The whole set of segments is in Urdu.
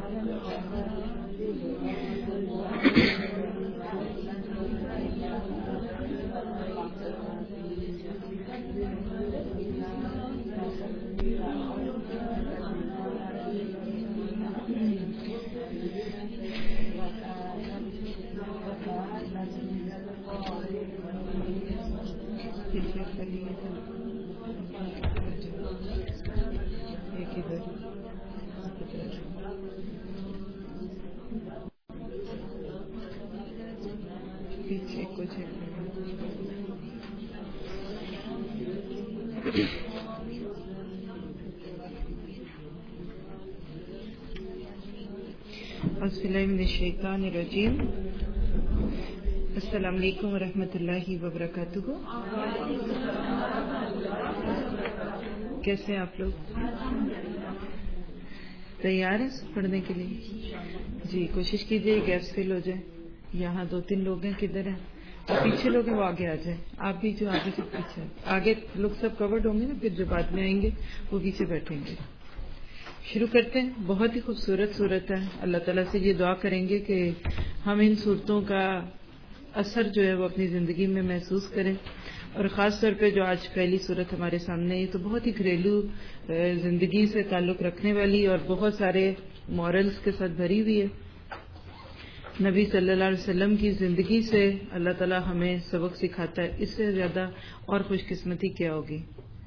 پیچھے کچھ اعوذ من الشیطان الرجیم. السلام علیکم ورحمۃ اللہ وبرکاتہ. کیسے ہیں آپ لوگ؟ تیار ہیں پڑھنے کے لیے؟ جی کوشش کیجیے گیپس فل ہو جائے. یہاں 2-3 لوگ ہیں. کدھر ہیں؟ پیچھے لوگ ہیں وہ آگے آ جائیں. آپ بھی جو آگے سے پیچھے آگے لوگ سب کورڈ ہوں گے نا، پھر جو بعد میں آئیں گے وہ پیچھے بیٹھیں گے. شروع کرتے ہیں. بہت ہی خوبصورت صورت ہے. اللہ تعالیٰ سے یہ دعا کریں گے کہ ہم ان صورتوں کا اثر جو ہے وہ اپنی زندگی میں محسوس کریں. اور خاص طور پہ جو آج پہلی صورت ہمارے سامنے ہے تو بہت ہی گھریلو زندگی سے تعلق رکھنے والی اور بہت سارے مورلز کے ساتھ بھری ہوئی ہے. نبی صلی اللہ علیہ وسلم کی زندگی سے اللہ تعالیٰ ہمیں سبق سکھاتا ہے. اس سے زیادہ اور خوش قسمتی کیا ہوگی.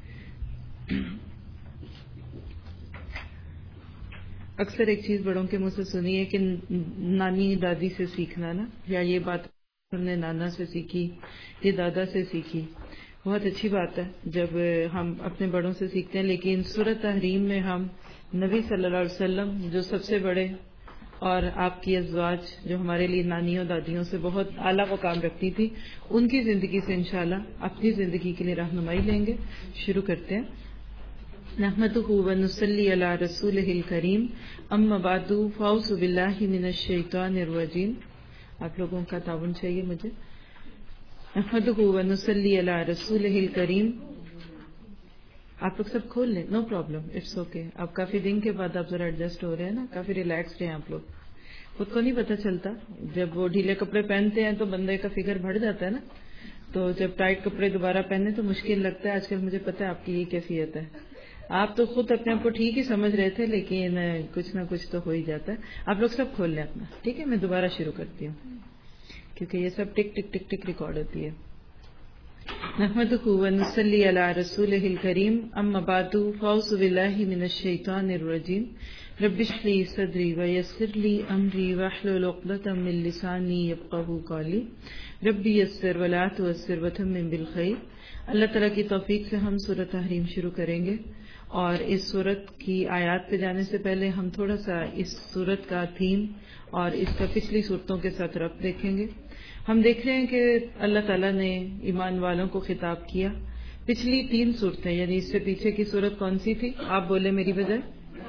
اکثر ایک چیز بڑوں کے منہ سے سنی ہے کہ نانی دادی سے سیکھنا نا، یا یہ بات ہم نے نانا سے سیکھی، یہ دادا سے سیکھی. بہت اچھی بات ہے جب ہم اپنے بڑوں سے سیکھتے ہیں، لیکن سورۃ تحریم میں ہم نبی صلی اللہ علیہ وسلم جو سب سے بڑے اور آپ کی ازواج جو ہمارے لیے نانیوں دادیوں سے بہت اعلیٰ مقام رکھتی تھی، ان کی زندگی سے انشاءاللہ اپنی زندگی کے لیے رہنمائی لیں گے. شروع کرتے ہیں. نحمدہ ونصلی علی رسولہ الکریم، اما بعد فاعوذ باللہ من الشیطان الرجیم. آپ لوگوں کا تعاون چاہیے مجھے. نحمدہ ونصلی علی رسولہ الکریم. آپ لوگ سب کھول لیں، نو پرابلم، اٹس اوکے. آپ کافی دن کے بعد آپ ذرا ایڈجسٹ ہو رہے ہیں نا، کافی ریلیکسڈ ہیں آپ لوگ. خود کو نہیں پتہ چلتا، جب وہ ڈھیلے کپڑے پہنتے ہیں تو بندے کا فگر بڑھ جاتا ہے نا، تو جب ٹائٹ کپڑے دوبارہ پہنے تو مشکل لگتا ہے. آج کل مجھے پتہ ہے آپ کی یہ کیفیت ہے. آپ تو خود اپنے آپ کو ٹھیک ہی سمجھ رہے تھے، لیکن کچھ نہ کچھ تو ہو ہی جاتا ہے. آپ لوگ سب کھول لیں اپنا، ٹھیک ہے؟ میں دوبارہ شروع کرتی ہوں کیونکہ یہ سب ٹک ٹک ٹک ٹک ریکارڈ ہوتی ہے. نحمدہ ونصلی علی رسولہ الکریم، اما بعد فاعوذ باللہ من الشیطان الرجیم. رب اشرح لی صدری ویسر لی امری واحلل عقدۃ من لسانی یفقہوا قولی. رب یسر ولا تعسر وتمم بالخیر. اللہ تعالیٰ کی توفیق سے ہم سورۃ تحریم شروع کریں گے، اور اس سورت کی آیات پہ جانے سے پہلے ہم تھوڑا سا اس سورت کا تھیم اور اس کا پچھلی صورتوں کے ساتھ ربط دیکھیں گے. ہم دیکھ رہے ہیں کہ اللہ تعالیٰ نے ایمان والوں کو خطاب کیا. پچھلی 3 صورتیں، یعنی اس سے پیچھے کی صورت کون سی تھی؟ آپ بولے میری بجائے.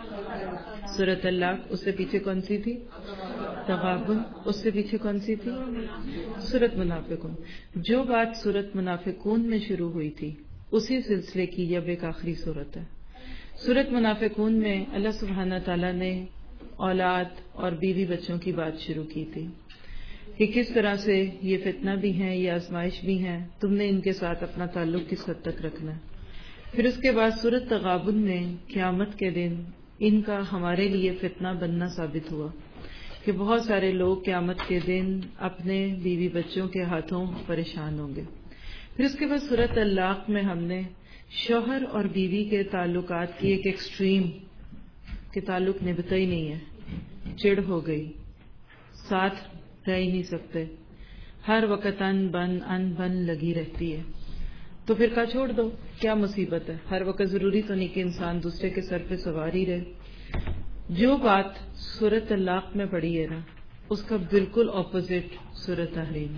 سورۃ اللہ. اس سے پیچھے کون سی تھی؟ تغابن. اس سے پیچھے کون سی تھی؟ سورۃ منافقون. جو بات سورۃ منافقون میں شروع ہوئی تھی اسی سلسلے کی یہ اب ایک آخری صورت ہے. سورۃ منافقون میں اللہ سبحانہ تعالیٰ نے اولاد اور بیوی بچوں کی بات شروع کی تھی کہ کس طرح سے یہ فتنہ بھی ہیں، یہ آزمائش بھی ہیں، تم نے ان کے ساتھ اپنا تعلق کس حد تک رکھنا ہے. پھر اس کے بعد سورۃ تغابن میں قیامت کے دن ان کا ہمارے لیے فتنہ بننا ثابت ہوا کہ بہت سارے لوگ قیامت کے دن اپنے بیوی بچوں کے ہاتھوں پریشان ہوں گے. پھر اس کے بعد سورۃ اللاق میں ہم نے شوہر اور بیوی کے تعلقات کی ایک ایکسٹریم کہ تعلق نبھتا ہی نہیں ہے، چڑ ہو گئی، ساتھ رہ ہی نہیں سکتے، ہر وقت ان بن لگی رہتی ہے. تو پھر کہا چھوڑ دو، کیا مصیبت ہے، ہر وقت ضروری تو نہیں کہ انسان دوسرے کے سر پہ سوار ہی رہے. جو بات سورۃ اللاق میں پڑھی ہے نا، اس کا بالکل اپوزٹ سورۃ تحریم.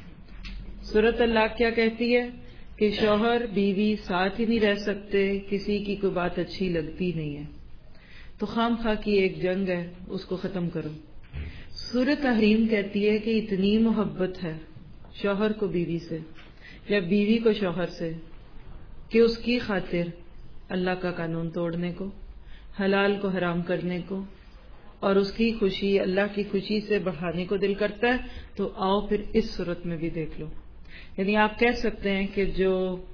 سورۃ اللاق کیا کہتی ہے کہ شوہر بیوی ساتھ ہی نہیں رہ سکتے، کسی کی کوئی بات اچھی لگتی نہیں ہے، تو خام خواہ کی ایک جنگ ہے، اس کو ختم کرو. سورۃ تحریم کہتی ہے کہ اتنی محبت ہے شوہر کو بیوی سے یا بیوی کو شوہر سے کہ اس کی خاطر اللہ کا قانون توڑنے کو، حلال کو حرام کرنے کو، اور اس کی خوشی اللہ کی خوشی سے بڑھانے کو دل کرتا ہے تو آؤ پھر اس صورت میں بھی دیکھ لو. یعنی آپ کہہ سکتے ہیں کہ جو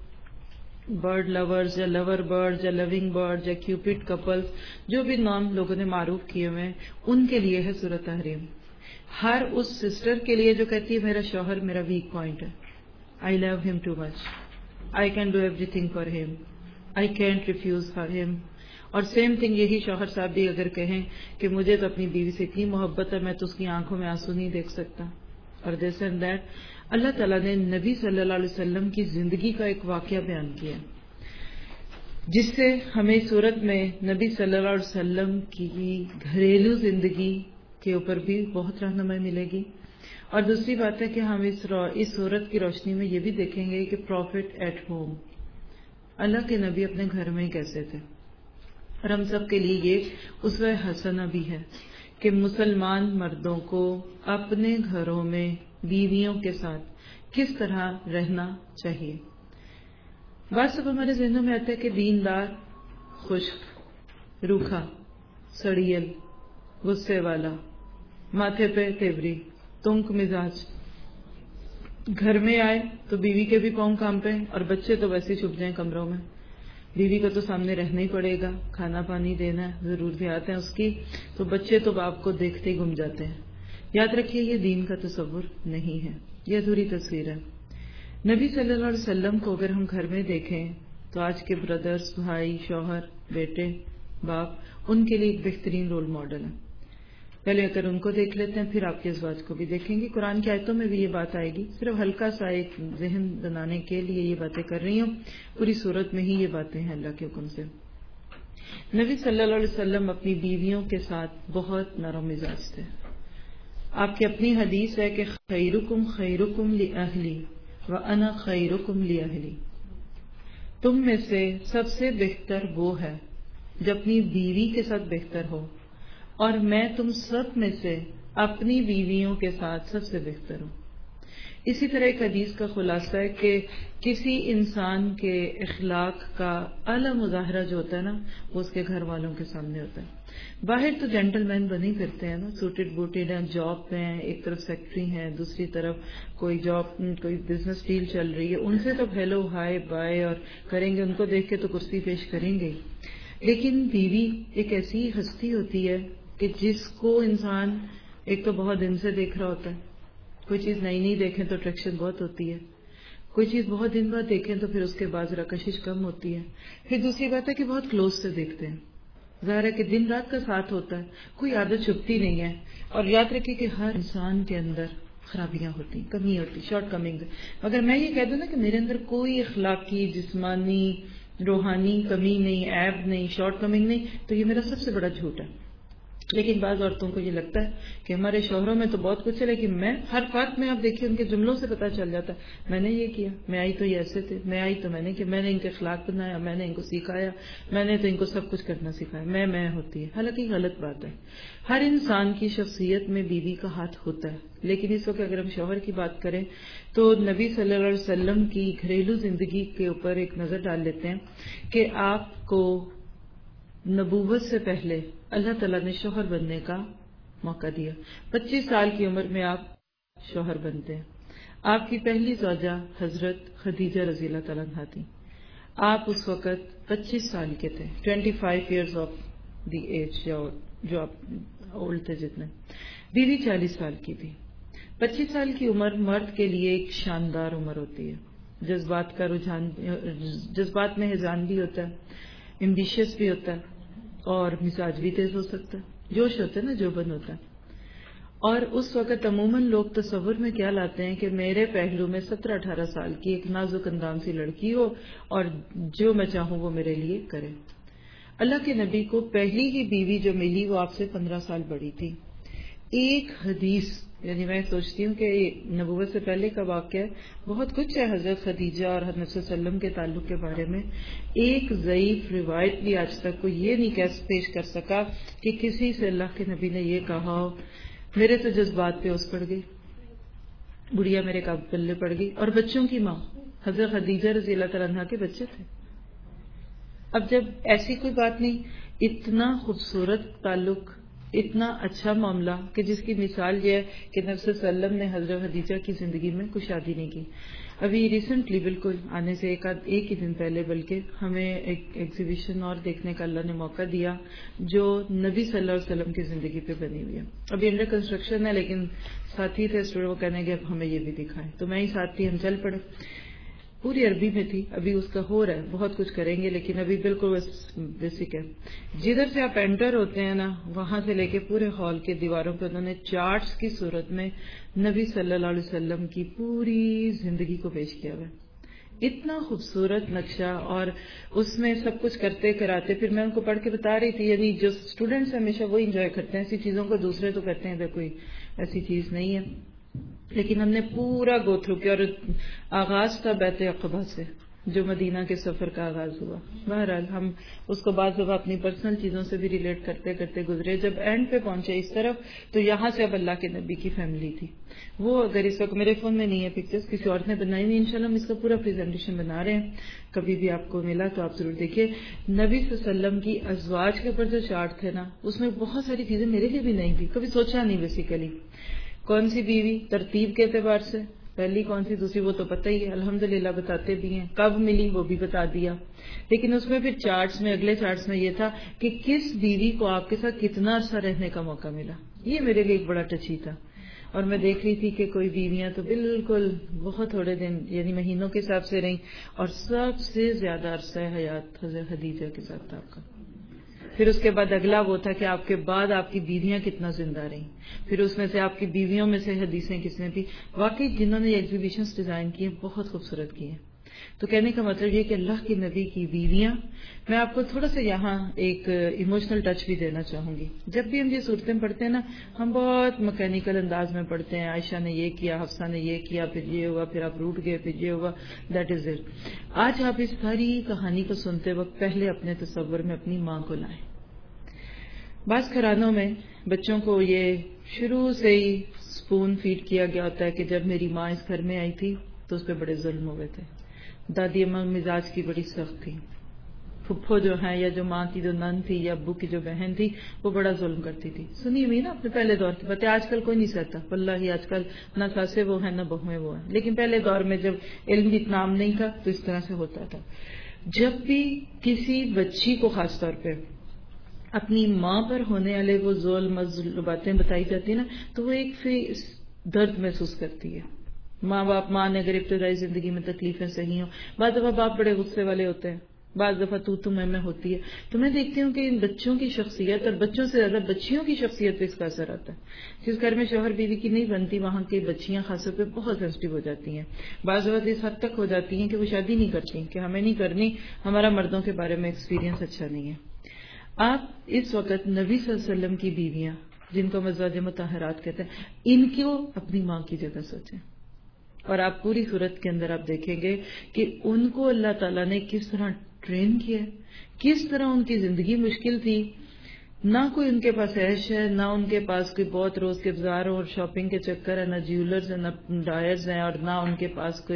برڈ لورز یا لور برڈ یا لونگ برڈ یا کیوپٹ کپلز جو بھی نام لوگوں نے معروف کیے ہوئے ہیں ان کے لیے ہے سورۃ تحریم. ہر اس سسٹر کے لیے جو کہتی ہے میرا شوہر میرا ویک پوائنٹ ہے, I love him too much, I can do everything for him, I Kent refuse for ہم. اور سیم تھنگ یہی شوہر صاحب بھی اگر کہیں کہ مجھے تو اپنی بیوی سے اتنی محبت ہے میں تو اس کی آنکھوں میں آنسو نہیں دیکھ سکتا, اور دس اینڈ دیٹ. اللہ تعالیٰ نے نبی صلی اللہ علیہ وسلم کی زندگی کا ایک واقعہ بیان کیا جس سے ہمیں صورت میں نبی صلی اللہ علیہ وسلم کی گھریلو زندگی کے اوپر بھی بہت رہنمائی ملے گی. اور دوسری بات ہے کہ ہم اس صورت کی روشنی میں یہ بھی دیکھیں گے کہ پروفٹ ایٹ ہوم, اللہ کے نبی اپنے گھر میں ہی کیسے تھے. اور ہم سب کے لیے یہ اسوہ حسنہ بھی ہے کہ مسلمان مردوں کو اپنے گھروں میں بیویوں کے ساتھ کس طرح رہنا چاہیے. بات سب ہمارے ذہنوں میں آتا ہے کہ دیندار, خشک, روکھا, سڑیل, غصے والا, ماتھے پہ تیوری, تنک مزاج, گھر میں آئے تو بیوی کے بھی پاؤں کانپے اور بچے تو ویسے چھپ جائیں کمروں میں. بیوی کو تو سامنے رہنا ہی پڑے گا, کھانا پانی دینا ضروریات ہیں اس کی, تو بچے تو باپ کو دیکھتے ہی گم جاتے ہیں. یاد رکھیے یہ دین کا تصور نہیں ہے, یہ ادھوری تصویر ہے. نبی صلی اللہ علیہ وسلم کو اگر ہم گھر میں دیکھیں تو آج کے بردرز, بھائی, شوہر, بیٹے, باپ ان کے لیے ایک بہترین رول ماڈل ہے. پہلے اگر ان کو دیکھ لیتے ہیں پھر آپ کے ازواج کو بھی دیکھیں گے. قرآن کی آیتوں میں بھی یہ بات آئے گی, صرف ہلکا سا ایک ذہن بنانے کے لیے یہ باتیں کر رہی ہوں, پوری صورت میں ہی یہ باتیں ہیں اللہ کے حکم سے. نبی صلی اللہ علیہ وسلم اپنی بیویوں کے ساتھ بہت نرم مزاج تھے. آپ کی اپنی حدیث ہے کہ خیرکم خیرکم لأہلی وَأَنَا خَيْرُكُمْ لِأَهْلِي, تم میں سے سب سے بہتر وہ ہے جو اپنی بیوی کے ساتھ بہتر ہو, اور میں تم سب میں سے اپنی بیویوں کے ساتھ سب سے بہتر ہوں. اسی طرح ایک حدیث کا خلاصہ ہے کہ کسی انسان کے اخلاق کا اعلیٰ مظاہرہ جو ہوتا ہے نا وہ اس کے گھر والوں کے سامنے ہوتا ہے. باہر تو جینٹل مین بنے پھرتے ہیں نا, سوٹڈ بوٹڈ ہیں, جاب پہ ہیں, ایک طرف سیکٹری ہیں, دوسری طرف کوئی جاب کوئی بزنس ڈیل چل رہی ہے, ان سے تو ہیلو ہائے بائے اور کریں گے, ان کو دیکھ کے تو کرسی پیش کریں گے. لیکن بیوی ایک ایسی ہستی ہوتی ہے کہ جس کو انسان ایک تو بہت دن سے دیکھ رہا ہوتا ہے, کوئی چیز نئی نئی دیکھیں تو اٹریکشن بہت ہوتی ہے, کوئی چیز بہت دن بعد دیکھیں تو پھر اس کے بعد ذرا کشش کم ہوتی ہے. پھر دوسری بات ہے کہ بہت کلوز سے دیکھتے ہیں, ظاہر ہے کہ دن رات کا ساتھ ہوتا ہے, کوئی عادت چھپتی نہیں ہے. اور یاد رکھیے کہ ہر انسان کے اندر خرابیاں ہوتی, کمی ہوتی, شارٹ کمنگ. اگر میں یہ کہہ دوں نا کہ میرے اندر کوئی اخلاقی, جسمانی, روحانی کمی نہیں, عیب نہیں, شارٹ کمنگ نہیں, تو یہ میرا سب سے بڑا جھوٹ ہے. لیکن بعض عورتوں کو یہ لگتا ہے کہ ہمارے شوہروں میں تو بہت کچھ ہے, لیکن میں ہر بات میں آپ دیکھیے ان کے جملوں سے پتہ چل جاتا ہے میں نے یہ کیا, میں آئی تو یہ ایسے تھے, میں آئی تو میں نے کیا, میں نے ان کے اخلاق بنایا, میں نے ان کو سکھایا, میں نے تو ان کو سب کچھ کرنا سکھایا, میں ہوتی ہے. حالانکہ غلط بات ہے. ہر انسان کی شخصیت میں بیوی کا ہاتھ ہوتا ہے. لیکن اس وقت اگر ہم شوہر کی بات کریں تو نبی صلی اللہ علیہ وسلم کی گھریلو زندگی کے اوپر ایک نظر ڈال لیتے ہیں کہ آپ کو نبوت سے پہلے اللہ تعالیٰ نے شوہر بننے کا موقع دیا. 25 سال کی عمر میں آپ شوہر بنتے ہیں. آپ کی پہلی زوجہ حضرت خدیجہ رضی اللہ تعالیٰ عنہا تھی. آپ اس وقت 25 سال کے تھے, 25 ایئرز آف دی ایج, جو آپ اولڈ تھے جتنے. بیوی 40 سال کی تھی. 25 سال کی عمر مرد کے لیے ایک شاندار عمر ہوتی ہے. جذبات کا رجحان, جذبات میں ہیجان بھی ہوتا ہے, ایمبیشیس بھی ہوتا ہے, اور مزاج بھی تیز ہو سکتا ہے, جوش ہوتا ہے نا, جوبن ہوتا ہے. اور اس وقت عموماً لوگ تصور میں کیا لاتے ہیں کہ میرے پہلو میں 17-18 سال کی ایک نازک اندام سی لڑکی ہو اور جو میں چاہوں وہ میرے لیے کرے. اللہ کے نبی کو پہلی ہی بیوی جو ملی وہ آپ سے 15 سال بڑی تھی. ایک حدیث, یعنی میں سوچتی ہوں کہ نبوت سے پہلے کا واقعہ ہے, بہت کچھ ہے حضرت خدیجہ اور حضرت صلی اللہ علیہ وسلم کے تعلق کے بارے میں. ایک ضعیف روایت بھی آج تک کوئی یہ نہیں پیش کر سکا کہ کسی سے اللہ کے نبی نے یہ کہا ہو میرے تو جذبات پہ اس پڑ گئی, بڑھیا میرے پلے پڑ گئی. اور بچوں کی ماں حضرت خدیجہ رضی اللہ تعالیٰ عنہا کے بچے تھے. اب جب ایسی کوئی بات نہیں, اتنا خوبصورت تعلق, اتنا اچھا معاملہ کہ جس کی مثال یہ ہے کہ نبی صلی اللہ علیہ وسلم نے حضرت خدیجہ کی زندگی میں کوئی شادی نہیں کی. ابھی ریسنٹلی بالکل آنے سے ایک ہی دن پہلے بلکہ ہمیں ایک ایگزیبیشن اور دیکھنے کا اللہ نے موقع دیا جو نبی صلی اللہ علیہ وسلم کی زندگی پہ بنی ہوئی ہے. ابھی انڈر کنسٹرکشن ہے لیکن ساتھی تھے اسٹوڈنٹ وہ کہنے کہ اب ہمیں یہ بھی دکھائیں تو میں ہی ساتھ تھی, ہم چل پڑے. پوری عربی میں تھی, ابھی اس کا ہو رہا ہے, بہت کچھ کریں گے لیکن ابھی بالکل بیسک ہے. جدھر سے آپ انٹر ہوتے ہیں نا وہاں سے لے کے پورے ہال کے دیواروں پہ انہوں نے چارٹس کی صورت میں نبی صلی اللہ علیہ وسلم کی پوری زندگی کو پیش کیا ہوا ہے. اتنا خوبصورت نقشہ اور اس میں سب کچھ کرتے کراتے پھر میں ان کو پڑھ کے بتا رہی تھی. یعنی جو اسٹوڈنٹس ہمیشہ وہ انجوائے کرتے ہیں ایسی چیزوں کو, دوسرے تو کرتے ہیں کوئی ایسی چیز نہیں ہے, لیکن ہم نے پورا گو تھرو کیا. اور آغاز تھا بیت عقبہ سے جو مدینہ کے سفر کا آغاز ہوا. بہرحال ہم اس کو بعض دفعہ اپنی پرسنل چیزوں سے بھی ریلیٹ کرتے کرتے گزرے. جب اینڈ پہ پہنچے اس طرف تو یہاں سے اب اللہ کے نبی کی فیملی تھی. وہ اگر اس وقت میرے فون میں نہیں ہے پکچرز, کسی اور نے بنائی ہوئی, انشاءاللہ ہم اس کا پورا پریزنٹیشن بنا رہے ہیں, کبھی بھی آپ کو ملا تو آپ ضرور دیکھیے. نبی صلی اللہ علیہ وسلم کی ازواج کے اوپر جو چارٹ تھے نا اس میں بہت ساری چیزیں میرے لیے بھی نہیں تھی, کبھی سوچا نہیں بیسیکلی. کون سی بیوی ترتیب کے اعتبار سے, پہلی کون سی دوسری وہ تو پتہ ہی ہے, الحمدللہ بتاتے بھی ہیں, کب ملی وہ بھی بتا دیا. لیکن اس میں پھر چارٹس میں اگلے چارٹس میں یہ تھا کہ کس بیوی کو آپ کے ساتھ کتنا عرصہ رہنے کا موقع ملا. یہ میرے لیے ایک بڑا ٹچی تھا. اور میں دیکھ رہی تھی کہ کوئی بیویاں تو بالکل بہت تھوڑے دن یعنی مہینوں کے حساب سے رہیں, اور سب سے زیادہ عرصہ حیات حضرت خدیجہ کے ساتھ تھا آپ کا. پھر اس کے بعد اگلا وہ تھا کہ آپ کے بعد آپ کی بیویاں کتنا زندہ رہیں. پھر اس میں سے آپ کی بیویوں میں سے حدیثیں کس نے تھی. واقعی جنہوں نے یہ ایگزیبیشنز ڈیزائن کیے بہت خوبصورت کیے ہیں. تو کہنے کا مطلب یہ کہ اللہ کے نبی کی بیویاں, میں آپ کو تھوڑا سا یہاں ایک ایموشنل ٹچ بھی دینا چاہوں گی. جب بھی ہم یہ صورتیں پڑھتے ہیں نا ہم بہت مکینیکل انداز میں پڑھتے ہیں, عائشہ نے یہ کیا, حفصہ نے یہ کیا, پھر یہ ہوا, پھر آپ روٹ گئے, پھر یہ ہوا, دیٹ از اٹ. آج آپ اس ساری کہانی کو سنتے وقت پہلے اپنے تصور میں اپنی ماں کو لائیں. بعض گھرانوں میں بچوں کو یہ شروع سے ہی سپون فیڈ کیا گیا ہوتا ہے کہ جب میری ماں اس گھر میں آئی تھی تو اس پہ بڑے ظلم ہوئے تھے. دادی اماں مزاج کی بڑی سخت تھی. پھپھو جو ہیں یا جو ماں کی جو نن تھی یا ابو کی جو بہن تھی وہ بڑا ظلم کرتی تھی. سنی ہوئی نا اپنے پہلے دور کی باتیں. آج کل کوئی نہیں سہتا واللہ, آج کل نہ ساسے وہ ہیں نہ بہویں وہ ہیں. لیکن پہلے دور میں جب علم بھی اتنا عام نہیں تھا تو اس طرح سے ہوتا تھا. جب بھی کسی بچی کو خاص طور پہ اپنی ماں پر ہونے والے وہ ظلم باتیں بتائی جاتی نا تو وہ ایک درد محسوس کرتی ہے. ماں نے اگر ابتدائی زندگی میں تکلیفیں سہی ہوں, بعض دفعہ باپ بڑے غصے والے ہوتے ہیں, بعض دفعہ تو میں ہوتی ہے. تو میں دیکھتی ہوں کہ ان بچوں کی شخصیت اور بچوں سے زیادہ بچیوں کی شخصیت پہ اس کا اثر آتا ہے. جس گھر میں شوہر بیوی کی نہیں بنتی وہاں کی بچیاں خاص طور پہ بہت سینسٹیو ہو جاتی ہیں. بعض دفعہ اس حد تک ہو جاتی ہیں کہ وہ شادی نہیں کرتی کہ ہمیں نہیں کرنی, ہمارا مردوں کے بارے میں ایکسپیرینس اچھا نہیں ہے. آپ اس وقت نبی صلی اللہ علیہ وسلم کی بیویاں جن کو ازواج مطہرات کہتے ہیں ان کو اپنی ماں کی جگہ سوچیں, اور آپ پوری صورت کے اندر آپ دیکھیں گے کہ ان کو اللہ تعالیٰ نے کس طرح ٹرین کیا, کس طرح ان کی زندگی مشکل تھی. نہ کوئی ان کے پاس عیش ہے, نہ ان کے پاس کوئی بہت روز کے بازاروں اور شاپنگ کے چکر ہے, نہ جیولرز ہیں, نہ ڈائرز ہیں, اور نہ ان کے پاس کوئی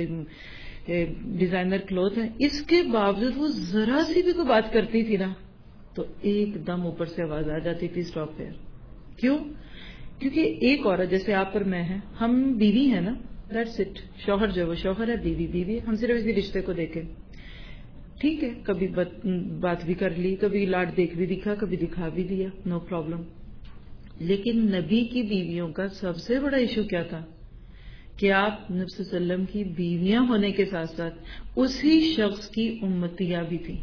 ڈیزائنر کلوتھ ہیں. اس کے باوجود وہ ذرا سی بھی کوئی بات کرتی تھی نا تو ایک دم اوپر سے آواز آ جاتی تھی اسٹاپ ہیئر. کیوں؟ کیونکہ ایک عورت جیسے آپ اور میں ہیں, ہم بیوی ہیں نا, دیٹس اٹ. شوہر جو وہ شوہر ہے, بیوی بیوی, ہم صرف اسی رشتے کو دیکھیں. ٹھیک ہے, کبھی بات بھی کر لی, کبھی لاڈ دیکھ بھی دکھا, کبھی دکھا بھی دیا, نو پرابلم. لیکن نبی کی بیویوں کا سب سے بڑا ایشو کیا تھا کہ آپ نبی صلی اللہ علیہ وسلم کی بیویاں ہونے کے ساتھ ساتھ اسی شخص کی امتیاں بھی تھیں,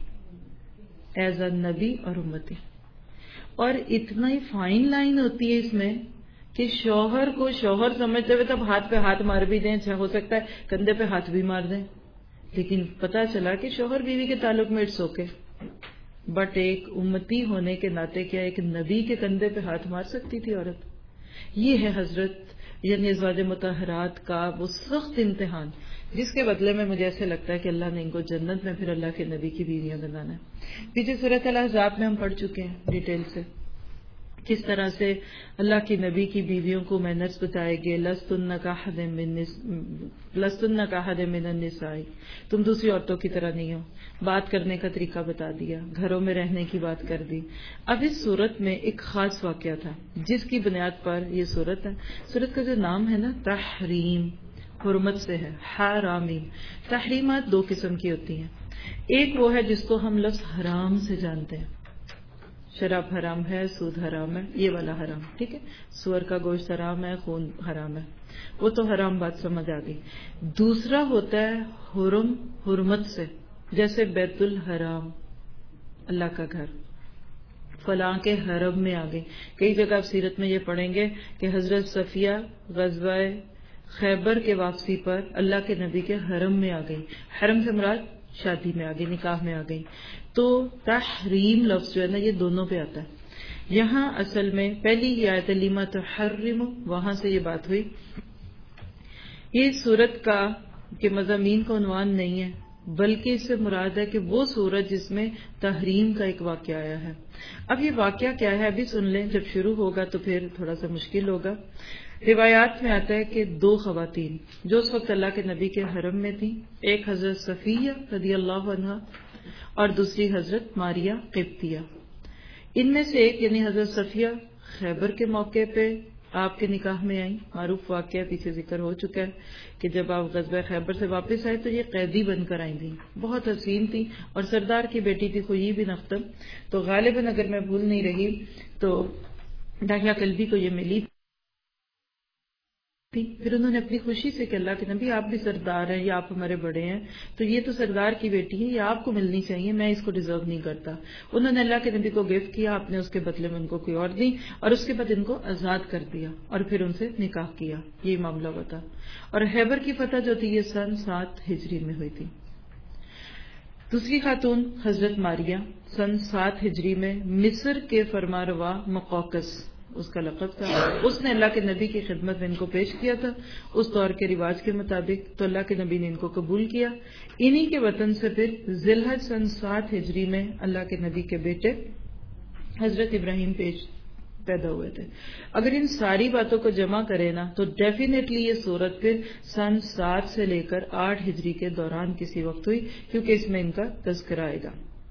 ایز اے نبی اور امتی. اور اتنا ہی فائن لائن ہوتی ہے اس میں کہ شوہر کو شوہر سمجھتے ہوئے تب ہاتھ پہ ہاتھ مار بھی دیں, ہو سکتا ہے کندھے پہ ہاتھ بھی مار دیں, لیکن پتا چلا کہ شوہر بیوی کے تعلق میں اٹس اوکے, بٹ ایک امتی ہونے کے ناطے کیا ایک نبی کے کندھے پہ ہاتھ مار سکتی تھی عورت. یہ ہے حضرت یعنی ازواج مطہرات کا وہ سخت امتحان جس کے بدلے میں مجھے ایسے لگتا ہے کہ اللہ نے ان کو جنت میں پھر اللہ کے نبی کی بیویاں بنانا ہے. پیچھے سورۃ الاحزاب میں ہم پڑھ چکے ہیں ڈیٹیل سے کس طرح سے اللہ کی نبی کی بیویوں کو مینرز بتائے گئے، لستن کاحد من النساء، تم دوسری عورتوں کی طرح نہیں ہو، بات کرنے کا طریقہ بتا دیا، گھروں میں رہنے کی بات کر دی۔ اب اس صورت میں ایک خاص واقعہ تھا جس کی بنیاد پر یہ صورت ہے۔ صورت کا جو نام ہے نا تحریم، حرمت سے ہے، حرامی۔ تحریمات دو قسم کی ہوتی ہیں، ایک وہ ہے جس کو ہم لفظ حرام سے جانتے ہیں، شراب حرام ہے، سود حرام ہے، یہ والا حرام، ٹھیک ہے، سور کا گوشت حرام ہے، خون حرام ہے، وہ تو حرام بات سمجھ آ گئی۔ دوسرا ہوتا ہے حرم، حرمت سے، جیسے بیت الحرام، اللہ کا گھر، فلاں کے حرم میں آ گئی۔ کئی جگہ آپ سیرت میں یہ پڑھیں گے کہ حضرت صفیہ غزوہ خیبر کے واپسی پر اللہ کے نبی کے حرم میں آ گئی۔ حرم سے مراد شادی میں آ گئی، نکاح میں آ گئی۔ تو تحریم لفظ جو ہے نا یہ دونوں پہ آتا ہے۔ یہاں اصل میں پہلی یہ آیت لیما تحرم، وہاں سے یہ بات ہوئی۔ یہ صورت کا کہ مضامین کا عنوان نہیں ہے، بلکہ اس سے مراد ہے کہ وہ صورت جس میں تحریم کا ایک واقعہ آیا ہے۔ اب یہ واقعہ کیا ہے ابھی سن لیں، جب شروع ہوگا تو پھر تھوڑا سا مشکل ہوگا۔ روایات میں آتا ہے کہ دو خواتین جو اس وقت اللہ کے نبی کے حرم میں تھیں، ایک حضرت صفیہ رضی اللہ عنہا اور دوسری حضرت ماریہ قبطیہ۔ ان میں سے ایک یعنی حضرت صفیہ خیبر کے موقع پہ آپ کے نکاح میں آئیں۔ معروف واقعہ پیچھے ذکر ہو چکا ہے کہ جب آپ غزوہ خیبر سے واپس آئے تو یہ قیدی بن کر آئی تھیں، بہت حسین تھیں اور سردار کی بیٹی تھی خوئی بن اختر۔ تو غالباً اگر میں بھول نہیں رہی تو داہیہ کلبی کو یہ ملی تھی۔ پھر انہوں نے اپنی خوشی سے کہ اللہ کے نبی آپ بھی سردار ہیں یا آپ ہمارے بڑے ہیں، تو یہ تو سردار کی بیٹی ہے، یہ آپ کو ملنی چاہیے، میں اس کو ڈیزرو نہیں کرتا۔ انہوں نے اللہ کے نبی کو گفٹ کیا، آپ نے اس کے بدلے میں ان کو کوئی اور دی اور اس کے بعد ان کو آزاد کر دیا اور پھر ان سے نکاح کیا۔ یہ معاملہ ہوا تھا۔ اور خیبر کی فتح جو تھی یہ سن 7 ہجری میں ہوئی تھی۔ دوسری خاتون حضرت ماریہ سن 7 ہجری میں مصر کے فرمانروا مقوقس، اس کا لقب تھا، اس نے اللہ کے نبی کی خدمت میں ان کو پیش کیا تھا اس دور کے رواج کے مطابق، تو اللہ کے نبی نے ان کو قبول کیا۔ انہی کے وطن سے پھر ذی الحج سن 7 ہجری میں اللہ کے نبی کے بیٹے حضرت ابراہیم پیدا ہوئے تھے۔ اگر ان ساری باتوں کو جمع کرے نا تو ڈیفینیٹلی یہ صورت پھر سن 7 سے لے کر 8 ہجری کے دوران کسی وقت ہوئی، کیونکہ اس میں ان کا تذکرہ آئے گا۔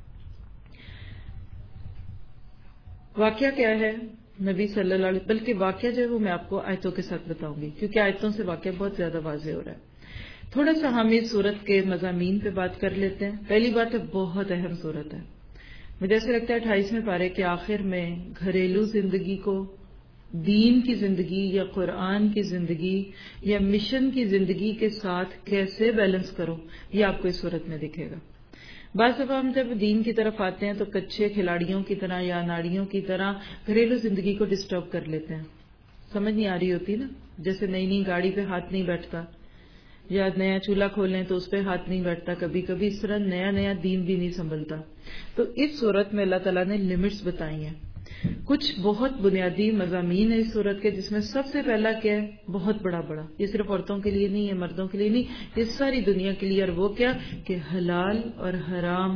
واقعہ کیا ہے نبی صلی اللہ علیہ وسلم، بلکہ واقعہ جو ہے وہ میں آپ کو آیتوں کے ساتھ بتاؤں گی کیونکہ آیتوں سے واقعہ بہت زیادہ واضح ہو رہا ہے۔ تھوڑا سا ہم اس صورت کے مضامین پہ بات کر لیتے ہیں۔ پہلی بات ہے بہت اہم صورت ہے، مجھے ایسا لگتا ہے 28ویں پارے کے آخر میں گھریلو زندگی کو دین کی زندگی یا قرآن کی زندگی یا مشن کی زندگی کے ساتھ کیسے بیلنس کرو یہ آپ کو اس صورت میں دکھے گا۔ بعض دفعہ ہم جب دین کی طرف آتے ہیں تو کچے کھلاڑیوں کی طرح یا اناڑیوں کی طرح گھریلو زندگی کو ڈسٹرب کر لیتے ہیں، سمجھ نہیں آ رہی ہوتی نا، جیسے نئی نئی گاڑی پہ ہاتھ نہیں بیٹھتا یا نیا چولہا کھولیں تو اس پہ ہاتھ نہیں بیٹھتا، کبھی کبھی اس طرح نیا نیا دین بھی نہیں سنبھلتا۔ تو اس صورت میں اللہ تعالیٰ نے لمٹس بتائی ہیں، کچھ بہت بنیادی مضامین ہیں اس صورت کے، جس میں سب سے پہلا کیا ہے، بہت بڑا یہ صرف عورتوں کے لیے نہیں ہے، مردوں کے لیے نہیں، یہ ساری دنیا کے لیے، اور وہ کیا کہ حلال اور حرام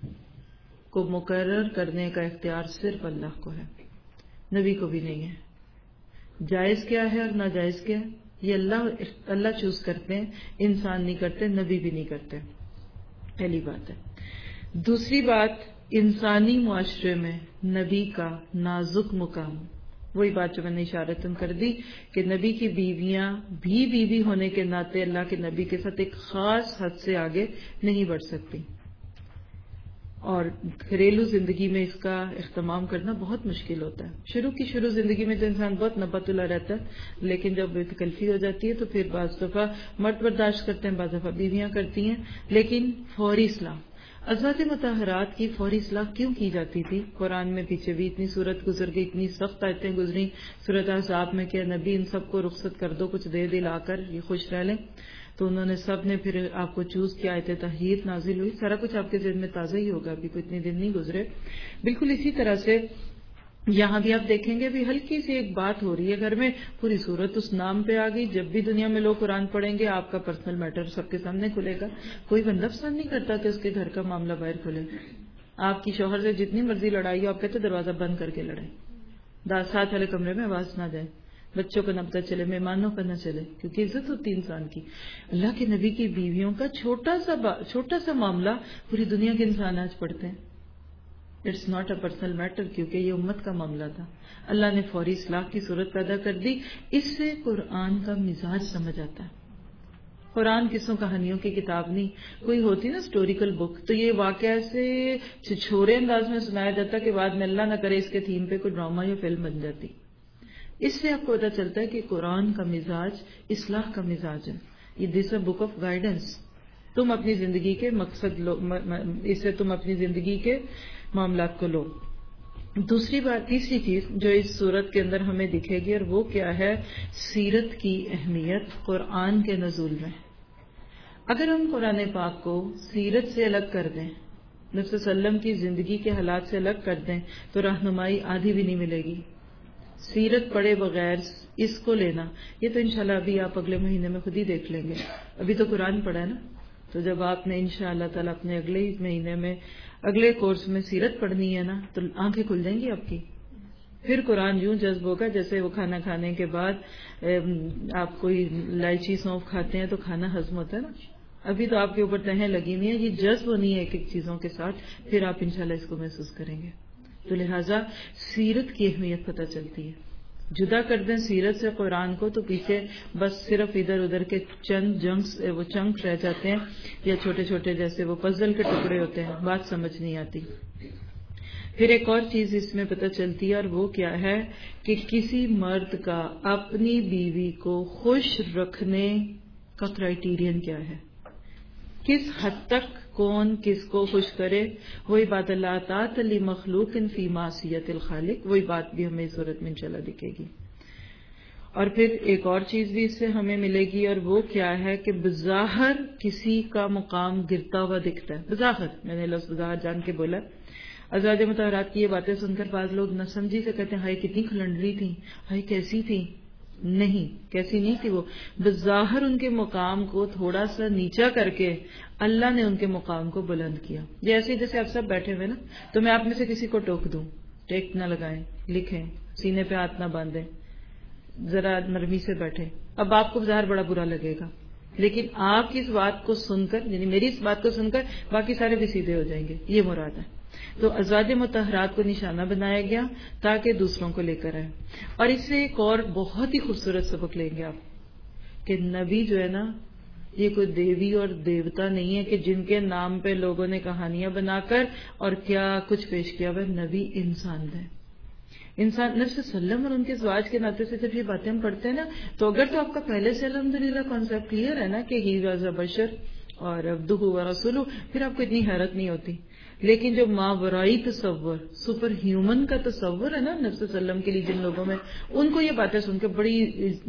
کو مقرر کرنے کا اختیار صرف اللہ کو ہے، نبی کو بھی نہیں ہے۔ جائز کیا ہے اور ناجائز کیا ہے یہ اللہ چوز کرتے ہیں، انسان نہیں کرتے، نبی بھی نہیں کرتے، پہلی بات ہے۔ دوسری بات، انسانی معاشرے میں نبی کا نازک مقام، وہی بات جو میں نے اشارتاً کر دی کہ نبی کی بیویاں بھی بیوی ہونے کے ناطے اللہ کے نبی کے ساتھ ایک خاص حد سے آگے نہیں بڑھ سکتی، اور گھریلو زندگی میں اس کا اہتمام کرنا بہت مشکل ہوتا ہے۔ شروع زندگی میں تو انسان بہت نبت اللہ رہتا ہے، لیکن جب تکلفی ہو جاتی ہے تو پھر بعض دفعہ مرد برداشت کرتے ہیں، بعض دفعہ بیویاں کرتی ہیں، لیکن فوری اصلاح، ازواج مطہرات کی فوری اصلاح کیوں کی جاتی تھی؟ قرآن میں پیچھے بھی اتنی صورت گزر گئی، اتنی سخت آیتیں گزری، سورۃ احزاب میں کہ نبی ان سب کو رخصت کر دو، کچھ دے دلا کر یہ خوش رہ لیں، تو انہوں نے سب نے پھر آپ کو چوز کیا، آیت تحریر نازل ہوئی، سارا کچھ آپ کے ذہن میں تازہ ہی ہوگا، ابھی کوئی اتنے دن نہیں گزرے۔ بالکل اسی طرح سے یہاں بھی آپ دیکھیں گے بھی ہلکی سی ایک بات ہو رہی ہے گھر میں، پوری صورت اس نام پہ آ گئی۔ جب بھی دنیا میں لوگ قرآن پڑھیں گے آپ کا پرسنل میٹر سب کے سامنے کھلے گا، کوئی بندہ پسند نہیں کرتا کہ اس کے گھر کا معاملہ باہر کھلے۔ آپ کی شوہر سے جتنی مرضی لڑائی ہو، آپ کہتے دروازہ بند کر کے لڑیں، ساتھ والے کمرے میں آواز نہ جائے، بچوں کو نہ پتہ چلے، مہمانوں کا نہ چلے، کیونکہ عزت ہوتی انسان کی. اللہ کے نبی کی بیویوں کا چھوٹا سا معاملہ پوری دنیا کے انسان آج پڑھتے ہیں. It's not a personal matter, کیونکہ یہ امت کا معاملہ تھا. اللہ نے فوری اصلاح کی صورت پیدا کر دی. اس سے قرآن کا مزاج سمجھ آتا ہے. قرآن قصوں کہانیوں کی کتاب نہیں. کوئی ہوتی نا اسٹوریکل بک، تو یہ واقعہ ایسے چھوڑے انداز میں سنایا جاتا کہ بعد میں اللہ نہ کرے اس کے تھیم پہ کوئی ڈرامہ یا فلم بن جاتی. اس سے آپ کو پتا چلتا ہے کہ قرآن کا مزاج اصلاح کا مزاج ہے. یہ دس اے بک آف گائیڈنس. تم اپنی زندگی کے مقصد لو، اس سے تم اپنی زندگی کے معاملات کو لو. تیسری چیز جو اس صورت کے اندر ہمیں دکھے گی، اور وہ کیا ہے؟ سیرت کی اہمیت قرآن کے نزول میں. اگر ہم قرآن پاک کو سیرت سے الگ کر دیں، نبی صلی اللہ علیہ وسلم کی زندگی کے حالات سے الگ کر دیں، تو رہنمائی آدھی بھی نہیں ملے گی. سیرت پڑھے بغیر اس کو لینا، یہ تو انشاءاللہ ابھی آپ اگلے مہینے میں خود ہی دیکھ لیں گے. ابھی تو قرآن پڑھا ہے نا، تو جب آپ نے انشاءاللہ تعالیٰ اپنے اگلے ہی مہینے میں اگلے کورس میں سیرت پڑھنی ہے نا، تو آنکھیں کھل جائیں گی آپ کی. پھر قرآن یوں جذب ہوگا جیسے وہ کھانا کھانے کے بعد آپ کوئی الائچی سونف کھاتے ہیں تو کھانا ہضم ہوتا ہے نا. ابھی تو آپ کے اوپر تہیں لگی نہیں ہے، یہ جذب ہونی ہے ایک ایک چیزوں کے ساتھ، پھر آپ انشاءاللہ اس کو محسوس کریں گے. تو لہٰذا سیرت کی اہمیت پتہ چلتی ہے. جدا کر دیں سیرت سے قرآن کو تو پیچھے بس صرف ادھر ادھر کے چند چنک رہ جاتے ہیں، یا چھوٹے چھوٹے جیسے وہ پزل کے ٹکڑے ہوتے ہیں، بات سمجھ نہیں آتی. پھر ایک اور چیز اس میں پتہ چلتی ہے، اور وہ کیا ہے کہ کسی مرد کا اپنی بیوی کو خوش رکھنے کا کرائیٹیرین کیا ہے، کس حد تک کون کس کو خوش کرے. وہی بات اللہ طاعت لمخلوق فی معصیت الخالق، وہی بات بھی ہمیں اس صورت میں انشاءاللہ دکھے گی. اور پھر ایک اور چیز بھی اس سے ہمیں ملے گی، اور وہ کیا ہے کہ بظاہر کسی کا مقام گرتا ہوا دکھتا ہے. بظاہر، میں نے لفظ بظاہر جان کے بولا. ازواج مطہرات کی یہ باتیں سن کر بعض لوگ نہ سمجھی سے کہتے ہیں ہائے کتنی کھلنڈری تھی، ہائے کیسی تھی. نہیں، کیسی نہیں تھی. وہ بظاہر ان کے مقام کو تھوڑا سا نیچا کر کے اللہ نے ان کے مقام کو بلند کیا. جیسے آپ سب بیٹھے ہوئے نا، تو میں آپ میں سے کسی کو ٹوک دوں، ٹیک نہ لگائیں، لکھیں، سینے پہ ہاتھ نہ باندھیں، ذرا نرمی سے بیٹھیں. اب آپ کو ظاہر بڑا برا لگے گا، لیکن آپ کی اس بات کو سن کر، یعنی میری اس بات کو سن کر باقی سارے بھی سیدھے ہو جائیں گے. یہ مراد ہے. تو ازواج مطہرات کو نشانہ بنایا گیا تاکہ دوسروں کو لے کر آئے. اور اس سے ایک اور بہت ہی خوبصورت سبق لیں گے آپ کہ نبی جو ہے نا، یہ کوئی دیوی اور دیوتا نہیں ہے کہ جن کے نام پہ لوگوں نے کہانیاں بنا کر اور کیا کچھ پیش کیا ہوا. نبی انسان ہے. انسان نبی صلی اللہ علیہ وسلم اور ان کے ازواج کے ناطے سے جب یہ باتیں ہم پڑھتے ہیں نا، تو اگر تو آپ کا پہلے سے الحمدللہ کانسیپٹ کلیئر ہے نا کہ ہی واز اے بشر اور عبدہ و رسولہ، پھر آپ کو اتنی حیرت نہیں ہوتی. لیکن جو ماورائی تصور، سپر ہیومن کا تصور ہے نا نبی صلی اللہ علیہ وسلم کے لیے جن لوگوں میں، ان کو یہ باتیں سن کے بڑی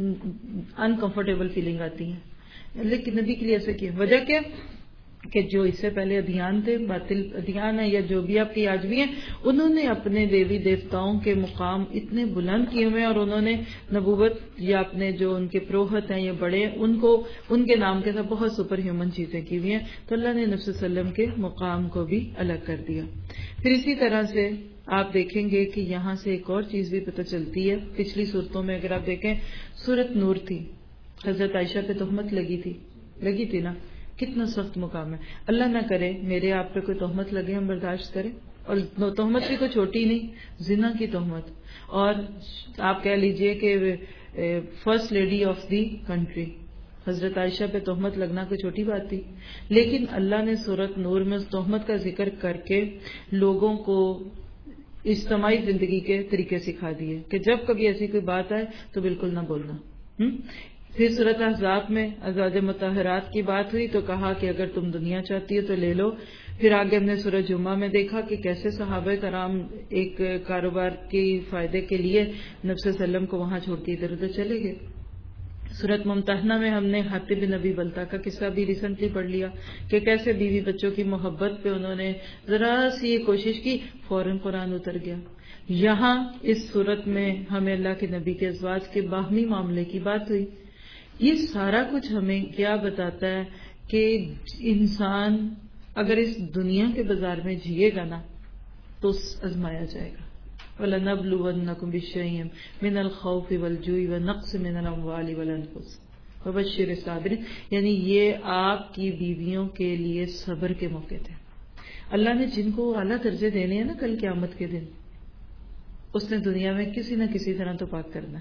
انکمفرٹیبل فیلنگ آتی ہے. لیکن نبی کے لیے ایسے کیا؟ وجہ کیا کہ جو اس سے پہلے ادھیان تھے، باطل ادھیان ہے یا جو بھی آپ کے آج بھی ہیں، انہوں نے اپنے دیوی دیوتاؤں کے مقام اتنے بلند کیے ہوئے، اور انہوں نے نبوت یا اپنے جو ان کے پروہت ہیں یا بڑے، ان کو ان کے نام کے ساتھ بہت سپر ہیومن چیزیں کی ہوئی ہیں. تو اللہ نے نبی صلی اللہ علیہ وسلم کے مقام کو بھی الگ کر دیا. پھر اسی طرح سے آپ دیکھیں گے کہ یہاں سے ایک اور چیز بھی پتہ چلتی ہے. پچھلی صورتوں میں اگر آپ دیکھیں، سورت نور تھی، حضرت عائشہ پہ تہمت لگی تھی نا. کتنا سخت مقام ہے. اللہ نہ کرے میرے آپ پہ کوئی تہمت لگے ہم برداشت کریں. اور تہمت بھی کوئی چھوٹی نہیں، زنا کی تہمت. اور آپ کہہ لیجئے کہ first lady of the country حضرت عائشہ پہ تہمت لگنا کوئی چھوٹی بات تھی. لیکن اللہ نے سورت نور میں اس تہمت کا ذکر کر کے لوگوں کو اجتماعی زندگی کے طریقے سکھا دیے کہ جب کبھی ایسی کوئی بات آئے تو بالکل نہ بولنا. پھر سورۃ احزاب میں ازواج مطہرات کی بات ہوئی تو کہا کہ اگر تم دنیا چاہتی ہو تو لے لو. پھر آگے ہم نے سورۃ جمعہ میں دیکھا کہ کیسے صحابہ کرام ایک کاروبار کے فائدے کے لیے نبی صلی اللہ علیہ وسلم کو وہاں چھوڑ کے ادھر ادھر چلے گئے. سورۃ ممتحنہ میں ہم نے حاطب بن ابی بلتہ کا قصہ بھی ریسنٹلی پڑھ لیا کہ کیسے بیوی بچوں کی محبت پہ انہوں نے ذرا سی یہ کوشش کی، فوراً قرآن اتر گیا. یہاں اس صورت میں ہمیں اللہ کے نبی کے ازواج کے باہمی معاملے کی بات ہوئی. یہ سارا کچھ ہمیں کیا بتاتا ہے کہ انسان اگر اس دنیا کے بازار میں جیے گا نا تو آزمایا جائے گا. وَلَنَبْلُوَنَّكُمْ بِشَيْءٍ مِّنَ الْخَوْفِ وَالْجُوعِ وَنَقْصٍ مِّنَ الْأَمْوَالِ وَالْأَنفُسِ وَبَشِّرِ الصَّابِرِينَ. یعنی یہ آپ کی بیویوں کے لیے صبر کے موقع تھے. اللہ نے جن کو اعلیٰ درجے دینے ہیں نا کل قیامت کے دن، اس نے دنیا میں کسی نہ کسی طرح تو پاک کرنا ہے.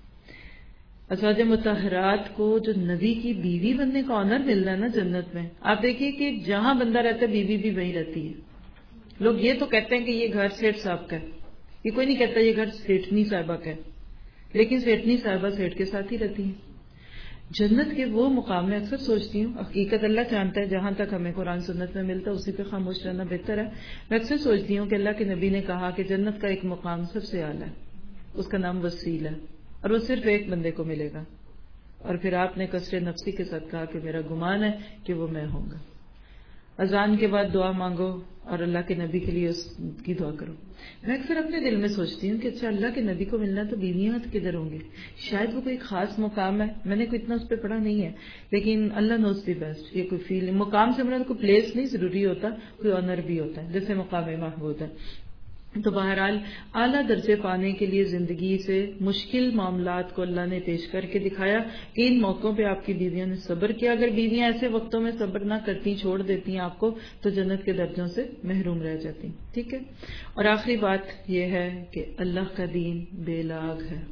ازواج مطہرات کو جو نبی کی بیوی بننے کا آنر مل رہا ہے نا جنت میں، آپ دیکھیے کہ جہاں بندہ رہتا ہے بیوی بھی وہیں رہتی ہے. لوگ یہ تو کہتے ہیں کہ یہ گھر سیٹھ صاحب کا ہے، یہ کوئی نہیں کہتا یہ گھر سیٹھنی صاحبہ کا ہے، لیکن سیٹھنی صاحبہ سیٹھ کے ساتھ ہی رہتی ہیں. جنت کے وہ مقام میں اکثر سوچتی ہوں، حقیقت اللہ جانتا ہے، جہاں تک ہمیں قرآن سنت میں ملتا ہے اسی پہ خاموش رہنا بہتر ہے. میں اکثر سوچتی ہوں کہ اللہ کے نبی نے کہا کہ جنت کا ایک مقام سب سے اعلیٰ ہے، اس کا نام وسیلہ ہے، اور وہ صرف ایک بندے کو ملے گا. اور پھر آپ نے کثر نفسی کے ساتھ کہا کہ میرا گمان ہے کہ وہ میں ہوں گا. اذان کے بعد دعا مانگو اور اللہ کے نبی کے لیے اس کی دعا کرو. میں اکثر اپنے دل میں سوچتی ہوں کہ اچھا اللہ کے نبی کو ملنا تو بیویاں کدھر ہوں گی؟ شاید وہ کوئی خاص مقام ہے، میں نے کوئی اتنا اس پہ پڑھا نہیں ہے، لیکن اللہ نوز دی بیسٹ. یہ کوئی فیل مقام سے مراد کوئی پلیس نہیں ضروری ہوتا، کوئی آنر بھی ہوتا ہے جیسے مقام محمود ہے. تو بہرحال اعلیٰ درجے پانے کے لیے زندگی سے مشکل معاملات کو اللہ نے پیش کر کے دکھایا کہ ان موقعوں پہ آپ کی بیویوں نے صبر کیا. اگر بیویاں ایسے وقتوں میں صبر نہ کرتی، چھوڑ دیتی ہیں آپ کو، تو جنت کے درجوں سے محروم رہ جاتی. ٹھیک ہے. اور آخری بات یہ ہے کہ اللہ کا دین بے لاگ ہے.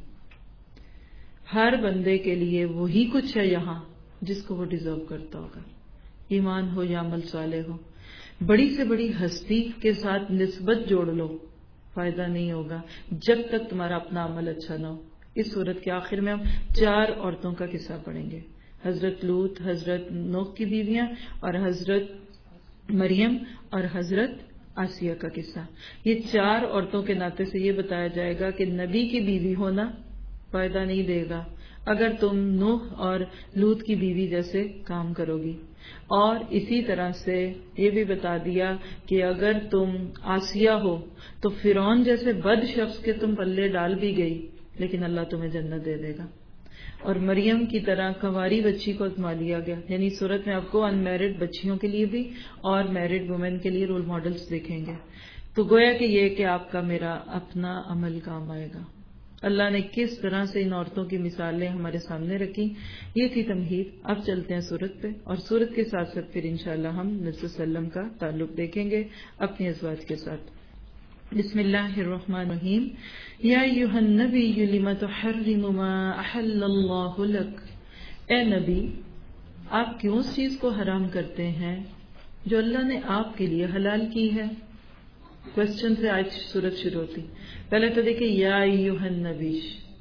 ہر بندے کے لیے وہی کچھ ہے یہاں جس کو وہ ڈیزرو کرتا ہوگا، ایمان ہو یا عمل صالح ہو. بڑی سے بڑی ہستی کے ساتھ نسبت جوڑ لو، فائدہ نہیں ہوگا جب تک تمہارا اپنا عمل اچھا نہ ہو. اس صورت کے آخر میں ہم 4 عورتوں کا قصہ پڑھیں گے، حضرت لوط، حضرت نوح کی بیویاں، اور حضرت مریم اور حضرت آسیہ کا قصہ. یہ 4 عورتوں کے ناطے سے یہ بتایا جائے گا کہ نبی کی بیوی ہونا فائدہ نہیں دے گا اگر تم نوح اور لوط کی بیوی جیسے کام کرو گی. اور اسی طرح سے یہ بھی بتا دیا کہ اگر تم آسیہ ہو تو فرعون جیسے بد شخص کے تم پلے ڈال بھی گئی لیکن اللہ تمہیں جنت دے دے گا. اور مریم کی طرح کنواری بچی کو ازما لیا گیا. یعنی صورت میں آپ کو ان میرڈ بچیوں کے لیے بھی اور میرڈ وومن کے لیے رول ماڈلز دیکھیں گے. تو گویا کہ یہ کہ آپ کا میرا اپنا عمل کام آئے گا. اللہ نے کس طرح سے ان عورتوں کی مثالیں ہمارے سامنے رکھی، یہ تھی تمہید. اب چلتے ہیں سورت پہ، اور سورت کے ساتھ ساتھ پھر انشاءاللہ ہم نبی صلی اللہ علیہ وسلم کا تعلق دیکھیں گے اپنے ازواج کے ساتھ. بسم اللہ الرحمن الرحیم. یا ایھا النبی لم تحرم ما احل اللہ لک. اے نبی، آپ کیوں اس چیز کو حرام کرتے ہیں جو اللہ نے آپ کے لیے حلال کی ہے؟ کوشچن سے آج سورت شروع ہوتی. پہلے تو دیکھیں یا ایھا النبی،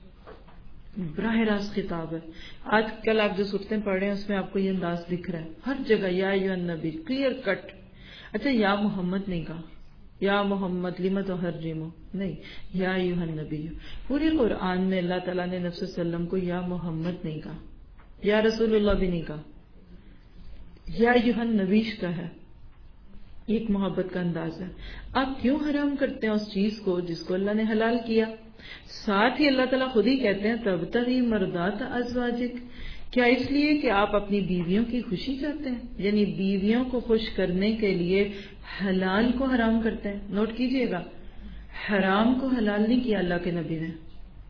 براہ راست خطاب ہے. آج کل آپ جو سورتیں پڑھ رہے ہیں اس میں آپ کو یہ انداز دکھ رہا ہے ہر جگہ، یا ایھا النبی، کلیئر کٹ. اچھا یا محمد نہیں کہا، یا محمد لم تحرم نہیں، یا ایھا النبی. پورے قرآن میں اللہ تعالیٰ نے نبی صلی اللہ علیہ وسلم کو یا محمد نہیں کہا، یا رسول اللہ بھی نہیں کہا، یا ایھا النبی کا ہے. ایک محبت کا انداز ہے. آپ کیوں حرام کرتے ہیں اس چیز کو جس کو اللہ نے حلال کیا؟ ساتھ ہی اللہ تعالیٰ خود ہی کہتے ہیں تبتغی مرضات ازواجک. کیا اس لیے کہ آپ اپنی بیویوں کی خوشی چاہتے ہیں؟ یعنی بیویوں کو خوش کرنے کے لیے حلال کو حرام کرتے ہیں. نوٹ کیجئے گا، حرام کو حلال نہیں کیا اللہ کے نبی نے.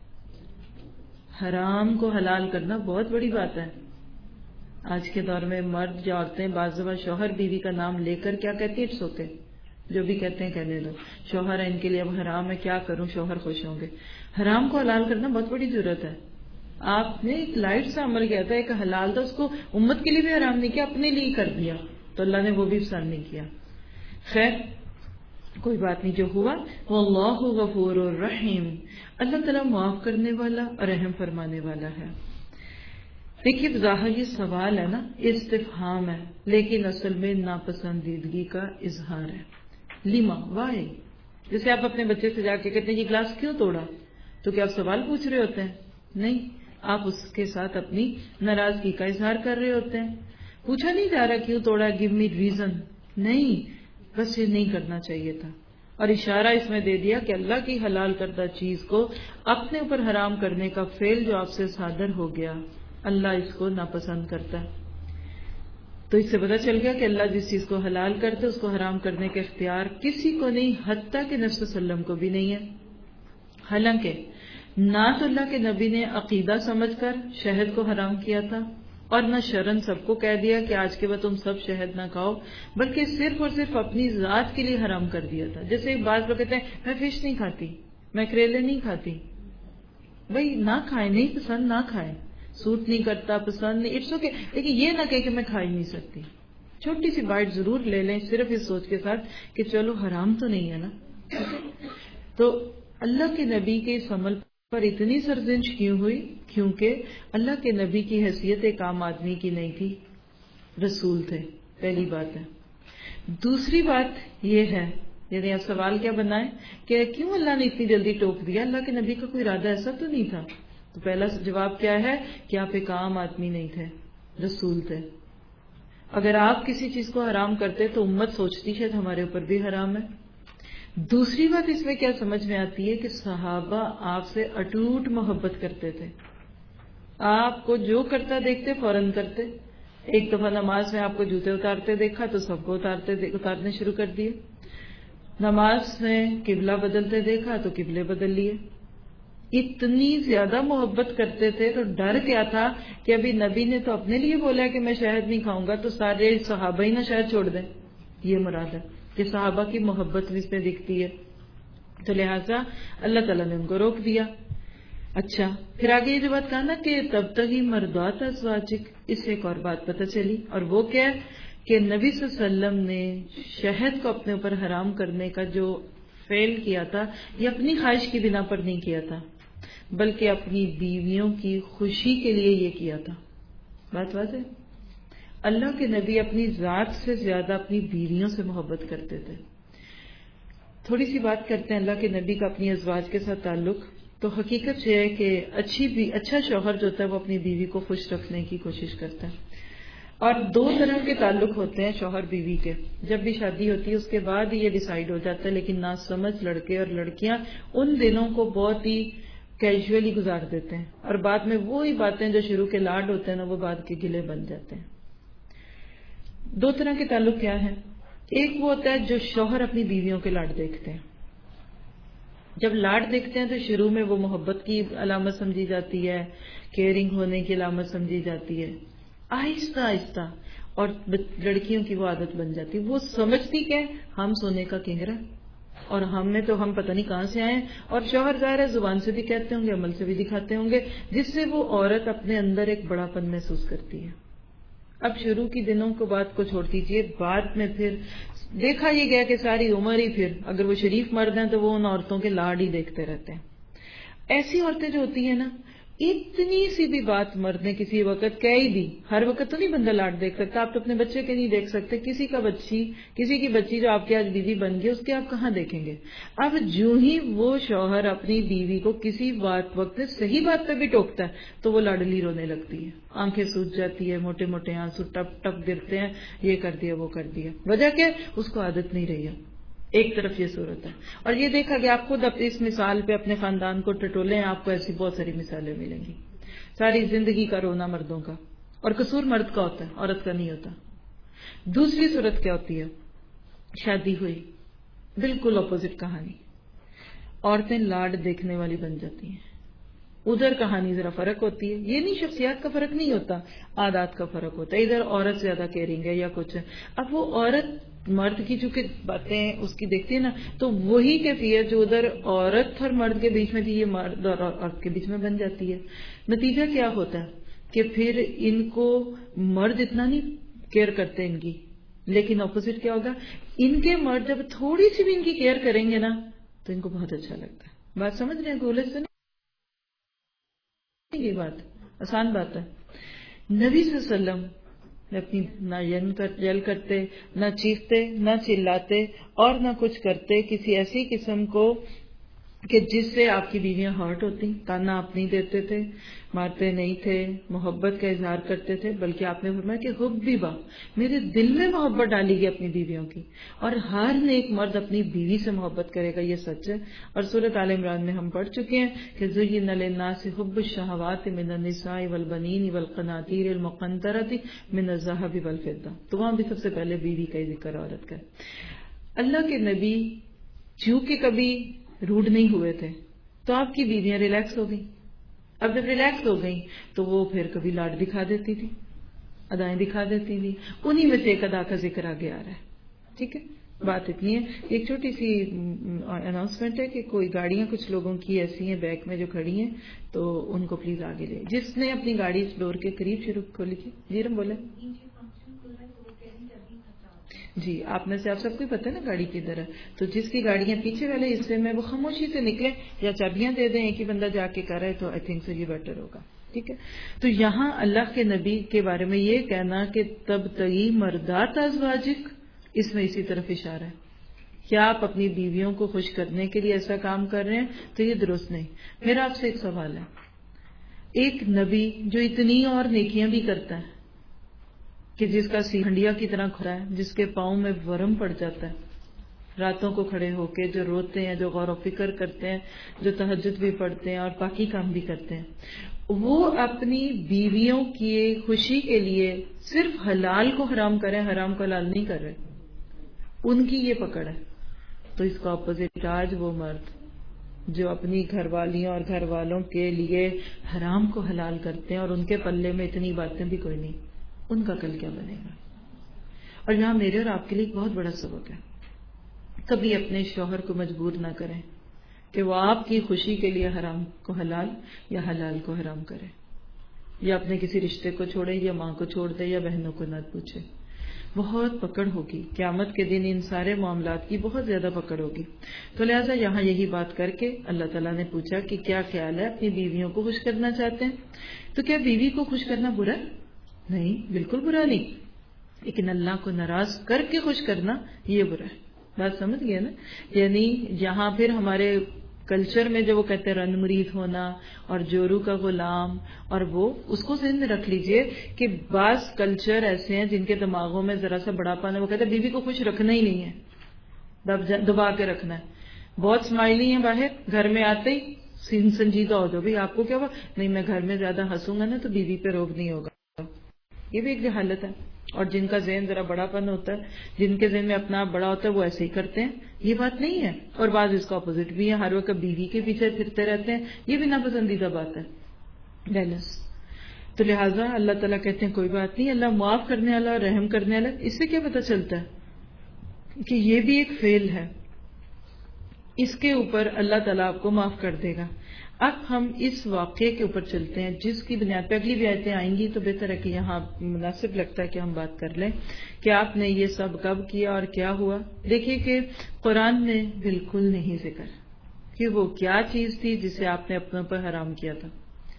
حرام کو حلال کرنا بہت بڑی بات ہے. آج کے دور میں مرد یا عورتیں بعض دفعہ شوہر بیوی کا نام لے کر کیا کہتی ہیں، اٹس اوکے، جو بھی کہتے ہیں کہنے دو، شوہر ہے ان کے لیے اب حرام ہے، کیا کروں، شوہر خوش ہوں گے. حرام کو حلال کرنا بہت بڑی ضرورت ہے. آپ نے ایک لائٹ سا عمل کیا تھا، ایک حلال تھا، اس کو امت کے لیے بھی حرام نہیں کیا، اپنے لیے کر دیا، تو اللہ نے وہ بھی پسند نہیں کیا. خیر کوئی بات نہیں، جو ہوا. واللہ غفور الرحیم، اللہ تعالیٰ معاف کرنے والا اور رحم فرمانے والا ہے. دیکھیے ظاہر یہ سوال ہے نا، استفہام ہے، لیکن اصل میں ناپسندیدگی کا اظہار ہے. لیما، وائی. جیسے آپ اپنے بچے سے جا کے کہتے ہیں یہ گلاس کیوں توڑا، تو کیا آپ سوال پوچھ رہے ہوتے ہیں؟ نہیں، آپ اس کے ساتھ اپنی ناراضگی کا اظہار کر رہے ہوتے ہیں. پوچھا نہیں جا رہا کیوں توڑا، گیو می ریزن، نہیں، بس یہ نہیں کرنا چاہیے تھا. اور اشارہ اس میں دے دیا کہ اللہ کی حلال کردہ چیز کو اپنے اوپر حرام کرنے کا فعل جو آپ سے صادر ہو گیا، اللہ اس کو ناپسند کرتا ہے. تو اس سے پتہ چل گیا کہ اللہ جس چیز کو حلال کرتے اس کو حرام کرنے کا اختیار کسی کو نہیں، حتیٰ کہ نبی صلی اللہ علیہ وسلم کو بھی نہیں ہے. حالانکہ نہ تو اللہ کے نبی نے عقیدہ سمجھ کر شہد کو حرام کیا تھا اور نہ شرن سب کو کہہ دیا کہ آج کے بعد تم سب شہد نہ کھاؤ، بلکہ صرف اور صرف اپنی ذات کے لیے حرام کر دیا تھا. جیسے بعض لوگ کہتے ہیں میں فش نہیں کھاتی، میں کریلے نہیں کھاتی. بھائی نہ کھائیں، نہیں پسند نہ کھائیں، سوٹ نہیں کرتا، پسند نہیں، اٹس اوکے، لیکن یہ نہ کہے کہ میں کھا ہی نہیں سکتی. چھوٹی سی بائٹ ضرور لے لیں، صرف اس سوچ کے ساتھ کہ چلو حرام تو نہیں ہے نا. تو اللہ کے نبی کے اس عمل پر اتنی سرزنش کیوں ہوئی؟ کیونکہ اللہ کے نبی کی حیثیت ایک عام آدمی کی نہیں تھی، رسول تھے. پہلی بات ہے. دوسری بات یہ ہے، یعنی آپ سوال کیا بنائیں کہ کیوں اللہ نے اتنی جلدی ٹوک دیا؟ اللہ کے نبی کا کوئی ارادہ ایسا تو نہیں تھا. تو پہلا جواب کیا ہے کہ آپ ایک عام آدمی نہیں تھے، رسول تھے. اگر آپ کسی چیز کو حرام کرتے تو امت سوچتی شاید ہمارے اوپر بھی حرام ہے. دوسری بات اس میں کیا سمجھ میں آتی ہے کہ صحابہ آپ سے اٹوٹ محبت کرتے تھے. آپ کو جو کرتا دیکھتے فوراً کرتے. ایک دفعہ نماز میں آپ کو جوتے اتارتے دیکھا تو سب کو اتارنے شروع کر دیے. نماز میں قبلہ بدلتے دیکھا تو قبلے بدل لیے. اتنی زیادہ محبت کرتے تھے تو ڈر کیا تھا کہ ابھی نبی نے تو اپنے لیے بولا کہ میں شہد نہیں کھاؤں گا تو سارے صحابہ ہی نہ شہد چھوڑ دیں. یہ مراد ہے کہ صحابہ کی محبت بھی اس میں دکھتی ہے. تو لہٰذا اللہ تعالیٰ نے ان کو روک دیا. اچھا پھر آگے یہ جو بات کہا نا کہ تب تک ہی مردات ازواجک، اس سے ایک اور بات پتہ چلی، اور وہ کیا ہے کہ نبی صلی اللہ علیہ وسلم نے شہد کو اپنے اوپر حرام کرنے کا جو فعل کیا تھا یہ اپنی خواہش کی بنا پر نہیں کیا تھا، بلکہ اپنی بیویوں کی خوشی کے لیے یہ کیا تھا. بات واضح؟ اللہ کے نبی اپنی ذات سے زیادہ اپنی بیویوں سے محبت کرتے تھے. تھوڑی سی بات کرتے ہیں اللہ کے نبی کا اپنی ازواج کے ساتھ تعلق. تو حقیقت یہ ہے کہ اچھا شوہر جو ہوتا ہے وہ اپنی بیوی کو خوش رکھنے کی کوشش کرتا ہے. اور دو طرح کے تعلق ہوتے ہیں شوہر بیوی کے. جب بھی شادی ہوتی ہے اس کے بعد یہ ڈیسائیڈ ہو جاتا ہے، لیکن نہ سمجھ لڑکے اور لڑکیاں ان دنوں کو بہت ہی کیجولی گزار دیتے ہیں، اور بعد میں وہی باتیں جو شروع کے لاڈ ہوتے ہیں نا وہ بعد کے گلے بن جاتے ہیں. دو طرح کے تعلق کیا ہیں؟ ایک وہ ہوتا ہے جو شوہر اپنی بیویوں کے لاڈ دیکھتے ہیں. جب لاڈ دیکھتے ہیں تو شروع میں وہ محبت کی علامت سمجھی جاتی ہے، کیئرنگ ہونے کی علامت سمجھی جاتی ہے. آہستہ آہستہ اور لڑکیوں کی وہ عادت بن جاتی ہے. وہ سمجھتی کہ ہم سونے کا کنگرا اور ہم پتہ نہیں کہاں سے آئے. اور شوہر ظاہر ہے زبان سے بھی کہتے ہوں گے، عمل سے بھی دکھاتے ہوں گے، جس سے وہ عورت اپنے اندر ایک بڑا پن محسوس کرتی ہے. اب شروع کی دنوں کو بات کو چھوڑ دیجیے، بعد میں پھر دیکھا یہ گیا کہ ساری عمر ہی پھر اگر وہ شریف مرد ہیں تو وہ ان عورتوں کے لاڈ ہی دیکھتے رہتے ہیں. ایسی عورتیں جو ہوتی ہیں نا، اتنی سی بھی بات مرد نے کسی وقت کہی دی، ہر وقت تو نہیں بندہ لاڈ دیکھ سکتا. آپ تو اپنے بچے کے نہیں دیکھ سکتے، کسی کی بچی جو آپ کی آج بیوی بن گئی اس کے آپ کہاں دیکھیں گے. اب جو ہی وہ شوہر اپنی بیوی کو کسی وقت صحیح بات پہ بھی ٹوکتا ہے تو وہ لاڈلی رونے لگتی ہے، آنکھیں سوج جاتی ہے، موٹے موٹے آنسو ٹپ ٹپ گرتے ہیں، یہ کر دیا وہ کر دیا. وجہ کیا؟ اس کو عادت نہیں رہی ہے. ایک طرف یہ صورت ہے. اور یہ دیکھا کہ آپ خود اس مثال پہ اپنے خاندان کو ٹٹولیں، آپ کو ایسی بہت ساری مثالیں ملیں گی. ساری زندگی کا رونا مردوں کا، اور قصور مرد کا ہوتا ہے، عورت کا نہیں ہوتا. دوسری صورت کیا ہوتی ہے؟ شادی ہوئی، بالکل اپوزٹ کہانی، عورتیں لاڈ دیکھنے والی بن جاتی ہیں. ادھر کہانی ذرا فرق ہوتی ہے. یہ نہیں شخصیات کا فرق نہیں ہوتا، عادات کا فرق ہوتا ہے. ادھر عورت زیادہ کیئرنگ ہے یا کچھ ہے. اب وہ عورت مرد کی چونکہ باتیں اس کی دیکھتی ہے نا، تو وہی کیفیت جو ادھر عورت اور مرد کے بیچ میں تھی یہ مرد اور عورت کے بیچ میں بن جاتی ہے. نتیجہ کیا ہوتا ہے کہ پھر ان کو مرد اتنا نہیں کیئر کرتے ان کی، لیکن اپوزٹ کیا ہوگا، ان کے مرد جب تھوڑی سی بھی ان کی کیئر کریں گے نا تو ان کو بہت اچھا لگتا ہے. بات سمجھ رہے ہیں؟ گولے سے یہ بات آسان بات ہے. نبی صلی اللہ علیہ وسلم اپنی نہ یل کرتے، نہ چیختے، نہ چلاتے اور نہ کچھ کرتے کسی ایسی قسم کو کہ جس سے آپ کی بیویاں ہرٹ ہوتی. تانا آپ نہیں دیتے تھے، مارتے نہیں تھے، محبت کا اظہار کرتے تھے، بلکہ آپ نے فرمایا کہ حبی با، میرے دل میں محبت ڈالی گئی اپنی بیویوں کی. اور ہر نیک مرد اپنی بیوی سے محبت کرے گا، یہ سچ ہے. اور سورۃ آل عمران میں ہم پڑھ چکے ہیں کہ زُیِّنَ لِلنَّاسِ حُبُّ الشَّهَوَاتِ مِنَ النِّسَاءِ وَالْبَنِينِ وَالْقَنَاطِيرِ الْمُقَنطَرَةِ مِنَ الذَّهَبِ وَالْفِضَّةِ. تو وہاں بھی سب سے پہلے بیوی کا ہی ذکر عورت کا. اللہ کے نبی چونکہ کبھی روڈ نہیں ہوئے تھے، تو آپ کی بیویاں ریلیکس ہو گئیں. اب جب ریلیکس ہو گئیں تو وہ پھر کبھی لاڈ دکھا دیتی تھی، ادائیں دکھا دیتی تھی. انہی میں سے ایک ادا کا ذکر آگے آ رہا ہے. ٹھیک ہے، بات اتنی ہے. ایک چھوٹی سی اناؤنسمنٹ ہے کہ کوئی گاڑیاں کچھ لوگوں کی ایسی ہیں بیک میں جو کھڑی ہیں، تو ان کو پلیز آگے لے. جس نے اپنی گاڑی اس فلور کے قریب شروع کھولی تھی. جی رم بولے. جی آپ میں سے آپ سب کو پتہ ہے نا گاڑی کدھر ہے. تو جس کی گاڑیاں پیچھے والے حصے میں، وہ خاموشی سے نکلے یا چابیاں دے دیں. ایک ہی بندہ جا کے کر رہا ہے تو آئی تھنک سو یہ بیٹر ہوگا. ٹھیک ہے. تو یہاں اللہ کے نبی کے بارے میں یہ کہنا کہ تب تئی مردات ازواجک، اس میں اسی طرف اشارہ ہے. کیا آپ اپنی بیویوں کو خوش کرنے کے لیے ایسا کام کر رہے ہیں؟ تو یہ درست نہیں. میرا آپ سے ایک سوال ہے. ایک نبی جو اتنی اور نیکیاں بھی کرتا ہے کہ جس کا سی ہنڈیا کی طرح کھڑا ہے، جس کے پاؤں میں ورم پڑ جاتا ہے، راتوں کو کھڑے ہو کے جو روتے ہیں، جو غور و فکر کرتے ہیں، جو تہجد بھی پڑھتے ہیں اور باقی کام بھی کرتے ہیں، وہ اپنی بیویوں کی خوشی کے لیے صرف حلال کو حرام کریں، حرام کو حلال نہیں کر رہے. ان کی یہ پکڑ ہے. تو اس کا اپوزٹ آج وہ مرد جو اپنی گھر والیوں اور گھر والوں کے لیے حرام کو حلال کرتے ہیں اور ان کے پلے میں اتنی باتیں بھی کوئی نہیں، ان کا کل کیا بنے گا؟ اور یہاں میرے اور آپ کے لیے ایک بہت بڑا سبق ہے. کبھی اپنے شوہر کو مجبور نہ کریں کہ وہ آپ کی خوشی کے لیے حرام کو حلال یا حلال کو حرام کرے، یا اپنے کسی رشتے کو چھوڑے، یا ماں کو چھوڑ دے، یا بہنوں کو نہ پوچھے. بہت پکڑ ہوگی قیامت کے دن، ان سارے معاملات کی بہت زیادہ پکڑ ہوگی. تو لہٰذا یہاں یہی بات کر کے اللہ تعالیٰ نے پوچھا کہ کیا خیال ہے، اپنی بیویوں کو خوش کرنا چاہتے ہیں؟ تو کیا بیوی کو خوش کرنا برا ہے؟ نہیں، بالکل برا نہیں. لیکن اللہ کو ناراض کر کے خوش کرنا یہ برا ہے. بات سمجھ گئے نا؟ یعنی یہاں پھر ہمارے کلچر میں جو وہ کہتے ہیں رن مرید ہونا اور جورو کا غلام، اور وہ اس کو ذہن میں رکھ لیجئے کہ بعض کلچر ایسے ہیں جن کے دماغوں میں ذرا سا بڑا پن ہے. وہ کہتے ہیں بیوی کو خوش رکھنا ہی نہیں ہے، دبا کے رکھنا ہے. بہت اسمائلی ہیں باہر، گھر میں آتے ہی سنجیدہ ہو جاؤ. بھائی آپ کو کیا ہوا؟ نہیں، میں گھر میں زیادہ ہنسوں گا نا تو بیوی پہ روب نہیں ہوگا. یہ بھی ایک جہالت ہے. اور جن کا ذہن ذرا بڑا پن ہوتا ہے، جن کے ذہن میں اپنا آپ بڑا ہوتا ہے، وہ ایسے ہی کرتے ہیں. یہ بات نہیں ہے. اور بعض اس کا اپوزٹ بھی ہے، ہر وقت بیوی کے پیچھے پھرتے رہتے ہیں. یہ بھی ناپسندیدہ بات ہے. بیلنس. تو لہٰذا اللہ تعالیٰ کہتے ہیں کوئی بات نہیں، اللہ معاف کرنے والا اور رحم کرنے والا. اس سے کیا پتہ چلتا ہے کہ یہ بھی ایک فعل ہے، اس کے اوپر اللہ تعالیٰ آپ کو معاف کر دے گا. اب ہم اس واقعے کے اوپر چلتے ہیں جس کی بنیاد پہ اگلی بھی آیتیں آئیں گی، تو بہتر ہے کہ یہاں مناسب لگتا ہے کہ ہم بات کر لیں کہ آپ نے یہ سب کب کیا اور کیا ہوا. دیکھیے کہ قرآن میں بالکل نہیں ذکر کہ وہ کیا چیز تھی جسے آپ نے اپنوں پر حرام کیا تھا.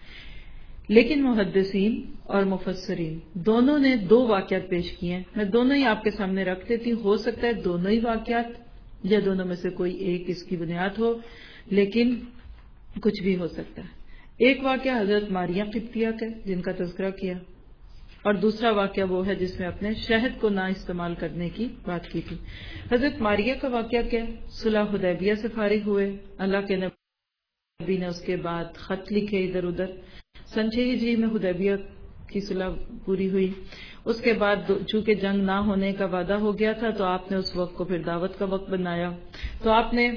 لیکن محدثین اور مفسرین دونوں نے دو واقعات پیش کیے ہیں. میں دونوں ہی آپ کے سامنے رکھ دیتی ہوں. ہو سکتا ہے دونوں ہی واقعات یا دونوں میں سے کوئی ایک اس کی بنیاد ہو، لیکن کچھ بھی ہو سکتا ہے. ایک واقعہ حضرت ماریہ قبطیہ کا جن کا تذکرہ کیا، اور دوسرا واقعہ وہ ہے جس میں اپنے شہد کو نہ استعمال کرنے کی بات کی تھی. حضرت ماریہ کا واقعہ کیا؟ صلح حدیبیہ سے فارغ ہوئے، اللہ کے نبی نے اس کے بعد خط لکھے ادھر ادھر. سن 6 ہجری میں حدیبیہ کی صلح پوری ہوئی. اس کے بعد چونکہ جنگ نہ ہونے کا وعدہ ہو گیا تھا تو آپ نے اس وقت کو پھر دعوت کا وقت بنایا. تو آپ نے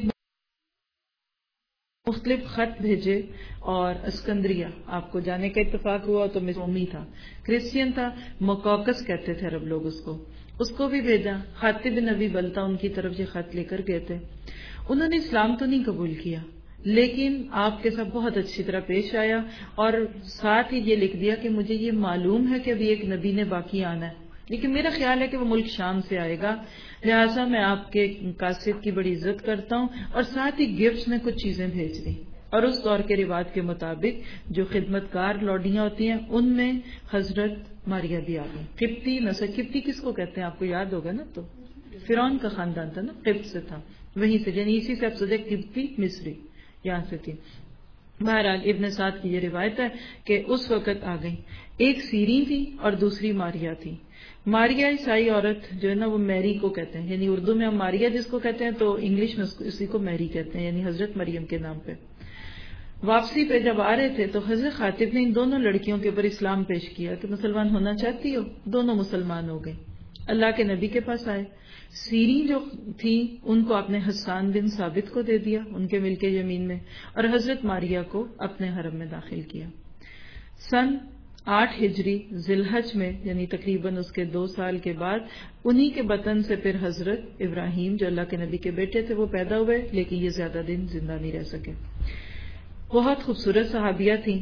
مختلف خط بھیجے، اور اسکندریہ آپ کو جانے کا اتفاق ہوا تو رومی تھا، کرسچین تھا، مکوکس کہتے تھے عرب لوگ اس کو بھی بھیجا. خاطب بن ابی بلتا ان کی طرف یہ خط لے کر گئے تھے. انہوں نے اسلام تو نہیں قبول کیا، لیکن آپ کے ساتھ بہت اچھی طرح پیش آیا، اور ساتھ ہی یہ لکھ دیا کہ مجھے یہ معلوم ہے کہ ابھی ایک نبی نے باقی آنا ہے، لیکن میرا خیال ہے کہ وہ ملک شام سے آئے گا، لہٰذا میں آپ کے قاصد کی بڑی عزت کرتا ہوں. اور ساتھ ہی گفٹس میں کچھ چیزیں بھیج دی. اور اس دور کے رواج کے مطابق جو خدمت کار لوڈیاں ہوتی ہیں ان میں حضرت ماریہ بھی آ گئی. قبطی نسل، قبطی کس کو کہتے ہیں آپ کو یاد ہوگا نا؟ تو فرعون کا خاندان تھا نا، قبط سے تھا، وہیں سے، یعنی اسی سے اب سجے قبطی مصری یہاں سے تھی. بہرحال ابن سعد کی یہ روایت ہے کہ اس وقت آ گئی. ایک سیرین تھی اور دوسری ماریہ تھی. ماریہ عیسائی عورت جو ہے نا وہ میری کو کہتے ہیں، یعنی اردو میں ہم ماریہ جس کو کہتے ہیں تو انگلش میں اسی کو میری کہتے ہیں، یعنی حضرت مریم کے نام پہ. واپسی پہ جب آ رہے تھے تو حضرت خاطب نے ان دونوں لڑکیوں کے اوپر اسلام پیش کیا کہ مسلمان ہونا چاہتی ہو؟ دونوں مسلمان ہو گئے. اللہ کے نبی کے پاس آئے. سیری جو تھی ان کو آپ نے حسان بن ثابت کو دے دیا ان کے ملک یمین میں، اور حضرت ماریہ کو اپنے حرم میں داخل کیا. سن 8 ہجری ذی الحج میں، یعنی تقریباً اس کے 2 سال کے بعد، انہی کے بطن سے پھر حضرت ابراہیم جو اللہ کے نبی کے بیٹے تھے وہ پیدا ہوئے، لیکن یہ زیادہ دن زندہ نہیں رہ سکے. بہت خوبصورت صحابیہ تھیں.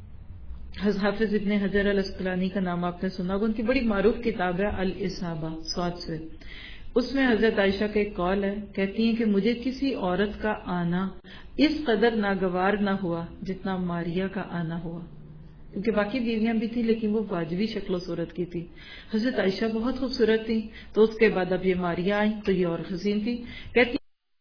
حافظ ابن حجر الاسقلانی کا نام آپ نے سنا ہوگا، ان کی بڑی معروف کتاب ہے الاصابہ سواد سے. اس میں حضرت عائشہ کا ایک قول ہے، کہتی ہیں کہ مجھے کسی عورت کا آنا اس قدر ناگوار نہ ہوا جتنا ماریہ کا آنا ہوا، کیونکہ باقی بیویاں بھی تھیں لیکن وہ واجبی شکل و صورت کی تھی. حضرت عائشہ بہت خوبصورت تھی، تو اس کے بعد اب یہ ماریہ آئیں تو یہ اور حسین تھی. کہتی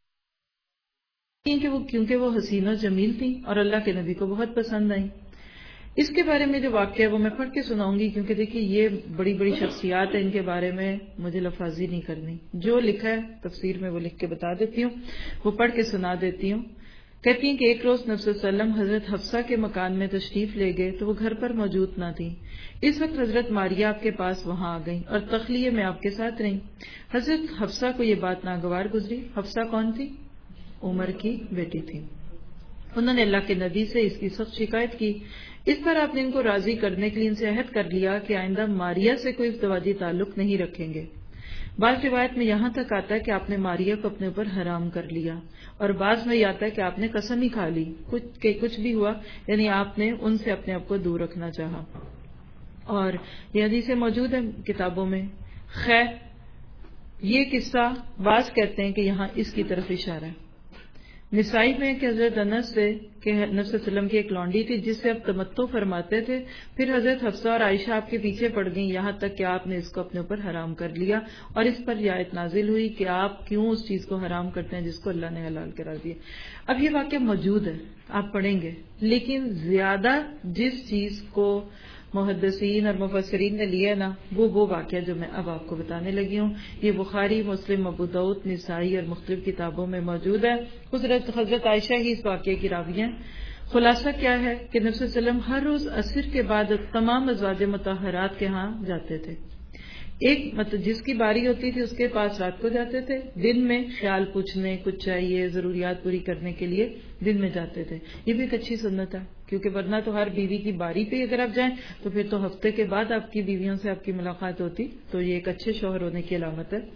ہیں کہ کیونکہ وہ حسین و جمیل تھی اور اللہ کے نبی کو بہت پسند آئیں. اس کے بارے میں جو واقعہ ہے وہ میں پڑھ کے سناؤں گی، کیونکہ دیکھیے یہ بڑی بڑی شخصیات ہیں، ان کے بارے میں مجھے لفاظی نہیں کرنی. جو لکھا ہے تفسیر میں وہ لکھ کے بتا دیتی ہوں، وہ پڑھ کے سنا دیتی ہوں. کہتی ہیں کہ ایک روز نبی صلی اللہ علیہ وسلم حضرت حفصہ کے مکان میں تشریف لے گئے تو وہ گھر پر موجود نہ تھی. اس وقت حضرت ماریہ آپ کے پاس وہاں آ گئیں اور تخلیے میں آپ کے ساتھ رہیں. حضرت حفصہ کو یہ بات ناگوار گزری. حفصہ کون تھی؟ عمر کی بیٹی تھی. انہوں نے اللہ کے نبی سے اس کی سخت شکایت کی. اس پر آپ نے ان کو راضی کرنے کے لیے ان سے عہد کر لیا کہ آئندہ ماریہ سے کوئی ازدواجی تعلق نہیں رکھیں گے. بعض روایت میں یہاں تک آتا ہے کہ آپ نے ماریہ کو اپنے اوپر حرام کر لیا، اور بعض میں یہ آتا ہے کہ آپ نے قسم ہی کھا لی کہ کچھ بھی ہوا، یعنی آپ نے ان سے اپنے آپ کو دور رکھنا چاہا. اور یہ حدیثیں موجود ہیں کتابوں میں. خیر، یہ قصہ بعض کہتے ہیں کہ یہاں اس کی طرف اشارہ ہے. نسائی میں کہ حضرت انس سے کہ نبی صلی اللہ علیہ وسلم کی ایک لونڈی تھی جس سے اب تمتع فرماتے تھے، پھر حضرت حفصہ اور عائشہ آپ کے پیچھے پڑ گئیں یہاں تک کہ آپ نے اس کو اپنے اوپر حرام کر لیا، اور اس پر یہ آیت نازل ہوئی کہ آپ کیوں اس چیز کو حرام کرتے ہیں جس کو اللہ نے حلال کرا دیا. اب یہ واقعہ موجود ہے، آپ پڑھیں گے، لیکن زیادہ جس چیز کو محدثین اور مفسرین نے لیا نا وہ واقعہ جو میں اب آپ کو بتانے لگی ہوں. یہ بخاری، مسلم، ابو داؤد، نسائی اور مختلف کتابوں میں موجود ہے. حضرت عائشہ ہی اس واقعے کی راوی ہیں. خلاصہ کیا ہے کہ نبی صلی اللہ علیہ وسلم ہر روز عصر کے بعد تمام ازواج مطہرات کے ہاں جاتے تھے. ایک جس کی باری ہوتی تھی اس کے پاس رات کو جاتے تھے، دن میں خیال پوچھنے، کچھ چاہیے، ضروریات پوری کرنے کے لیے دن میں جاتے تھے. یہ بھی ایک اچھی سنت ہے، کیونکہ ورنہ تو ہر بیوی کی باری پہ اگر آپ جائیں تو پھر تو ہفتے کے بعد آپ کی بیویوں سے آپ کی ملاقات ہوتی، تو یہ ایک اچھے شوہر ہونے کی علامت ہے.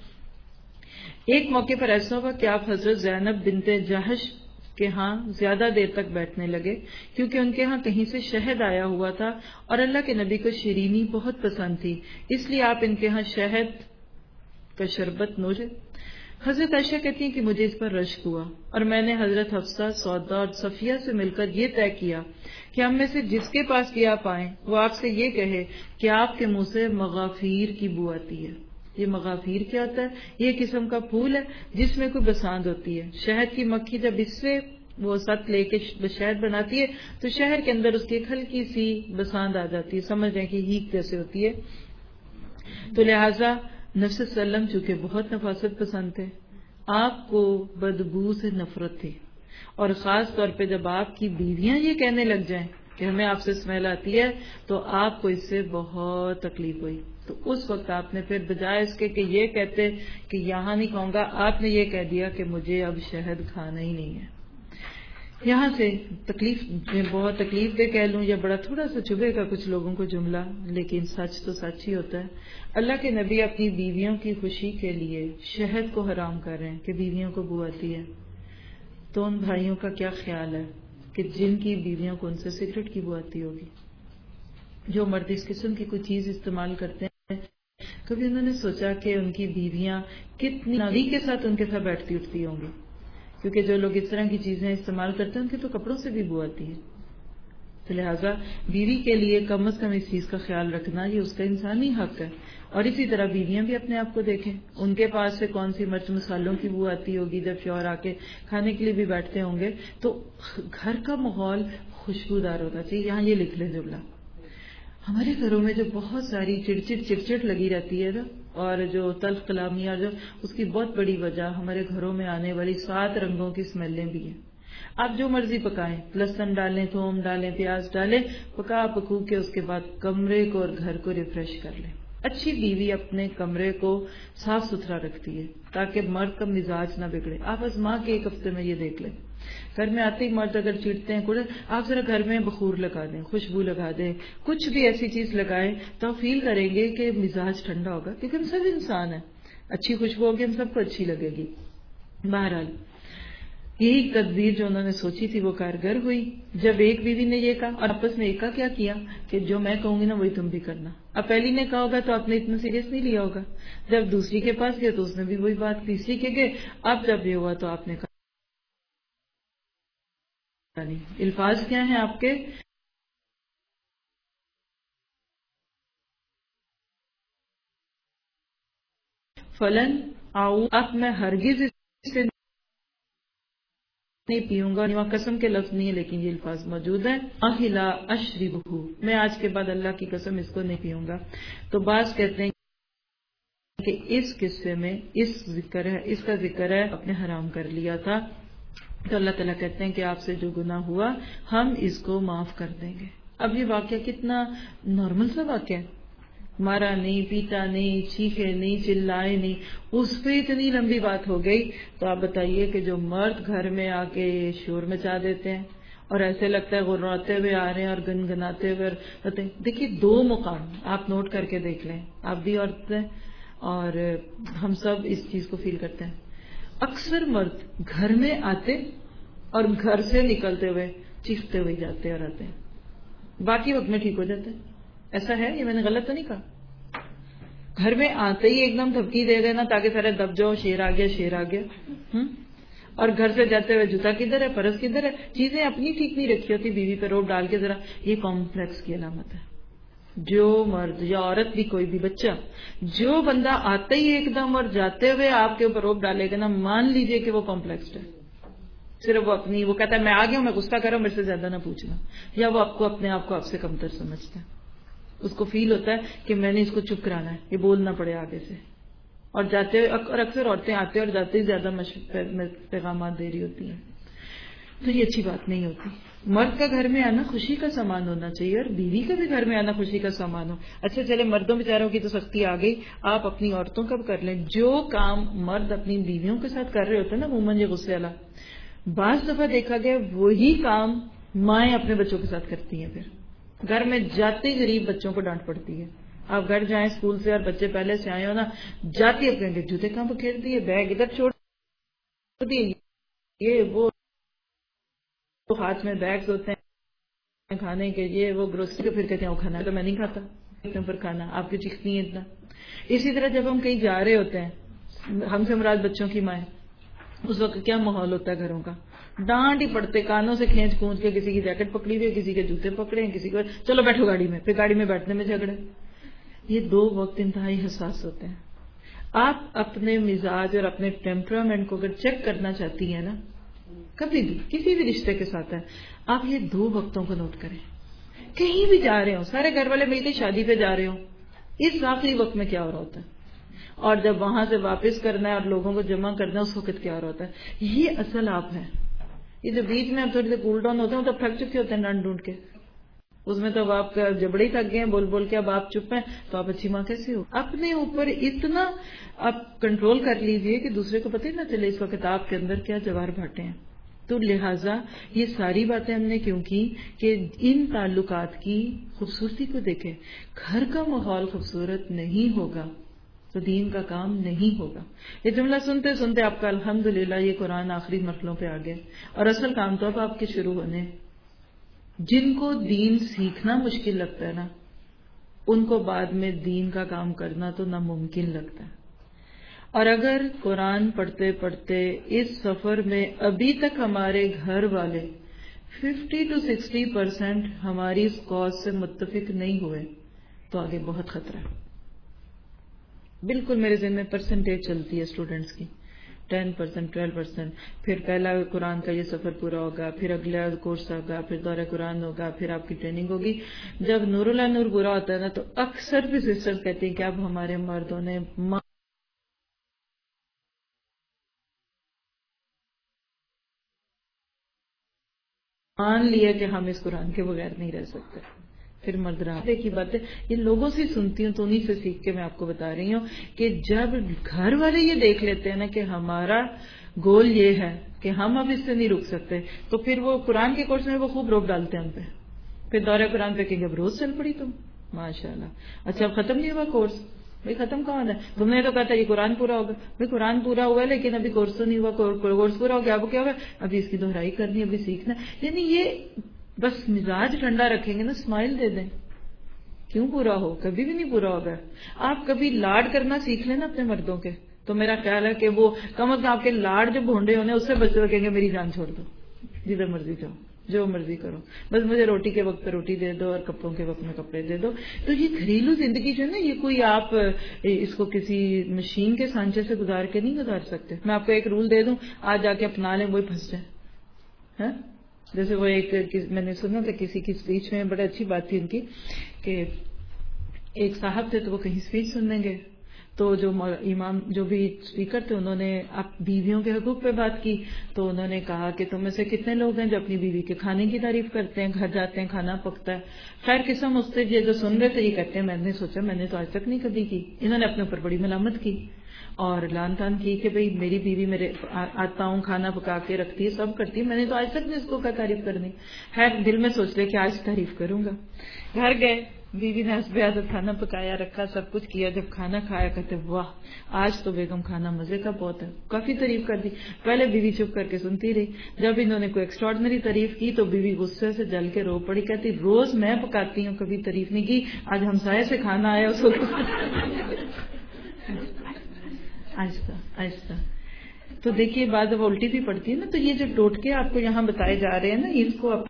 ایک موقع پر ایسا ہوا کہ آپ حضرت زینب بنت جہش کے ہاں زیادہ دیر تک بیٹھنے لگے، کیونکہ ان کے ہاں کہیں سے شہد آیا ہوا تھا اور اللہ کے نبی کو شیرینی بہت پسند تھی، اس لیے آپ ان کے ہاں شہد کا شربت نوشے. حضرت عائشہ کہتی ہیں کہ مجھے اس پر رشک ہوا اور میں نے حضرت حفصہ، سودا اور صفیہ سے مل کر یہ طے کیا کہ ہم میں سے جس کے پاس بھی آپ آئیں وہ آپ سے یہ کہے کہ آپ کے منہ سے مغافیر کی بو آتی ہے. یہ مغافیر کیا ہوتا ہے؟ یہ قسم کا پھول ہے جس میں کوئی بساند ہوتی ہے. شہد کی مکھی جب اس سے وہ ست لے کے شہد بناتی ہے تو شہد کے اندر اس کی ایک ہلکی سی بساند آ جاتی ہے، سمجھ جائیں کہ ہیک جیسے ہوتی ہے. تو لہٰذا نبی صلی اللہ علیہ وسلم چونکہ بہت نفاست پسند تھے، آپ کو بدبو سے نفرت تھی، اور خاص طور پہ جب آپ کی بیویاں یہ کہنے لگ جائیں کہ ہمیں آپ سے اسمیل آتی ہے تو آپ کو اس سے بہت تکلیف ہوئی. تو اس وقت آپ نے پھر بجائے اس کے کہ یہ کہتے کہ یہاں نہیں کھاؤں گا، آپ نے یہ کہہ دیا کہ مجھے اب شہد کھانا ہی نہیں ہے. یہاں سے تکلیف، بہت تکلیف دے کہہ لوں یا بڑا تھوڑا سا چبھے گا کچھ لوگوں کو جملہ، لیکن سچ تو سچ ہی ہوتا ہے. اللہ کے نبی اپنی بیویوں کی خوشی کے لیے شہد کو حرام کر رہے ہیں کہ بیویوں کو بو آتی ہے. تو ان بھائیوں کا کیا خیال ہے کہ جن کی بیویوں کو ان سے سگریٹ کی بو آتی ہوگی؟ جو مرد اس قسم کی کوئی چیز استعمال کرتے ہیں، کبھی انہوں نے سوچا کہ ان کی بیویاں کتنی ناوی کے ساتھ ان کے ساتھ بیٹھتی اٹھتی ہوں گی؟ کیونکہ جو لوگ اس طرح کی چیزیں استعمال کرتے ہیں ان کے تو کپڑوں سے بھی بو آتی ہے. تو لہٰذا بیوی کے لیے کم از کم اس چیز کا خیال رکھنا یہ اس کا انسانی حق ہے. اور اسی طرح بیویاں بھی اپنے آپ کو دیکھیں، ان کے پاس سے کون سی مرچ مسالوں کی بو آتی ہوگی جب شوہر آ کے کھانے کے لیے بھی بیٹھتے ہوں گے. تو گھر کا ماحول خوشبودار ہونا چاہیے. یہاں یہ لکھ لیں جملہ. ہمارے گھروں میں جو بہت ساری چڑچڑ لگی رہتی ہے نا، اور جو تلخ کلامی، اور جو اس کی بہت بڑی وجہ ہمارے گھروں میں آنے والی 7 رنگوں کی اسمیلیں بھی ہیں. آپ جو مرضی پکائیں، لہسن ڈالیں، تھوم ڈالیں، پیاز ڈالیں، پکا پکو کے اس کے بعد کمرے کو اور گھر کو ریفریش کر لیں. اچھی بیوی اپنے کمرے کو صاف ستھرا رکھتی ہے تاکہ مرد کا مزاج نہ بگڑے. آپ آزما کے ایک ہفتے میں یہ دیکھ لیں. گھر میں آتے ہی مرد اگر چڑتے ہیں کڑے آپ ذرا گھر میں بخور لگا دیں, خوشبو لگا دیں, کچھ بھی ایسی چیز لگائیں تو آپ فیل کریں گے کہ مزاج ٹھنڈا ہوگا, کیونکہ ہم سب انسان ہیں. اچھی خوشبو ہوگی ہم سب کو اچھی لگے گی. بہرحال یہی تدبیر جو انہوں نے سوچی تھی وہ کارگر ہوئی. جب ایک بیوی نے یہ کہا اور آپس میں ایک کا کیا کیا کہ جو میں کہوں گی نا وہی تم بھی کرنا. اب پہلی نے کہا ہوگا تو آپ نے اتنا سیریس نہیں لیا ہوگا, جب دوسری کے پاس گئے تو اس نے بھی وہی بات, تیسری کے گئے, اب جب یہ ہوا تو آپ نے کہا نہیں. الفاظ کیا ہیں آپ کے؟ فلن آؤ, اب میں ہرگز اس سے نہیں پیوں گا. وہاں قسم کے لفظ نہیں ہے لیکن یہ الفاظ موجود ہیں. اہلا اشربہ, میں آج کے بعد اللہ کی قسم اس کو نہیں پیوں گا. تو بعض کہتے ہیں کہ اس قصے میں اس کا ذکر ہے اپنے حرام کر لیا تھا, تو اللہ تعالیٰ کہتے ہیں کہ آپ سے جو گناہ ہوا ہم اس کو معاف کر دیں گے. اب یہ واقعہ کتنا نارمل سا واقعہ ہے, مارا نہیں, پیٹا نہیں, چیخے نہیں, چلائے نہیں, اس پہ اتنی لمبی بات ہو گئی. تو آپ بتائیے کہ جو مرد گھر میں آ کے شور مچا دیتے ہیں اور ایسے لگتا ہے غراتے ہوئے آ رہے ہیں اور گنگناتے ہوئے رہتے ہیں. دیکھیے دو مقام آپ نوٹ کر کے دیکھ لیں, آپ بھی عورتیں اور ہم سب اس چیز کو فیل کرتے ہیں. اکثر مرد گھر میں آتے اور گھر سے نکلتے ہوئے چیختے ہوئے جاتے اور آتے ہیں, باقی وقت میں ٹھیک ہو جاتے ہیں. ایسا ہے, یہ میں نے غلط تو نہیں کہا؟ گھر میں آتے ہی ایک دم دھمکی دے دینا تاکہ سارے دب جاؤ, شیر آ گیا, شیر آ گیا. اور گھر سے جاتے ہوئے جوتا کدھر ہے, پرس کدھر ہے, چیزیں اپنی ٹھیک نہیں رکھی ہوتی, بیوی پہ روب ڈال کے ذرا, یہ کمپلیکس کی علامت ہے. جو مرد یا عورت بھی, کوئی بھی بچہ, جو بندہ آتے ہی ایک دم اور جاتے ہوئے آپ کے اوپر روب ڈالے گا نا, مان لیجئے کہ وہ کمپلیکسڈ ہے. صرف وہ اپنی, وہ کہتا ہے میں آ گیا ہوں, میں غصہ کر رہا ہوں, میرے سے زیادہ نہ پوچھنا, یا وہ آپ کو اپنے آپ کو آپ سے کمتر سمجھتا ہے. اس کو فیل ہوتا ہے کہ میں نے اس کو چپ کرانا ہے, یہ بولنا پڑے آگے سے. اور جاتے ہوئے, اور اکثر عورتیں آتے اور جاتے ہی زیادہ پیغامات دے رہی ہوتی ہیں, تو یہ اچھی بات نہیں ہوتی. مرد کا گھر میں آنا خوشی کا سامان ہونا چاہیے, اور بیوی کا بھی گھر میں آنا خوشی کا سامان ہو. اچھا چلے مردوں بیچاروں کی تو سختی آ گئی, آپ اپنی عورتوں کا بھی کر لیں. جو کام مرد اپنی بیویوں کے ساتھ کر رہے ہوتے ہیں نا عموماً یہ غصے والا, بعض دفعہ دیکھا گیا وہی کام مائیں اپنے بچوں کے ساتھ کرتی ہیں. پھر گھر میں جاتے ہی غریب بچوں کو ڈانٹ پڑتی ہے. آپ گھر جائیں اسکول سے اور بچے پہلے سے آئے ہو نا, جاتی اپنے جوتے کہاں پہ کھیل دیے, بیگ ادھر چھوڑ دیے, یہ وہ ہاتھ میں بیگز ہوتے ہیں کھانے کے, یہ وہ گروسری کے, پھر کہتے ہیں وہ کھانا ہے تو میں نہیں کھاتا, اتنے پر کھانا آپ کی چیختی ہیں اتنا. اسی طرح جب ہم کہیں جا رہے ہوتے ہیں, ہم سے مراد بچوں کی مائیں, اس وقت کیا ماحول ہوتا ہے گھروں کا, ڈانٹ ہی پڑتے, کانوں سے کھینچ کھونچ کے, کسی کی جیکٹ پکڑی ہوئی, کسی کے جوتے پکڑے ہیں, کسی کو چلو بیٹھو گاڑی میں, پھر گاڑی میں بیٹھنے میں جھگڑے. یہ دو وقت انتہائی حساس ہوتے ہیں. آپ اپنے مزاج اور اپنے ٹیمپرامنٹ کو اگر چیک کرنا چاہتی ہیں نا, کبھی بھی کسی بھی رشتے کے ساتھ ہے, آپ یہ دو وقتوں کو نوٹ کریں. کہیں بھی جا رہے ہو, سارے گھر والے مل کے شادی پہ جا رہے ہو, اس آخری وقت میں کیا ہو رہا ہوتا ہے, اور جب وہاں سے واپس کرنا ہے اور لوگوں کو جمع کرنا ہے اس وقت کیا ہو رہا ہوتا ہے. یہ اصل آپ ہے. یہ جو بیچ میں آپ تھوڑے سے کول ڈاؤن ہوتے ہیں تب تھک چکے ہوتے ہیں ڈانٹ ڈونٹ کے, اس میں تو اب آپ کا جبڑے ہی تھک گئے ہیں بول بول کے, اب آپ چپ ہیں تو آپ اچھی ماں کیسے ہو. اپنے اوپر اتنا آپ کنٹرول کر لیجئے کہ دوسرے کو پتہ ہی نہ چلے اس وقت آپ کے اندر کیا جوار بھاٹے ہیں. تو لہٰذا یہ ساری باتیں ہم نے کیوں کی کہ ان تعلقات کی خوبصورتی کو دیکھیں. گھر کا ماحول خوبصورت نہیں ہوگا تو دین کا کام نہیں ہوگا. یہ جملہ سنتے سنتے آپ کا الحمدللہ یہ قرآن آخری مرحلوں پہ آ گیا, اور اصل کام تو اب آپ کے شروع ہونے. جن کو دین سیکھنا مشکل لگتا ہے نا, ان کو بعد میں دین کا کام کرنا تو ناممکن لگتا ہے. اور اگر قرآن پڑھتے پڑھتے اس سفر میں ابھی تک ہمارے گھر والے 50 to 60% ہماری اس کاز سے متفق نہیں ہوئے تو آگے بہت خطرہ ہے. بالکل میرے ذہن میں پرسنٹیج چلتی ہے اسٹوڈنٹس کی, 10%, 12%, پھر پہلا قرآن کا یہ سفر پورا ہوگا, پھر اگلا کورس ہوگا, پھر دورہ قرآن ہوگا, پھر آپ کی ٹریننگ ہوگی. جب نور اللہ نور پورا ہوتا ہے نا تو اکثر بھی سسٹرز کہتی ہیں کہ اب ہمارے مردوں نے مان لیا کہ ہم اس قرآن کے بغیر نہیں رہ سکتے. پھر مرد رہا کی باتیں یہ لوگوں سے سنتی ہوں تو انہیں سے سیکھ کے میں آپ کو بتا رہی ہوں کہ جب گھر والے یہ دیکھ لیتے ہیں نا کہ ہمارا گول یہ ہے کہ ہم اب اس سے نہیں رک سکتے تو پھر وہ قرآن کے کورس میں وہ خوب روک ڈالتے ہیں ہم پہ. پھر دورہ قرآن پہ کہیں گے اب روز چل پڑی تم ماشاء اللہ. اچھا اب ختم نہیں ہوا کورس؟ بھائی ختم کہاں ہے؟ تم نے تو کہا تھا یہ قرآن پورا ہوگا. بھائی قرآن پورا ہوا ہے لیکن ابھی کورس تو نہیں ہوا. کورس پورا ہو گیا اب کیا ہوگا؟ ابھی اس کی دہرائی کرنی ابھی سیکھنا. یعنی یہ بس مزاج ٹھنڈا رکھیں گے نا اسمائل دے دیں کیوں پورا ہو؟ کبھی بھی نہیں پورا ہوگا. آپ کبھی لاڈ کرنا سیکھ لیں نا اپنے مردوں کے تو میرا خیال ہے کہ وہ کم از کم آپ کے لاڈ جو بھونڈے ہونے اس سے بچے رکھیں گے میری جان چھوڑ دو جدھر مرضی جاؤ جو مرضی کرو بس مجھے روٹی کے وقت پہ روٹی دے دو اور کپڑوں کے وقت میں کپڑے دے دو. تو یہ گھریلو زندگی جو ہے نا یہ کوئی آپ اس کو کسی مشین کے سانچے سے گزار کے نہیں گزار سکتے. میں آپ کو ایک رول دے دوں آج جا کے اپنا لیں وہی پھنس جائیں. جیسے وہ ایک میں نے سنا تھا کسی کی اسپیچ میں بڑی اچھی بات تھی ان کی کہ ایک صاحب تھے تو وہ کہیں اسپیچ سننے گے تو جو امام جو بھی اسپیکر تھے انہوں نے بیویوں کے حقوق پہ بات کی تو انہوں نے کہا کہ تم میں سے کتنے لوگ ہیں جو اپنی بیوی کے کھانے کی تعریف کرتے ہیں, گھر جاتے ہیں کھانا پکتا ہے. خیر قسم اس سے یہ جو سن رہے تھے یہ کہتے ہیں میں نے سوچا میں نے تو آج تک نہیں کبھی کی. انہوں نے اپنے اوپر بڑی ملامت کی اور لان تان کی کہ بھئی میری بیوی میرے آتا ہوں کھانا پکا کے رکھتی ہے سب کرتی ہے میں نے تو آج تک نہیں اس کو کا تعریف کرنی. خیر دل میں سوچ لے کہ آج تعریف کروں گا. گھر گئے بیوی نے حسب عادت کھانا پکایا رکھا سب کچھ کیا. جب کھانا کھایا کہتے واہ آج تو بیگم کھانا مزے کا بہت ہے. کافی تعریف کر دی. پہلے بیوی چپ کر کے سنتی رہی. جب انہوں نے کوئی ایکسٹراڈنری تعریف کی تو بیوی غصے سے جل کے رو پڑی. کہتی روز میں پکاتی ہوں کبھی تعریف نہیں کی آج ہمسائے سے کھانا آیا اس کو آہستہ آہستہ. تو دیکھیے بعض اب الٹی بھی پڑتی ہے نا تو یہ جو ٹوٹکے آپ کو یہاں بتائے جا رہے ہیں نا اس کو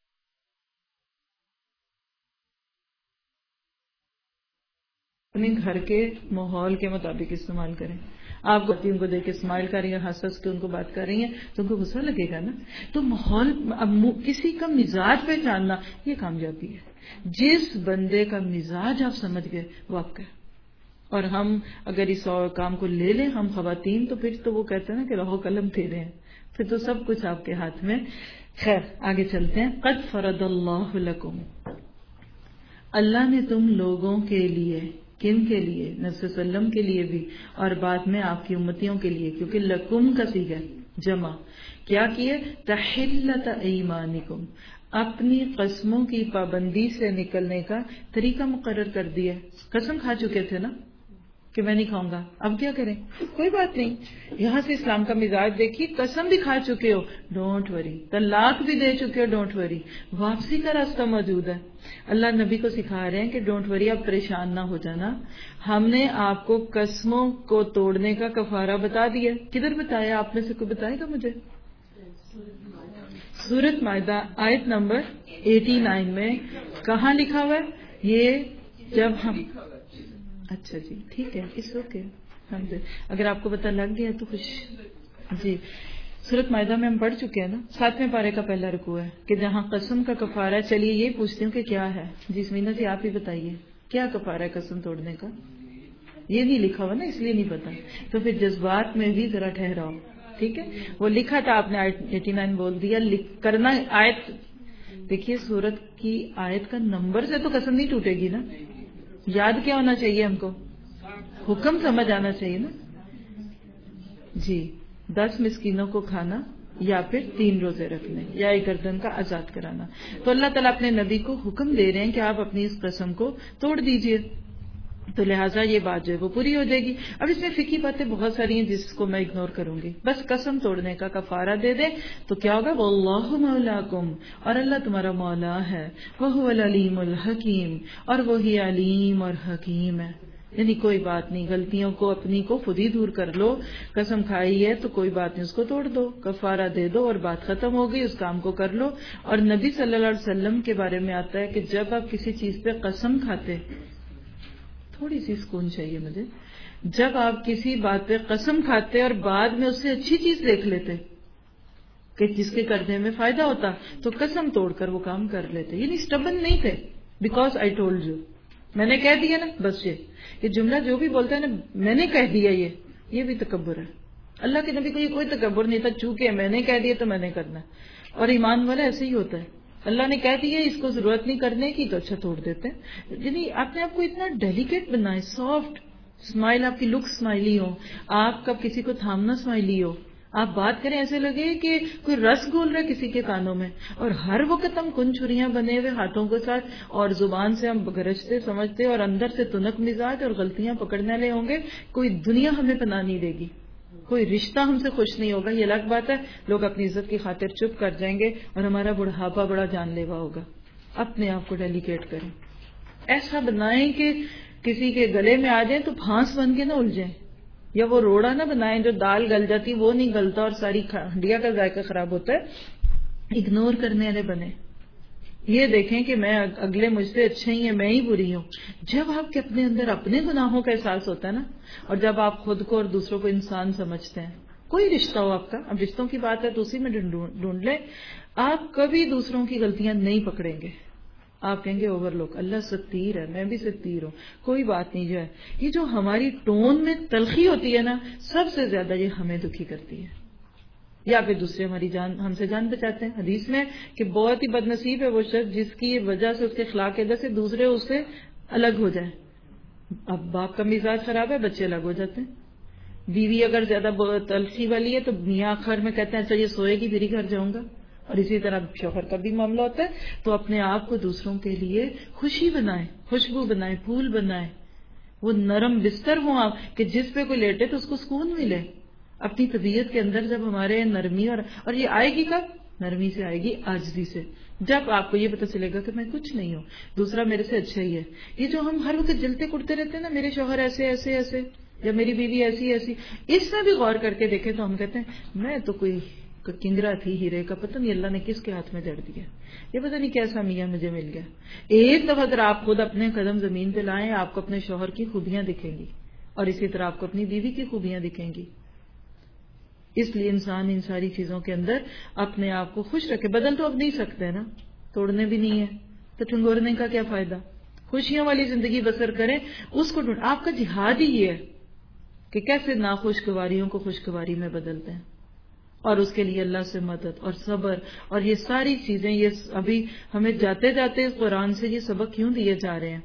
اپنے گھر کے ماحول کے مطابق استعمال کریں. آپ ان کو دیکھ کے اسمائل کر رہی ہیں ہنس ہنس کے ان کو بات کر رہی ہیں تو ان کو غصہ لگے گا نا. تو ماحول کسی کا مزاج پہچاننا یہ کامیابی ہے. جس بندے کا مزاج آپ سمجھ گئے وہ آپ کا. اور ہم اگر اس کام کو لے لیں ہم خواتین تو پھر تو وہ کہتے ہیں نا کہ لوح قلم تیرے ہیں پھر تو سب کچھ آپ کے ہاتھ میں. خیر آگے چلتے ہیں. قد فرض اللہ لکم اللہ نے تم لوگوں کے لیے کن کے لیے نبی صلی اللہ علیہ وسلم کے لیے بھی اور بعد میں آپ کی امتیوں کے لیے کیونکہ لکم کا صیغہ جمع کیا کیے تحلت ایمانکم اپنی قسموں کی پابندی سے نکلنے کا طریقہ مقرر کر دیا. قسم کھا چکے تھے نا کہ میں نہیں کھاؤں گا اب کیا کریں کوئی بات نہیں. یہاں سے اسلام کا مزاج دیکھیے قسم بھی کھا چکے ہو ڈونٹ وری طلاق بھی دے چکے ہو ڈونٹ وری واپسی کا راستہ موجود ہے. اللہ نبی کو سکھا رہے ہیں کہ ڈونٹ وری آپ پریشان نہ ہو جانا. ہم نے آپ کو قسموں کو توڑنے کا کفارہ بتا دیا. کدھر بتایا آپ میں سے کوئی بتائے گا مجھے؟ سورۃ مائدہ آیت نمبر 89 میں کہاں لکھا ہوا ہے یہ جب ہم اچھا جی ٹھیک ہے اس اوکے اگر آپ کو پتہ لگ گیا تو خوش. جی سورۃ مائدہ میں ہم پڑھ چکے ہیں نا 7ویں پارے کا پہلا رکوع ہے کہ جہاں قسم کا کفارہ. چلیے یہ پوچھتی ہوں کہ کیا ہے. جی سمینا جی آپ ہی بتائیے کیا کفارہ ہے قسم توڑنے کا؟ یہ نہیں لکھا ہوا نا اس لیے نہیں پتا تو پھر جذبات میں بھی ذرا ٹھہراؤ. ٹھیک ہے وہ لکھا تھا آپ نے آیت 89 بول دیا کرنا آیت. دیکھیے سورت کی آیت کا نمبر سے تو قسم نہیں ٹوٹے گی نا. یاد کیا ہونا چاہیے ہم کو حکم سمجھ آنا چاہیے نا. جی 10 مسکینوں کو کھانا یا پھر 3 روزے رکھنے یا ایک گردن کا آزاد کرانا. تو اللہ تعالیٰ اپنے نبی کو حکم دے رہے ہیں کہ آپ اپنی اس قسم کو توڑ دیجئے. تو لہٰذا یہ بات جو ہے وہ پوری ہو جائے گی. اب اس میں فقہی باتیں بہت ساری ہیں جس کو میں اگنور کروں گی. بس قسم توڑنے کا کفارہ دے دے تو کیا ہوگا واللہ مولاکم اور اللہ تمہارا مولا ہے. وہو العلیم الحکیم اور وہی علیم اور حکیم ہے. یعنی کوئی بات نہیں غلطیوں کو اپنی کو خود ہی دور کر لو. قسم کھائی ہے تو کوئی بات نہیں اس کو توڑ دو کفارہ دے دو اور بات ختم ہو گئی. اس کام کو کر لو. اور نبی صلی اللہ علیہ وسلم کے بارے میں آتا ہے کہ جب آپ کسی چیز پہ قسم کھاتے تھوڑی سی سکون چاہیے مجھے. جب آپ کسی بات پہ قسم کھاتے اور بعد میں اس سے اچھی چیز دیکھ لیتے کہ جس کے کرنے میں فائدہ ہوتا تو قسم توڑ کر وہ کام کر لیتے. یعنی اسٹبن نہیں تھے بیکاز آئی ٹولڈ یو میں نے کہہ دیا نا بس. یہ جملہ جو بھی بولتا ہے نا میں نے کہہ دیا یہ بھی تکبر ہے. اللہ کے نبی کو یہ کوئی تکبر نہیں تھا چونکہ میں نے کہہ دیا تو میں نے کرنا. اور ایمان والا ایسے ہی ہوتا ہے اللہ نے کہہ دیا اس کو ضرورت نہیں کرنے کی تو اچھا توڑ دیتے ہیں. یعنی اپنے آپ کو اتنا ڈیلیکیٹ بنائیں, سافٹ اسمائل, آپ کی لک اسمائلی ہو, آپ کا کسی کو تھامنا اسمائلی ہو, آپ بات کریں ایسے لگے کہ کوئی رس گھول رہا ہے کسی کے کانوں میں, اور ہر وقت ہم کن چھریاں بنے ہوئے ہاتھوں کے ساتھ اور زبان سے ہم گرجتے سمجھتے اور اندر سے تنک مزاج اور غلطیاں پکڑنے والے ہوں گے, کوئی دنیا ہمیں پناہ نہیں دے گی, کوئی رشتہ ہم سے خوش نہیں ہوگا. یہ الگ بات ہے لوگ اپنی عزت کی خاطر چپ کر جائیں گے اور ہمارا بڑھاپا بڑا جان لیوا ہوگا. اپنے آپ کو ڈیلیکیٹ کریں, ایسا بنائیں کہ کسی کے گلے میں آ جائیں تو پھانس بن کے نہ الجھیں, یا وہ روڑا نہ بنائیں جو دال گل جاتی وہ نہیں گلتا اور ساری ہنڈیا کا ذائقہ خراب ہوتا ہے. اگنور کرنے والے بنے, یہ دیکھیں کہ میں اگلے مجھ سے اچھے ہی ہیں, میں ہی بری ہوں. جب آپ کے اپنے اندر اپنے گناہوں کا احساس ہوتا ہے نا, اور جب آپ خود کو اور دوسروں کو انسان سمجھتے ہیں, کوئی رشتہ ہو آپ کا, اب رشتوں کی بات ہے تو اسی میں ڈھونڈ لیں, آپ کبھی دوسروں کی غلطیاں نہیں پکڑیں گے. آپ کہیں گے اوور لک, اللہ ستیر ہے, میں بھی ستیر ہوں, کوئی بات نہیں. جو ہے یہ جو ہماری ٹون میں تلخی ہوتی ہے نا, سب سے زیادہ یہ ہمیں دکھی کرتی ہے, یا پھر دوسرے ہماری جان, ہم سے جان بچاتے ہیں. حدیث میں کہ بہت ہی بد نصیب ہے وہ شخص جس کی وجہ سے, اس کے اخلاق کی وجہ سے دوسرے اس سے الگ ہو جائیں. اب باپ کا مزاج خراب ہے, بچے الگ ہو جاتے ہیں. بیوی اگر زیادہ تلخی والی ہے تو میاں آخر میں کہتے ہیں اچھا یہ سوئے گی پھر ہی گھر جاؤں گا, اور اسی طرح شوہر کا بھی معاملہ ہوتا ہے. تو اپنے آپ کو دوسروں کے لیے خوشی بنائیں, خوشبو بنائیں, پھول بنائیں, وہ نرم بستر ہوں آپ کہ جس پہ کوئی لیٹے تو اس کو سکون ملے. اپنی طبیعت کے اندر جب ہمارے نرمی اور یہ آئے گی کب, نرمی سے آئے گی, عاجزی سے. جب آپ کو یہ پتہ چلے گا کہ میں کچھ نہیں ہوں, دوسرا میرے سے اچھا ہی ہے. یہ جو ہم ہر وقت جلتے کڑتے رہتے ہیں نا, میرے شوہر ایسے ایسے ایسے یا میری بیوی ایسی ایسی, اس میں بھی غور کر کے دیکھیں تو ہم کہتے ہیں میں تو کوئی کنگرا تھی ہیرے کا, پتہ نہیں اللہ نے کس کے ہاتھ میں جڑ دیا, یہ پتہ نہیں کیسا میاں مجھے مل گیا. ایک دفعہ اگر آپ خود اپنے قدم زمین پہ لائیں, آپ کو اپنے شوہر کی خوبیاں دکھیں گی, اور اسی طرح آپ کو اپنی بیوی کی خوبیاں دکھیں گی. اس لیے انسان ان ساری چیزوں کے اندر اپنے آپ کو خوش رکھے. بدل تو اب نہیں سکتے نا, توڑنے بھی نہیں ہے, تو ٹھنگورنے کا کیا فائدہ. خوشیوں والی زندگی بسر کریں, اس کو ڈھونڈ. آپ کا جہاد ہی یہ ہے کہ کیسے ناخوشگواریوں کو خوشگواری میں بدلتے ہیں, اور اس کے لیے اللہ سے مدد اور صبر اور یہ ساری چیزیں. یہ ابھی ہمیں جاتے جاتے قرآن سے یہ سبق کیوں دیے جا رہے ہیں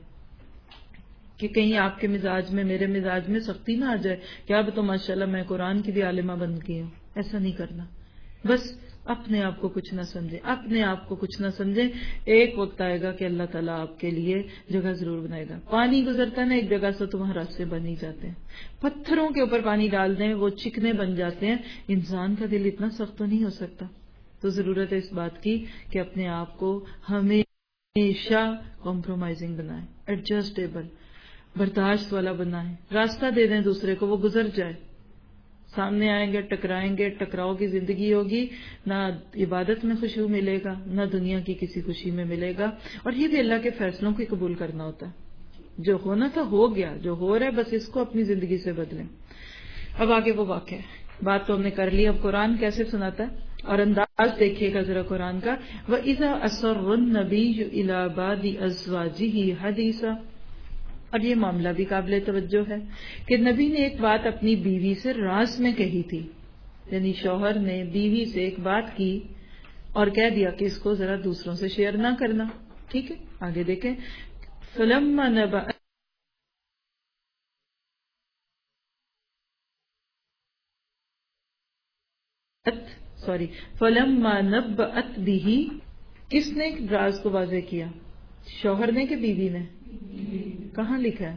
کہ کہیں آپ کے مزاج میں, میرے مزاج میں سختی نہ آ جائے کہ اب تو ماشاءاللہ میں قرآن کی بھی عالمہ بن گئی ہوں. ایسا نہیں کرنا. بس اپنے آپ کو کچھ نہ سمجھیں, اپنے آپ کو کچھ نہ سمجھیں. ایک وقت آئے گا کہ اللہ تعالیٰ آپ کے لیے جگہ ضرور بنائے گا. پانی گزرتا ہے نا ایک جگہ سے تو وہاں راستے بن ہی جاتے ہیں. پتھروں کے اوپر پانی ڈال دیں وہ چکنے بن جاتے ہیں. انسان کا دل اتنا سخت تو نہیں ہو سکتا. تو ضرورت ہے اس بات کی کہ اپنے آپ کو ہمیشہ کمپرومائزنگ بنائیں, ایڈجسٹیبل, برداشت والا بنائیں. راستہ دے دیں دوسرے کو, وہ گزر جائے. سامنے آئیں گے, ٹکرائیں گے, ٹکراؤ کی زندگی ہوگی, نہ عبادت میں خوشبو ملے گا, نہ دنیا کی کسی خوشی میں ملے گا. اور یہ بھی اللہ کے فیصلوں کو قبول کرنا ہوتا ہے. جو ہونا تھا ہو گیا, جو ہو رہا ہے بس اس کو اپنی زندگی سے بدلیں. اب آگے وہ واقعہ ہے, بات تو ہم نے کر لی. اب قرآن کیسے سناتا ہے اور انداز دیکھیے گا ذرا قرآن کا. وَإِذَا أَسَرَّ النَّبِيُّ إِلَىٰ بَعْضِ أَزْوَاجِهِ حَدِيثًا, اور یہ معاملہ بھی قابل توجہ ہے کہ نبی نے ایک بات اپنی بیوی سے راز میں کہی تھی. یعنی شوہر نے بیوی سے ایک بات کی اور کہہ دیا کہ اس کو ذرا دوسروں سے شیئر نہ کرنا. ٹھیک ہے, آگے دیکھیں. فَلَمَّا نَبَأَتْ بِهِ, کس نے راز کو واضح کیا, شوہر نے کہ بیوی نے؟ کہاں لکھا ہے؟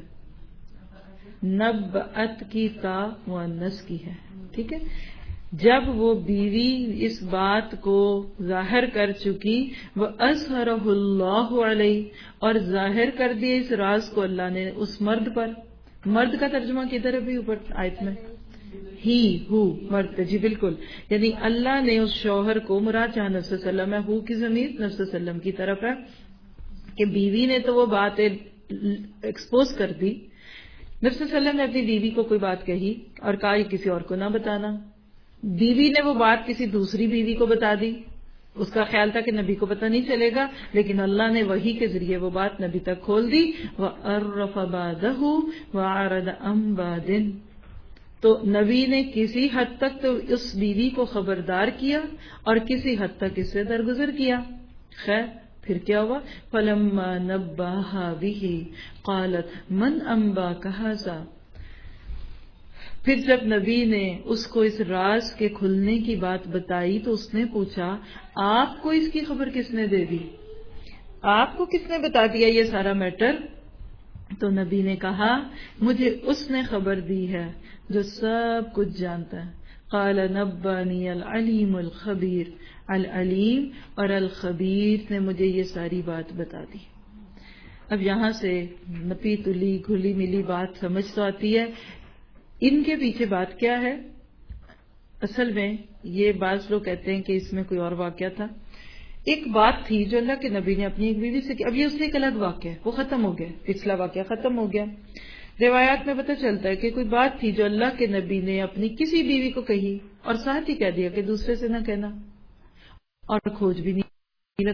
نبأت کی تا مؤنث کی ہے. ٹھیک ہے, جب وہ بیوی اس بات کو ظاہر کر چکی, وَأَظْهَرَهُ اللَّهُ عَلَيْهِ, اور ظاہر کر دیے اس راز کو اللہ نے اس مرد پر. مرد کا ترجمہ کدھر ہے بھی اوپر آیت میں؟ ہی, ہو, مرد. جی بالکل, یعنی اللہ نے اس شوہر کو, مراد جہاں نبی صلی اللہ علیہ وسلم ہے, ہو کی ضمیر نبی صلی اللہ علیہ وسلم کی طرف ہے, کہ بیوی نے تو وہ بات ایکسپوز کر دی. نبی صلی اللہ علیہ وسلم نے اپنی بیوی کو کوئی بات کہی اور کہا یہ کسی اور کو نہ بتانا. بیوی نے وہ بات کسی دوسری بیوی کو بتا دی. اس کا خیال تھا کہ نبی کو پتہ نہیں چلے گا, لیکن اللہ نے وحی کے ذریعے وہ بات نبی تک کھول دی. وَعَرَّفَ بَعْدَهُ وَعَرَضَ عَن بَعْدٍ, تو نبی نے کسی حد تک تو اس بیوی کو خبردار کیا اور کسی حد تک اس سے درگزر کیا. خیر پھر کیا ہوا؟ فلما نباها به قالت من انباک ھذا، پھر جب نبی نے اس کو اس راز کے کھلنے کی بات بتائی تو اس نے پوچھا آپ کو اس کی خبر کس نے دے دی، آپ کو کس نے بتا دیا یہ سارا میٹر؟ تو نبی نے کہا مجھے اس نے خبر دی ہے جو سب کچھ جانتا ہے۔ قال نبانی العلیم الخبیر، العلیم اور الخبیر نے مجھے یہ ساری بات بتا دی۔ اب یہاں سے نپی تلی گھلی ملی بات سمجھ تو آتی ہے، ان کے پیچھے بات کیا ہے؟ اصل میں یہ بعض لوگ کہتے ہیں کہ اس میں کوئی اور واقعہ تھا۔ ایک بات تھی جو اللہ کے نبی نے اپنی ایک بیوی سے کی، اب یہ اس سے ایک الگ واقعہ ہے، وہ ختم ہو گیا، پچھلا واقعہ ختم ہو گیا۔ روایات میں پتہ چلتا ہے کہ کوئی بات تھی جو اللہ کے نبی نے اپنی کسی بیوی کو کہی اور ساتھ ہی کہہ دیا کہ دوسرے سے نہ کہنا، اور کھوج بھی نہیں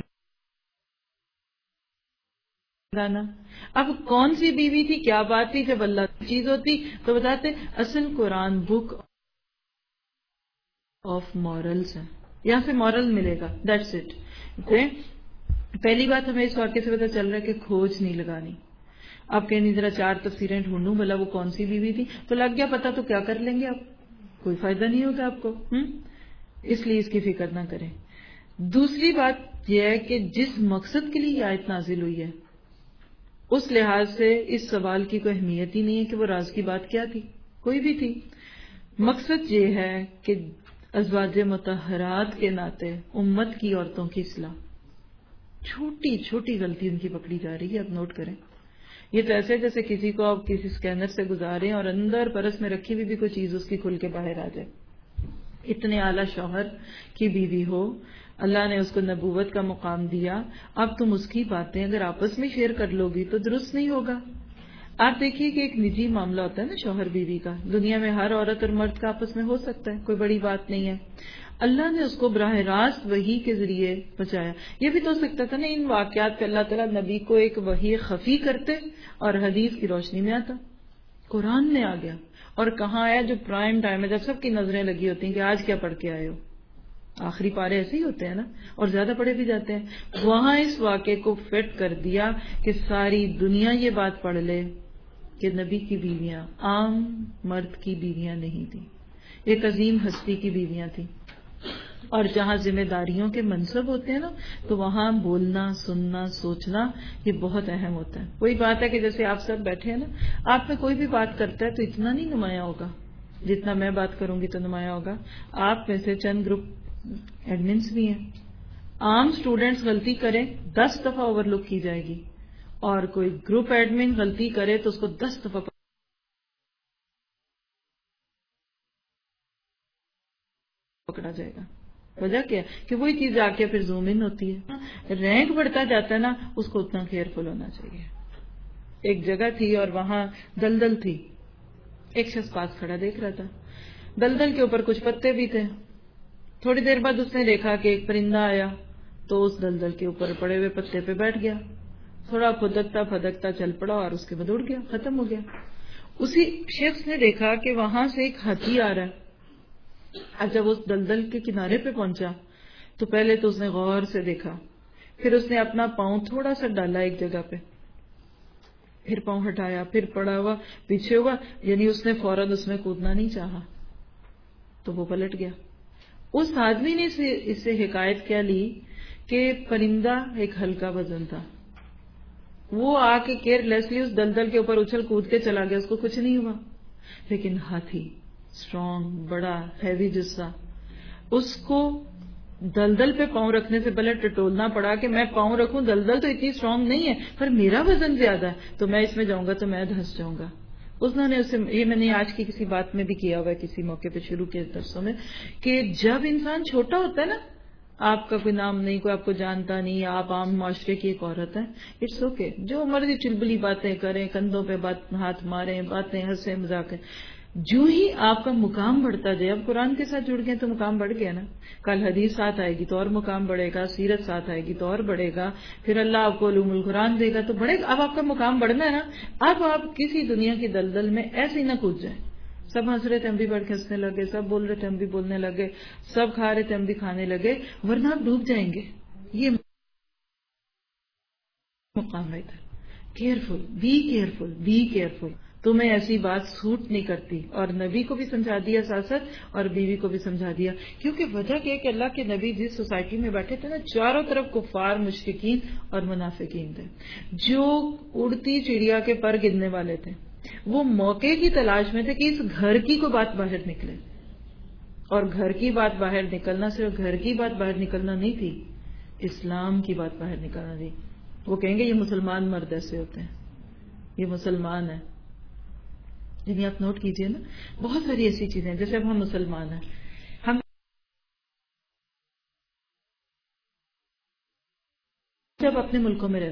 لگانا۔ اب کون سی بیوی تھی، کیا بات تھی؟ جب اللہ کی چیز ہوتی تو بتاتے اصل قرآن بک آف مورلز ہے، یہاں سے مورل ملے گا، دیٹس اٹ۔ پہلی بات ہمیں اس واقعے سے پتہ چل رہا ہے کہ کھوج نہیں لگانی۔ آپ کہیں ذرا 4 تفسیریں ڈھونڈوں بھلا وہ کون سی بیوی تھی، تو لگ گیا پتا تو کیا کر لیں گے آپ، کوئی فائدہ نہیں ہوگا آپ کو، اس لیے اس کی فکر نہ کریں۔ دوسری بات یہ ہے کہ جس مقصد کے لیے یہ آیت نازل ہوئی ہے اس لحاظ سے اس سوال کی کوئی اہمیت ہی نہیں ہے کہ وہ راز کی بات کیا تھی، کوئی بھی تھی۔ مقصد یہ ہے کہ ازواج مطہرات کے ناطے امت کی عورتوں کی اصلاح، چھوٹی چھوٹی غلطی ان کی پکڑی جا رہی ہے، آپ نوٹ کریں۔ یہ تو ایسے جیسے کسی کو آپ کسی سکینر سے گزاریں اور اندر پرس میں رکھی ہوئی بھی کوئی چیز اس کی کھل کے باہر آ جائے۔ اتنے اعلیٰ شوہر کی بیوی ہو، اللہ نے اس کو نبوت کا مقام دیا، اب تم اس کی باتیں اگر آپس میں شیئر کر لو گی تو درست نہیں ہوگا۔ آپ دیکھیے کہ ایک نجی معاملہ ہوتا ہے نا شوہر بیوی کا، دنیا میں ہر عورت اور مرد کا آپس میں ہو سکتا ہے، کوئی بڑی بات نہیں ہے۔ اللہ نے اس کو براہ راست وحی کے ذریعے بچایا۔ یہ بھی تو ہو سکتا تھا نا ان واقعات پہ اللہ تعالیٰ نبی کو ایک وحی خفی کرتے اور حدیث کی روشنی میں آتا، قرآن میں آ گیا اور کہاں آیا جو پرائم ٹائم ہے جب سب کی نظریں لگی ہوتی ہیں کہ آج کیا پڑھ کے آئے ہو، آخری پارے ایسے ہی ہوتے ہیں نا، اور زیادہ پڑھے بھی جاتے ہیں۔ وہاں اس واقعے کو فٹ کر دیا کہ ساری دنیا یہ بات پڑھ لے کہ نبی کی بیویاں عام مرد کی بیویاں نہیں تھیں، ایک عظیم ہستی کی بیویاں تھیں۔ اور جہاں ذمہ داریوں کے منصب ہوتے ہیں نا تو وہاں بولنا، سننا، سوچنا یہ بہت اہم ہوتا ہے۔ وہی بات ہے کہ جیسے آپ سب بیٹھے ہیں نا، آپ میں کوئی بھی بات کرتا ہے تو اتنا نہیں نمایاں ہوگا جتنا میں بات کروں گی تو نمایاں ہوگا۔ آپ میں سے چند گروپ ایڈمنس بھی ہیں، عام سٹوڈنٹس غلطی کریں 10 دفعہ اوور لک کی جائے گی، اور کوئی گروپ ایڈمن غلطی کرے تو اس کو 10 دفعہ پکڑا جائے گا۔ وجہ کیا ہے کہ وہی چیز آ کے پھر زوم ان ہوتی ہے۔ رینک بڑھتا جاتا ہے نا، اس کو اتنا کیئرفل ہونا چاہیے۔ ایک جگہ تھی اور وہاں دلدل تھی، ایک شخص پاس کھڑا دیکھ رہا تھا، دلدل کے اوپر کچھ پتے بھی تھے۔ تھوڑی دیر بعد اس نے دیکھا کہ ایک پرندہ آیا تو اس دلدل کے اوپر پڑے ہوئے پتے پہ بیٹھ گیا، تھوڑا پھدکتا پھدکتا چل پڑا اور اس کے بعد اڑ گیا، ختم ہو گیا۔ اسی شخص نے دیکھا کہ وہاں سے ایک ہاتھی آ رہا ہے، اور جب اس دلدل کے کنارے پہ پہنچا تو پہلے تو اس نے غور سے دیکھا، پھر اس نے اپنا پاؤں تھوڑا سا ڈالا ایک جگہ پہ، پھر پاؤں ہٹایا، پھر پڑا ہوا پیچھے ہوا، یعنی اس نے فوراً اس میں کودنا نہیں چاہا تو وہ پلٹ گیا۔ اس آدمی نے اس سے حکایت کیا لی کہ پرندہ ایک ہلکا وزن تھا، وہ آ کے کیئر لیسلی اس دلدل کے اوپر اچھل کود کے چلا گیا، اس کو کچھ نہیں ہوا۔ لیکن ہاتھی اسٹرانگ، بڑا ہیوی جسا، اس کو دلدل پہ پاؤں رکھنے سے پہلے ٹٹولنا پڑا کہ میں پاؤں رکھوں، دلدل تو اتنی اسٹرانگ نہیں ہے پر میرا وزن زیادہ ہے تو میں اس میں جاؤں گا تو میں دھنس جاؤں گا۔ انہوں نے اسے، یہ میں نے آج کی کسی بات میں بھی کیا ہوا ہے، کسی موقع پہ شروع کے درسوں میں، کہ جب انسان چھوٹا ہوتا ہے نا، آپ کا کوئی نام نہیں، کوئی آپ کو جانتا نہیں، آپ عام معاشرے کی ایک عورت ہیں، اٹس اوکے، جو مرضی چلبلی باتیں کریں، کندھوں پہ ہاتھ ماریں، باتیں ہنسیں مذاقیں، جو ہی آپ کا مقام بڑھتا جائے، اب قرآن کے ساتھ جڑ گئے تو مقام بڑھ گیا نا، کل حدیث ساتھ آئے گی تو اور مقام بڑھے گا، سیرت ساتھ آئے گی تو اور بڑھے گا، پھر اللہ آپ کو علوم القرآن دے گا تو بڑھے گا۔ اب آپ کا مقام بڑھنا ہے نا، اب آپ کسی دنیا کی دلدل میں ایسے ہی نہ کود جائیں۔ سب ہنس رہے تھے ہم بھی بیٹھ کے ہنسنے لگے، سب بول رہے تھے ہم بھی بولنے لگے، سب کھا رہے تھے ہم بھی کھانے لگے، ورنہ آپ ڈوب جائیں گے۔ یہ مقام ہے ادھر. Careful, be careful, be careful. تمہیں ایسی بات سوٹ نہیں کرتی. اور نبی کو بھی سمجھا دیا ساتھ ساتھ اور بیوی کو بھی سمجھا دیا. کیونکہ وجہ کیا کہ اللہ کے نبی جس سوسائٹی میں بیٹھے تھے نا، چاروں طرف کفار، مشرکین اور منافقین تھے، جو اڑتی چڑیا کے پر گرنے والے تھے. وہ موقع کی تلاش میں تھے کہ اس گھر کی کوئی بات باہر نکلے. اور گھر کی بات باہر نکلنا صرف گھر کی بات باہر نکلنا نہیں تھی، اسلام کی بات باہر نکلنا تھی. وہ کہیں گے یہ مسلمان مرد ایسے ہوتے ہیں، یہ مسلمان ہے. یعنی آپ نوٹ کیجئے نا، بہت ساری ایسی چیزیں ہیں. جیسے اب ہم مسلمان ہیں، ہم جب اپنے ملکوں میں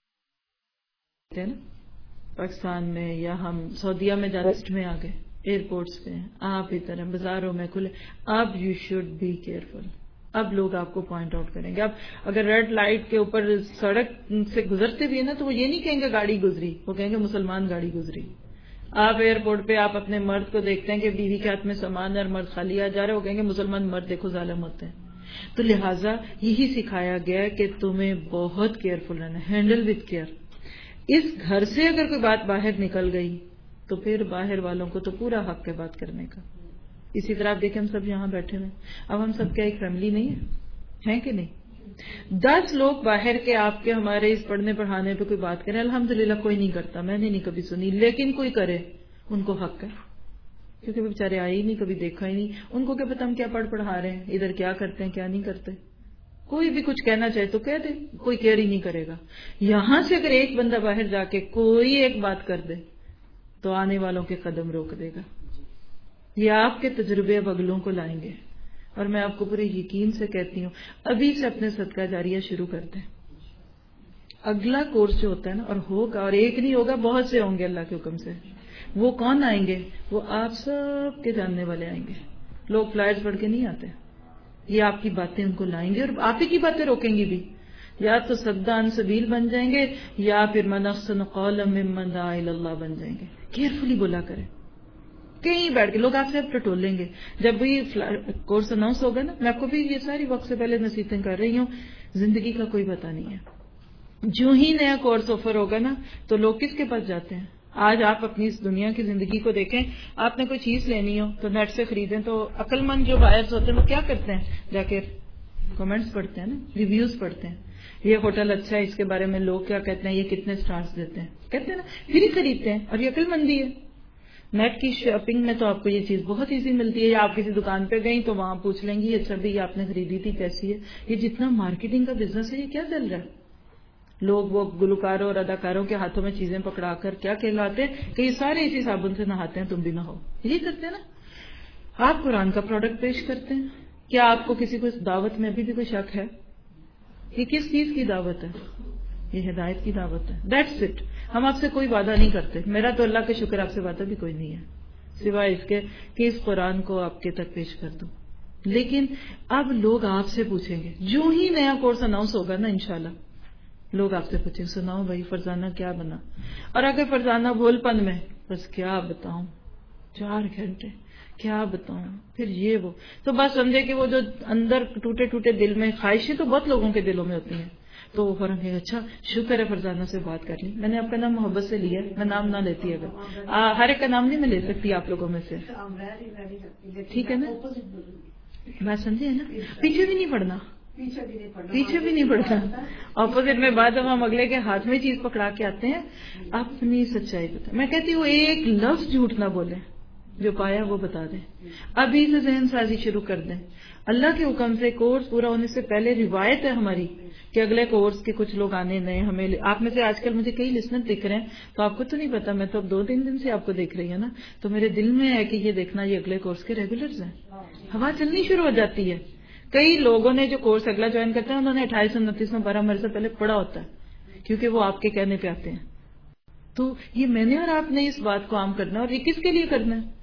رہتے ہیں نا، پاکستان میں یا ہم سعودیہ میں جاتے میں آ گئے، ایئرپورٹس پہ آپ ادھر ہیں، بازاروں میں کھلے، اب یو شوڈ بی کیئرفل. اب لوگ آپ کو پوائنٹ آؤٹ کریں گے. اب اگر ریڈ لائٹ کے اوپر سڑک سے گزرتے بھی ہیں نا، تو وہ یہ نہیں کہیں گے گاڑی گزری، وہ کہیں گے مسلمان گاڑی گزری. آپ ایئرپورٹ پہ آپ اپنے مرد کو دیکھتے ہیں کہ بیوی کے ہاتھ میں سامان ہے اور مرد خالی آ جا رہے، وہ کہیں گے مسلمان مرد دیکھو ظالم ہوتے ہیں. تو لہٰذا یہی سکھایا گیا کہ تمہیں بہت کیئرفل رہنا، ہینڈل وتھ کیئر. اس گھر سے اگر کوئی بات باہر نکل گئی تو پھر باہر والوں کو تو پورا حق ہے بات کرنے کا. اسی طرح آپ دیکھیں ہم سب یہاں بیٹھے ہوئے، اب ہم سب کیا ایک فیملی نہیں ہے کہ نہیں؟ 10 لوگ باہر کے آپ کے ہمارے اس پڑھنے پڑھانے پہ کوئی بات کریں، الحمدللہ کوئی نہیں کرتا، میں نے نہیں کبھی سنی، لیکن کوئی کرے ان کو حق ہے، کیونکہ وہ بیچارے آئے ہی نہیں، کبھی دیکھا ہی نہیں. ان کو کیا پتا ہم کیا پڑھا رہے ہیں، ادھر کیا کرتے ہیں کیا نہیں کرتے. کوئی بھی کچھ کہنا چاہے تو کہہ دے، کوئی کیئر ہی نہیں کرے گا. یہاں سے اگر ایک بندہ باہر جا کے کوئی ایک بات کر دے تو آنے والوں کے قدم روک دے گا. یہ آپ کے تجربے اب اگلوں کو لائیں گے. اور میں آپ کو پورے یقین سے کہتی ہوں، ابھی سے اپنے صدقہ جاریہ شروع کر دیں. اگلا کورس جو ہوتا ہے نا، اور ہوگا، اور ایک نہیں ہوگا، بہت سے ہوں گے اللہ کے حکم سے. وہ کون آئیں گے؟ وہ آپ سب کے جاننے والے آئیں گے. لوگ فلائرز پڑھ کے نہیں آتے، یہ آپ کی باتیں ان کو لائیں گے اور آپ ہی کی باتیں روکیں گی بھی. یا تو صد عن سبیل بن جائیں گے، یا پھر من احسن قولا ممن دعا الی اللہ بن جائیں گے. کیئرفلی بولا کریں. کہیں بیٹھ کے لوگ آپ سے اب ٹٹولیں گے. جب بھی کورس اناؤنس ہوگا نا، میں آپ کو بھی یہ ساری وقت سے پہلے نصیحتیں کر رہی ہوں، زندگی کا کوئی پتہ نہیں ہے. جو ہی نیا کورس آفر ہوگا نا، تو لوگ کس کے پاس جاتے ہیں؟ آج آپ اپنی اس دنیا کی زندگی کو دیکھیں، آپ نے کوئی چیز لینی ہو تو نیٹ سے خریدیں، تو عقل مند جو بائرز ہوتے ہیں وہ کیا کرتے ہیں؟ جا کے کمنٹس پڑھتے ہیں نا، ریویوز پڑھتے ہیں. یہ ہوٹل اچھا ہے، اس کے بارے میں لوگ کیا کہتے ہیں، یہ کتنے سٹارز دیتے ہیں، کہتے ہیں نا، پھر ہی خریدتے ہیں. اور یہ عقل مندی ہے. نیٹ کی شاپنگ میں تو آپ کو یہ چیز بہت ایزی ملتی ہے. یا آپ کسی دکان پہ گئیں تو وہاں پوچھ لیں گی، اچھا بھی یہ آپ نے خریدی تھی کیسی ہے. یہ جتنا مارکیٹنگ کا بزنس ہے، یہ کیا چل رہا ہے؟ لوگ وہ گلوکاروں اور اداکاروں کے ہاتھوں میں چیزیں پکڑا کر کیا کہلاتے ہیں کہ یہ سارے اسی صابن سے نہاتے ہیں، تم بھی نہ ہو. یہ کرتے ہیں نا. آپ قرآن کا پروڈکٹ پیش کرتے ہیں. کیا آپ کو کسی کو اس دعوت میں ابھی بھی کوئی شک ہے؟ یہ کس چیز کی دعوت ہے؟ یہ ہدایت کی دعوت ہے. That's it. ہم آپ سے کوئی وعدہ نہیں کرتے. میرا تو اللہ کا شکر آپ سے وعدہ بھی کوئی نہیں ہے، سوائے اس کے کہ اس قرآن کو آپ کے تک پیش کر دوں. لیکن اب لوگ آپ سے پوچھیں گے، جو ہی نیا کورس اناؤنس ہوگا نا انشاءاللہ، لوگ آپ سے پوچھیں، سناؤ بھائی فرزانہ کیا بنا. اور اگر فرزانہ بھول پن میں، بس کیا بتاؤں، 4 گھنٹے کیا بتاؤں، پھر یہ وہ، تو بس سمجھے کہ وہ جو اندر ٹوٹے ٹوٹے دل میں خواہشیں تو بہت لوگوں کے دلوں میں ہوتی ہیں، تو وہ فوراً کہے اچھا شکر ہے فرزانہ سے بات کر لی، میں نے آپ کا نام محبت سے لیا، میں نام نہ لیتی. اگر ہر ایک کا نام نہیں میں لے سکتی آپ لوگوں میں سے، ٹھیک ہے نا، بات سمجھے نا. پیچھے بھی نہیں پڑنا، پیچھے بھی نہیں پڑتا. اپوزٹ میں بات ہم اگلے کے ہاتھ میں چیز پکڑا کے آتے ہیں. اپنی سچائی بتا. میں کہتی ہوں ایک لفظ جھوٹ نہ بولے، جو پایا وہ بتا دیں. ابھی سے ذہن سازی شروع کر دیں. اللہ کے حکم سے کورس پورا ہونے سے پہلے روایت ہے ہماری کہ اگلے کورس کے کچھ لوگ آنے نئے ہمیں. آپ میں سے آج کل مجھے کئی لسنر دکھ رہے ہیں، تو آپ کو تو نہیں پتا، میں تو اب 2-3 دن سے آپ کو دیکھ رہی ہوں نا، تو میرے دل میں ہے کہ یہ دیکھنا یہ اگلے کورس کے ریگولرز ہیں. ہوا چلنی شروع ہو جاتی ہے. کئی لوگوں نے جو کورس اگلا جوائن کرتے ہیں انہوں نے 28 29 میں 12 مہینے سے پہلے پڑھا ہوتا ہے، کیونکہ وہ آپ کے کہنے پہ آتے ہیں. تو یہ میں نے اور آپ نے اس بات کو عام کرنا ہے. اور یہ کس کے لیے کرنا ہے؟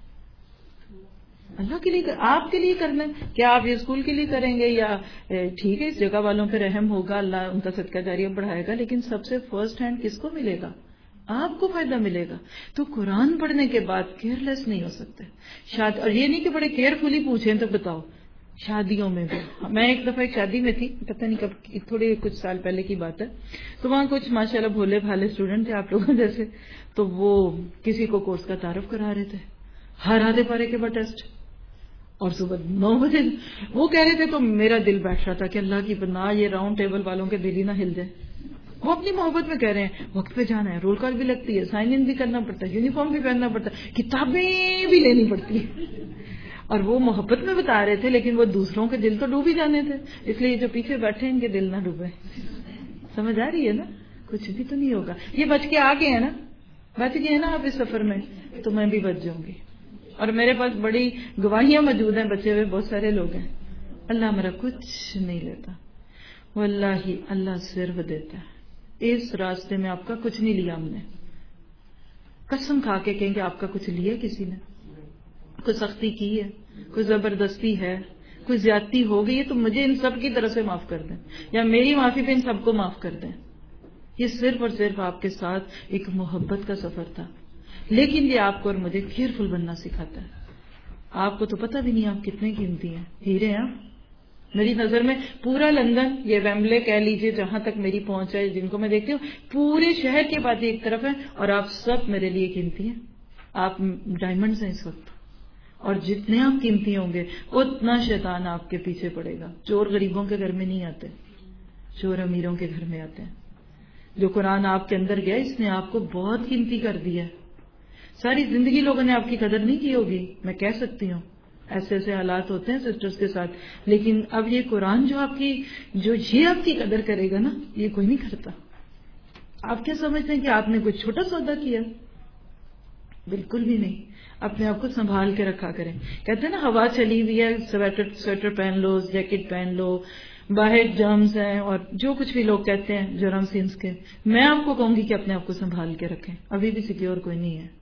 اللہ کے لیے، آپ کے لیے کرنا ہے. کیا آپ یہ اسکول کے لیے کریں گے یا ٹھیک ہے اس جگہ والوں پہ رحم ہوگا، اللہ ان کا صدقہ جاریہ بڑھائے گا، لیکن سب سے فرسٹ ہینڈ کس کو ملے گا؟ آپ کو فائدہ ملے گا. تو قرآن پڑھنے کے بعد کیئر لیس نہیں ہو سکتے. شاید، اور یہ نہیں کہ بڑے کیئرفلی پوچھیں تو بتاؤ، شادیوں میں بھی. میں ایک دفعہ ایک شادی میں تھی, پتہ نہیں کب, تھوڑے کچھ سال پہلے کی بات ہے, تو وہاں کچھ ماشاءاللہ بھولے بھالے اسٹوڈنٹ تھے آپ لوگوں جیسے, تو وہ کسی کو کورس کا تعارف کرا رہے تھے, ہر آدھے پارے کے بعد ٹیسٹ, اور صبح 9 بجے وہ کہہ رہے تھے. تو میرا دل بیٹھ رہا تھا کہ اللہ کی پناہ یہ راؤنڈ ٹیبل والوں کے دل ہی نہ ہل جائے. وہ اپنی محبت میں کہہ رہے ہیں وقت پہ جانا ہے, رول کال بھی لگتی ہے, سائن ان بھی کرنا پڑتا ہے, یونیفارم بھی پہننا پڑتا ہے, کتابیں بھی لینی پڑتی ہے, اور وہ محبت میں بتا رہے تھے, لیکن وہ دوسروں کے دل تو ڈوب ہی جانے تھے. اس لیے جو پیچھے بیٹھے ان کے دل نہ ڈوبے. سمجھ آ رہی ہے نا, کچھ بھی تو نہیں ہوگا. یہ بچ کے آ گئے ہیں نا, بچ گئے ہیں نا آپ اس سفر میں, تو میں بھی بچ جاؤں گی. اور میرے پاس بڑی گواہیاں موجود ہیں, بچے ہوئے بہت سارے لوگ ہیں. اللہ میرا کچھ نہیں لیتا, واللہ اللہ صرف دیتا ہے. اس راستے میں آپ کا کچھ نہیں لیا ہم نے, قسم کھا کے کہیں کہ آپ کا کچھ لیا کسی نے؟ کوئی سختی کی ہے, کوئی زبردستی ہے, کوئی زیادتی ہو گئی ہے تو مجھے ان سب کی طرف سے معاف کر دیں, یا میری معافی پہ ان سب کو معاف کر دیں. یہ صرف اور صرف آپ کے ساتھ ایک محبت کا سفر تھا, لیکن یہ آپ کو اور مجھے کیئرفل بننا سکھاتا ہے. آپ کو تو پتہ بھی نہیں آپ کتنے قیمتی ہیں, ہیرے ہیں آپ. میری نظر میں پورا لندن, یہ ویمبلے کہہ لیجئے, جہاں تک میری پہنچ ہے, جن کو میں دیکھتی ہوں, پورے شہر کی باتیں ایک طرف ہیں, اور آپ سب میرے لیے قیمتی ہیں. آپ ڈائمنڈز ہیں اس وقت, اور جتنے آپ قیمتی ہوں گے اتنا شیطان آپ کے پیچھے پڑے گا. چور غریبوں کے گھر میں نہیں آتے, چور امیروں کے گھر میں آتے ہیں. جو قرآن آپ کے اندر گیا, اس نے آپ کو بہت قیمتی کر دیا. ساری زندگی لوگوں نے آپ کی قدر نہیں کی ہوگی, میں کہہ سکتی ہوں, ایسے ایسے حالات ہوتے ہیں سسٹرز کے ساتھ, لیکن اب یہ قرآن جو یہ آپ کی قدر کرے گا نا, یہ کوئی نہیں کرتا. آپ کیا سمجھتے ہیں کہ آپ نے کوئی چھوٹا سودا کیا؟ بالکل بھی نہیں. اپنے آپ کو سنبھال کے رکھا کریں. کہتے ہیں نا ہوا چلی ہوئی ہے, سویٹر پہن لو, جیکٹ پہن لو, باہر جرمز ہیں, اور جو کچھ بھی لوگ کہتے ہیں جرم سینس کے. میں آپ کو کہوں گی کہ اپنے آپ کو سنبھال کے رکھیں. ابھی بھی سیکیور کوئی نہیں ہے.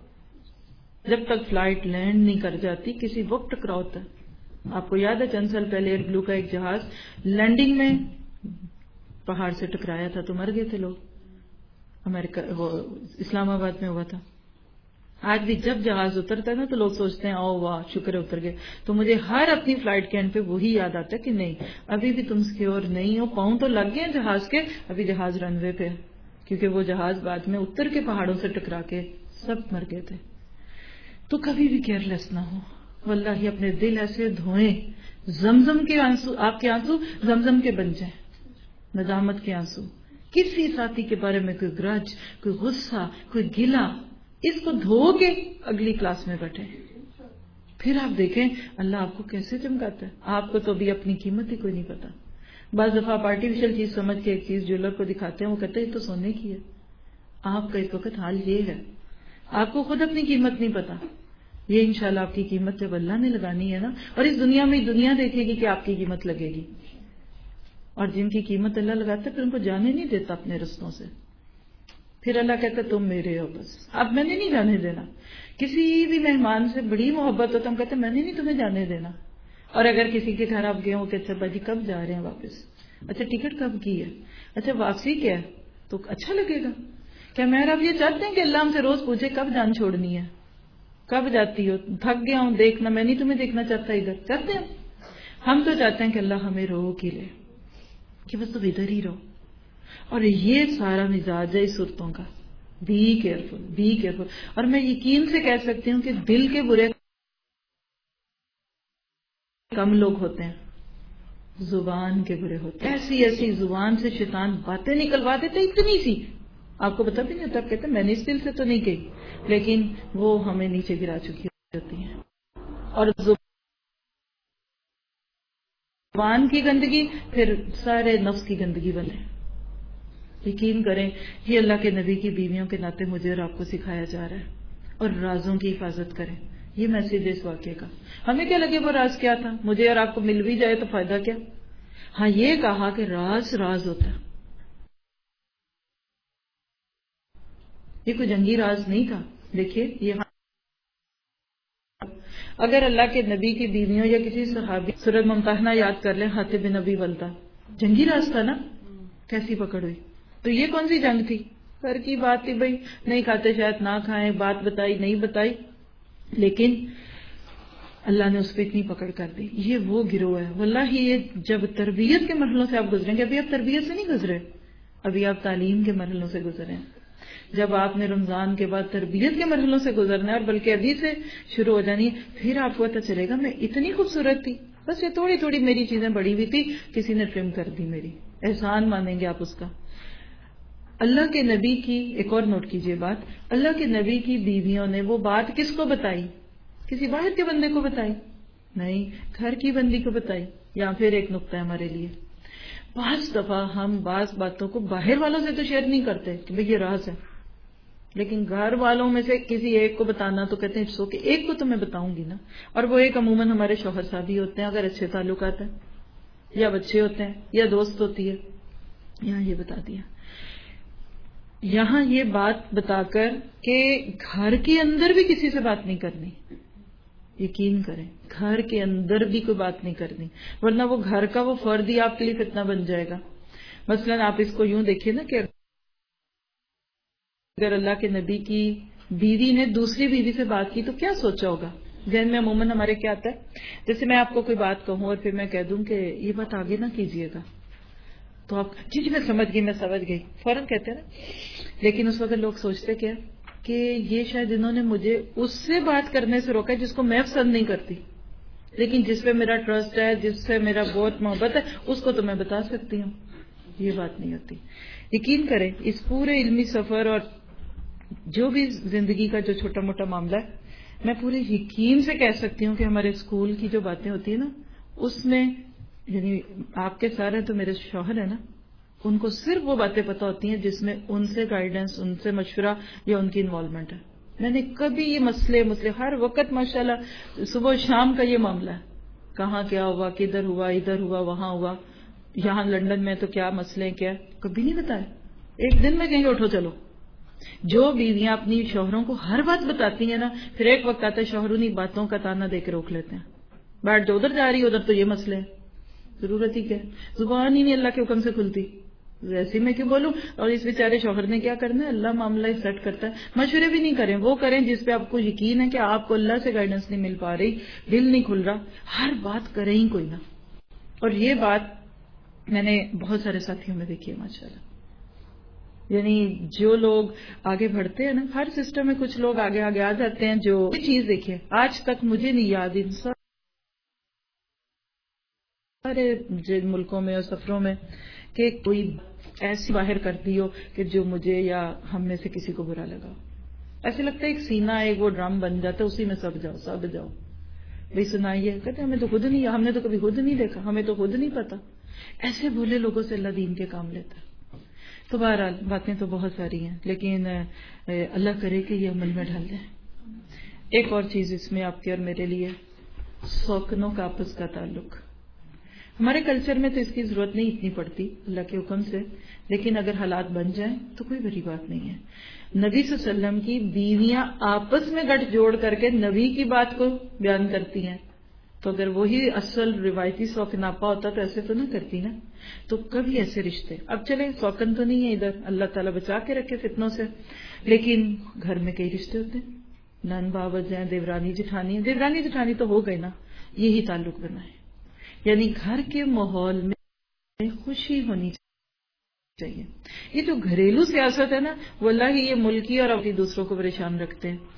جب تک فلائٹ لینڈ نہیں کر جاتی کسی وقت ٹکرا ہوتا ہے. آپ کو یاد ہے چند سال پہلے ایئر بلو کا ایک جہاز لینڈنگ میں پہاڑ سے ٹکرایا تھا تو مر گئے تھے لوگ. امریکہ وہ اسلام آباد میں ہوا تھا. آج بھی جب جہاز اترتا ہے نا تو لوگ سوچتے ہیں او واہ شکر ہے اتر گئے. تو مجھے ہر اپنی فلائٹ کے اینڈ پہ وہی یاد آتا ہے کہ نہیں, ابھی بھی تم سیکیور نہیں ہو. پاؤں تو لگ گئے جہاز کے, ابھی جہاز رن وے پہ, کیونکہ وہ جہاز بعد میں اتر کے پہاڑوں سے ٹکرا کے سب مر گئے تھے. تو کبھی بھی کیئرلیس نہ ہو. واللہ اپنے دل ایسے دھوئیں, زمزم کے آنسو, آپ کے آنسو زمزم کے بن جائیں, ندامت کے آنسو. کسی ساتھی کے بارے میں کوئی گرج, کوئی غصہ, کوئی گلہ, اس کو دھو کے اگلی کلاس میں بیٹھے. پھر آپ دیکھیں اللہ آپ کو کیسے چمکاتا ہے. آپ کو تو بھی اپنی قیمت ہی کوئی نہیں پتا. بعض دفعہ آپ آرٹیفیشل چیز سمجھ کے ایک چیز جیولر کو دکھاتے ہیں, وہ کہتے ہیں یہ تو سونے کی ہے. آپ کا اس وقت حال یہ ہے, آپ کو خود اپنی قیمت نہیں پتا. یہ انشاءاللہ آپ کی قیمت جب اللہ نے لگانی ہے نا, اور اس دنیا میں دنیا دیکھے گی کہ آپ کی قیمت لگے گی. اور جن کی قیمت اللہ لگاتا ہے پھر ان کو جانے نہیں دیتا اپنے رستوں سے. پھر اللہ کہتا ہے تم میرے ہو بس, اب میں نے نہیں جانے دینا. کسی بھی مہمان سے بڑی محبت ہو تو ہم کہتے ہیں میں نے نہیں تمہیں جانے دینا. اور اگر کسی کے گھر آپ گئے ہو کہ اچھا باجی کب جا رہے ہیں واپس, اچھا ٹکٹ کب کی ہے, اچھا واپسی کیا ہے, تو اچھا لگے گا. کیا میں اب یہ چاہتے ہیں کہ اللہ ہم سے روز پوچھے کب جان چھوڑنی ہے, کب جاتی ہو, تھک گیا ہوں دیکھنا, میں نہیں تمہیں دیکھنا چاہتا ادھر, چاہتے ہیں؟ ہم تو چاہتے ہیں کہ اللہ ہمیں روک ہی لے کہ بس تم ادھر ہی رہو. اور یہ سارا مزاج ہے اس صورتوں کا. Be careful, be careful. اور میں یقین سے کہہ سکتی ہوں کہ دل کے برے کم لوگ ہوتے ہیں, زبان کے برے ہوتے ہیں. ایسی ایسی زبان سے شیطان باتیں نکلوا دیتے, اتنی سی آپ کو پتہ بھی نہیں ہوتا. آپ کہتے ہیں میں نے اس دل سے تو نہیں کہی, لیکن وہ ہمیں نیچے گرا چکی ہوتی ہیں. اور زبان کی گندگی پھر سارے نفس کی گندگی بنے. یقین کریں یہ اللہ کے نبی کی بیویوں کے ناطے مجھے اور آپ کو سکھایا جا رہا ہے. اور رازوں کی حفاظت کریں, یہ میسج ہے اس واقعے کا. ہمیں کیا لگے وہ راز کیا تھا, مجھے اور آپ کو مل بھی جائے تو فائدہ کیا. ہاں یہ کہا کہ راز راز ہوتا ہے. یہ کوئی جنگی راز نہیں تھا. دیکھیے یہ اگر اللہ کے نبی کی بیویوں یا کسی صحابی سورۃ ممتحنہ یاد کر لیں, حاتب بن ابی بلتہ, جنگی راز تھا نا, کیسی پکڑ ہوئی. تو یہ کون سی جنگ تھی, گھر کی بات تھی بھائی, نہیں کھاتے شاید نہ کھائیں, بات بتائی نہیں بتائی, لیکن اللہ نے اس پہ اتنی پکڑ کر دی. یہ وہ گروہ ہے واللہ. یہ جب تربیت کے مرحلوں سے آپ گزریں گے، ابھی آپ تربیت سے نہیں گزرے، ابھی آپ تعلیم کے مرحلوں سے گزرے ہیں. جب آپ نے رمضان کے بعد تربیت کے مرحلوں سے گزرنا ہے، اور بلکہ ابھی سے شروع ہو جانی ہے، پھر آپ کو پتہ چلے گا میں اتنی خوبصورت تھی، بس یہ تھوڑی تھوڑی میری چیزیں بڑی ہوئی تھی، کسی نے ٹرم کر دی میری. احسان مانیں گے آپ اس کا. اللہ کے نبی کی ایک اور نوٹ کیجئے بات، اللہ کے نبی کی بیویوں نے وہ بات کس کو بتائی؟ کسی باہر کے بندے کو بتائی؟ نہیں، گھر کی بندی کو بتائی. یا پھر ایک نقطہ ہے ہمارے لیے، بعض دفعہ ہم بعض باتوں کو باہر والوں سے تو شیئر نہیں کرتے کہ بھئی یہ راز ہے، لیکن گھر والوں میں سے کسی ایک کو بتانا تو کہتے ہیں سو کہ ایک کو تو میں بتاؤں گی نا. اور وہ ایک عموماً ہمارے شوہر صاحب ہی ہوتے ہیں اگر اچھے تعلقات ہیں، یا بچے ہوتے ہیں، یا دوست ہوتی ہے. یہاں یہ بتا دیا، یہاں یہ بات بتا کر کہ گھر کے اندر بھی کسی سے بات نہیں کرنی. یقین کریں گھر کے اندر بھی کوئی بات نہیں کرنی، ورنہ وہ گھر کا وہ فرد ہی آپ کے لیے فتنہ بن جائے گا. مثلا آپ اس کو یوں دیکھیے نا کہ اگر اللہ کے نبی کی بیوی نے دوسری بیوی سے بات کی تو کیا سوچا ہوگا؟ ذہن میں عموماً ہمارے کیا آتا ہے؟ جیسے میں آپ کو کوئی بات کہوں اور پھر میں کہہ دوں کہ یہ بات آگے نہ کیجیے گا، تو آپ جی میں سمجھ گئی فوراً کہتے ہیں نا. لیکن اس وقت لوگ سوچتے کیا کہ یہ شاید انہوں نے مجھے اس سے بات کرنے سے روکا جس کو میں پسند نہیں کرتی، لیکن جس پہ میرا ٹرسٹ ہے، جس سے میرا بہت محبت ہے، اس کو تو میں بتا سکتی ہوں. یہ بات نہیں ہوتی. یقین کریں اس پورے علمی سفر اور جو بھی زندگی کا جو چھوٹا موٹا معاملہ ہے، میں پورے یقین سے کہہ سکتی ہوں کہ ہمارے اسکول کی جو باتیں ہوتی ہیں نا، اس میں یعنی آپ کے سارے تو میرے شوہر ہیں نا، ان کو صرف وہ باتیں پتہ ہوتی ہیں جس میں ان سے گائیڈنس، ان سے مشورہ یا ان کی انوالومنٹ ہے. میں نے کبھی یہ مسئلے ہر وقت ماشاءاللہ صبح و شام کا یہ معاملہ ہے، کہاں کیا ہوا، کدھر ہوا، ادھر ہوا، وہاں ہوا، یہاں لندن میں تو کیا مسئلے کیا، کبھی نہیں بتایا. ایک دن میں کہیں گے اٹھو چلو. جو بیویاں اپنی شوہروں کو ہر بات بتاتی ہیں نا، پھر ایک وقت آتا ہے شوہر انہیں باتوں کا تانا دے کے روک لیتے ہیں. بیٹھ جو ادھر جا رہی ادھر تو یہ مسئلے ہیں، ضرورت ہی کیا، زبان ہی نہیں اللہ کے حکم سے کھلتی. ویسے میں کیوں بولوں؟ اور اس بیچارے شوہر نے کیا کرنا ہے؟ اللہ معاملہ سیٹ کرتا ہے. مشورے بھی نہیں کریں، وہ کریں جس پہ آپ کو یقین ہے کہ آپ کو اللہ سے گائیڈنس نہیں مل پا رہی، دل نہیں کھل رہا، ہر بات کریں ہی کوئی نہ. اور یہ بات میں نے بہت سارے ساتھیوں میں دیکھی ہے ماشاءاللہ. یعنی جو لوگ آگے بڑھتے ہیں نا، ہر سسٹم میں کچھ لوگ آگے آگے آ جاتے ہیں. جو چیز دیکھیں آج تک مجھے نہیں یاد ان سارے ملکوں میں اور سفروں میں کہ کوئی ایسی باہر کرتی ہو کہ جو مجھے یا ہم میں سے کسی کو برا لگا. ایسے لگتا ہے ایک سینہ ایک وہ ڈرم بن جاتا ہے، اسی میں سب جاؤ بھئی سنائیے. کہتے ہمیں تو خود نہیں، ہم نے تو کبھی خود نہیں دیکھا، ہمیں تو خود نہیں پتا. ایسے بھولے لوگوں سے اللہ دین کے کام لیتا ہے. تو بہرحال باتیں تو بہت ساری ہیں، لیکن اللہ کرے کہ یہ عمل میں ڈال دیں. ایک اور چیز اس میں آپ کے اور میرے لیے، سوکنوں کا آپس کا تعلق. ہمارے کلچر میں تو اس کی ضرورت نہیں اتنی پڑتی اللہ کے حکم سے، لیکن اگر حالات بن جائیں تو کوئی بڑی بات نہیں ہے. نبی صلی اللہ علیہ وسلم کی بیویاں آپس میں گٹھ جوڑ کر کے نبی کی بات کو بیان کرتی ہیں، تو اگر وہی اصل روایتی سوکناپا ہوتا تو ایسے تو نہ کرتی نا. تو کبھی ایسے رشتے، اب چلے سوکن تو نہیں ہے ادھر، اللہ تعالیٰ بچا کے رکھے فتنوں سے، لیکن گھر میں کئی رشتے ہوتے ہیں. نان باوج ہیں، دیورانی جٹھانی تو ہو گئے نا، یہی تعلق بنا ہے. یعنی گھر کے ماحول میں خوشی ہونی چاہیے. یہ جو گھریلو سیاست ہے نا، وہ اللہ ہی یہ ملکی اور اپنی دوسروں کو پریشان رکھتے ہیں.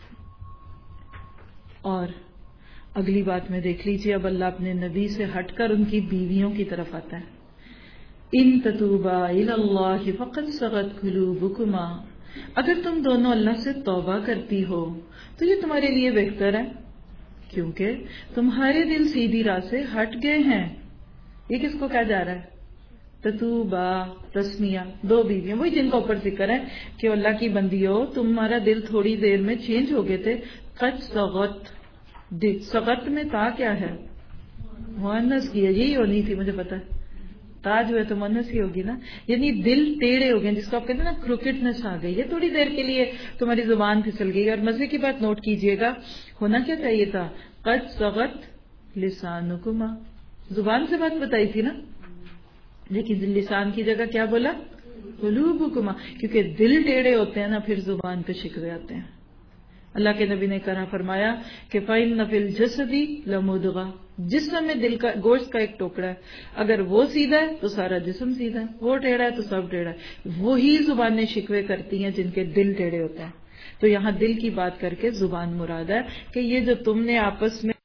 اور اگلی بات میں دیکھ لیجیے، اب اللہ اپنے نبی سے ہٹ کر ان کی بیویوں کی طرف آتا ہے. ان تتوبا الی اللہ فقد صغت قلوبکما، اگر تم دونوں اللہ سے توبہ کرتی ہو تو یہ تمہارے لیے بہتر ہے، کیونکہ تمہارے دل سیدھی راہ سے ہٹ گئے ہیں. یہ کس کو کہا جا رہا ہے؟ تتوبا تسمیہ، دو بیویاں، وہی جن کا اوپر ذکر ہے کہ اللہ کی بندیوں تمہارا دل تھوڑی دیر میں چینج ہو گئے تھے. قد صغت، صغت میں تا کیا ہے؟ مؤنث کی ہے، یہی ہونی تھی مجھے پتا ہے، تا جو ہے تو مؤنث ہی ہوگی نا. یعنی دل ٹیڑھے ہو گئے، جس کو آپ کہتے ہیں نا کروکٹنس آ گئی ہے، تھوڑی دیر کے لیے تمہاری زبان پھسل گئی. اور مزے کی بات نوٹ کیجئے گا، ہونا کیا چاہیے تھا؟ قد صغت لسانکما، زبان سے بات بتائی تھی نا، لیکن لسان کی جگہ کیا بولا؟ قلوبکما، کیونکہ دل ٹیڑھے ہوتے ہیں نا پھر زبان پہ شکوے آتے ہیں. اللہ کے نبی نے کہا فرمایا کہ فَإِنَّ فِي الْجَسَدِ لَمُضْغَةً، جسم میں دل کا گوشت کا ایک ٹکڑا ہے، اگر وہ سیدھا ہے تو سارا جسم سیدھا ہے، وہ ٹیڑھا ہے تو سب ٹیڑھا ہے۔ وہی زبانیں شکوے کرتی ہیں جن کے دل ٹیڑھے ہوتے ہیں۔ تو یہاں دل کی بات کر کے زبان مراد ہے کہ یہ جو تم نے آپس میں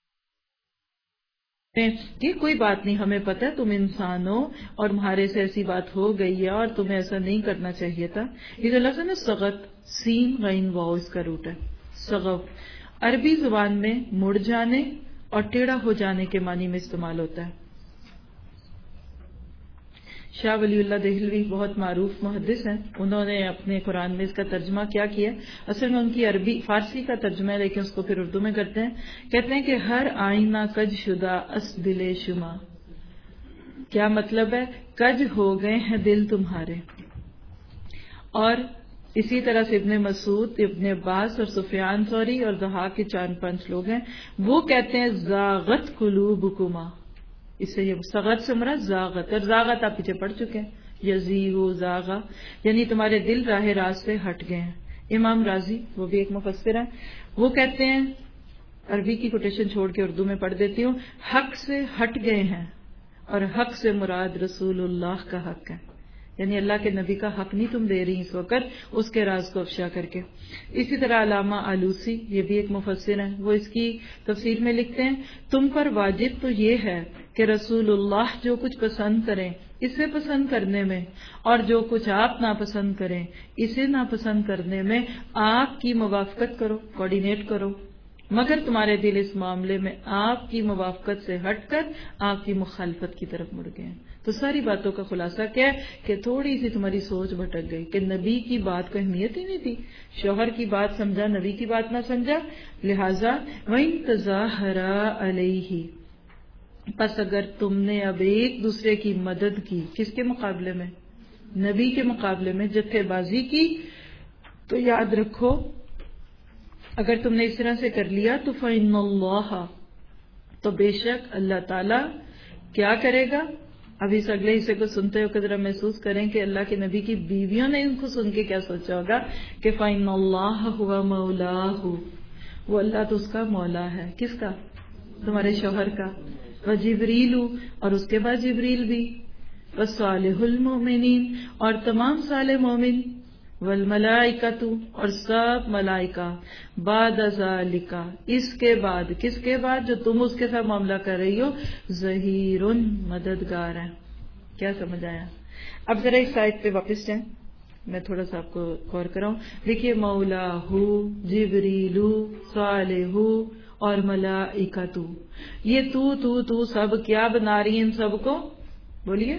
یہ کوئی بات نہیں، ہمیں پتہ ہے تم انسان ہو اور تمہارے سے ایسی بات ہو گئی ہے اور تمہیں ایسا نہیں کرنا چاہیے تھا۔ یہ جو لفظ ہے نا سغت، سین غین واو اس کا روٹ ہے۔ سغف عربی زبان میں مڑ جانے اور ٹیڑھا ہو جانے کے معنی میں استعمال ہوتا ہے۔ شاہ ولی اللہ دہلوی بہت معروف محدث ہیں، انہوں نے اپنے قرآن میں اس کا ترجمہ کیا کیا؟ اصل میں ان کی عربی فارسی کا ترجمہ ہے لیکن اس کو پھر اردو میں کرتے ہیں۔ کہتے ہیں کہ ہر آئینہ کج شدہ اس دل شما، کیا مطلب ہے؟ کج ہو گئے ہیں دل تمہارے۔ اور اسی طرح سے ابن مسعود، ابن عباس اور سفیان ثوری اور ضحاک کے 4-5 لوگ ہیں، وہ کہتے ہیں زاغت قلوبکما، اس سے یہ سغت سے مراد زاغت، اور زاغت آپ پیچھے پڑھ چکے ہیں، یزیغ زاغا، یعنی تمہارے دل راہ راست سے ہٹ گئے ہیں۔ امام راضی وہ بھی ایک مفسر ہیں، وہ کہتے ہیں، عربی کی کوٹیشن چھوڑ کے اردو میں پڑھ دیتی ہوں، حق سے ہٹ گئے ہیں، اور حق سے مراد رسول اللہ کا حق ہے، یعنی اللہ کے نبی کا حق نہیں تم دے رہی اس وقت، اس کے راز کو افشا کر کے۔ اسی طرح علامہ آلوسی، یہ بھی ایک مفسر ہیں، وہ اس کی تفسیر میں لکھتے ہیں، تم پر واجب تو یہ ہے کہ رسول اللہ جو کچھ پسند کریں اسے پسند کرنے میں، اور جو کچھ آپ ناپسند کریں اسے ناپسند کرنے میں آپ کی موافقت کرو، کوآرڈینیٹ کرو، مگر تمہارے دل اس معاملے میں آپ کی موافقت سے ہٹ کر آپ کی مخالفت کی طرف مڑ گئے ہیں۔ تو ساری باتوں کا خلاصہ کیا ہے کہ تھوڑی سی تمہاری سوچ بھٹک گئی کہ نبی کی بات کو اہمیت ہی نہیں تھی، شوہر کی بات سمجھا، نبی کی بات نہ سمجھا، لہٰذا وَإِن تَظَاهَرَا عَلَيْهِ، پس اگر تم نے اب ایک دوسرے کی مدد کی، کس کے مقابلے میں؟ نبی کے مقابلے میں جتھے بازی کی، تو یاد رکھو اگر تم نے اس طرح سے کر لیا تو فَإِنَّ اللَّهَ، تو بے شک اللہ تعالیٰ کیا کرے گا؟ اب اس اگلے حصے کو سنتے ہو ذرا محسوس کریں کہ اللہ کے نبی کی بیویوں نے ان کو سن کے کیا سوچا ہوگا کہ فَإِنَّ اللَّهَ هُوَ مَوْلَاهُ، وہ اللہ تو اس کا مولا ہے، کس کا؟ تمہارے شوہر کا، وجبریل، اور اس کے بعد جبریل بھی، وصالح المؤمنین، اور تمام صالح مومن، والملائکۃ، اور سب ملائکہ، بعد ذالک، اس کے بعد، کس کے بعد؟ جو تم اس کے ساتھ معاملہ کر رہی ہو، ظہیر، مددگار ہیں۔ کیا سمجھ آیا؟ اب ذرا ایک سائڈ پہ واپس جائیں، میں تھوڑا سا آپ کو غور کراؤں۔ دیکھیے مولا ہو، جبریل، صالح اور ملائکۃ، یہ تو سب کیا بنا رہی ہیں ان سب کو؟ بولیے،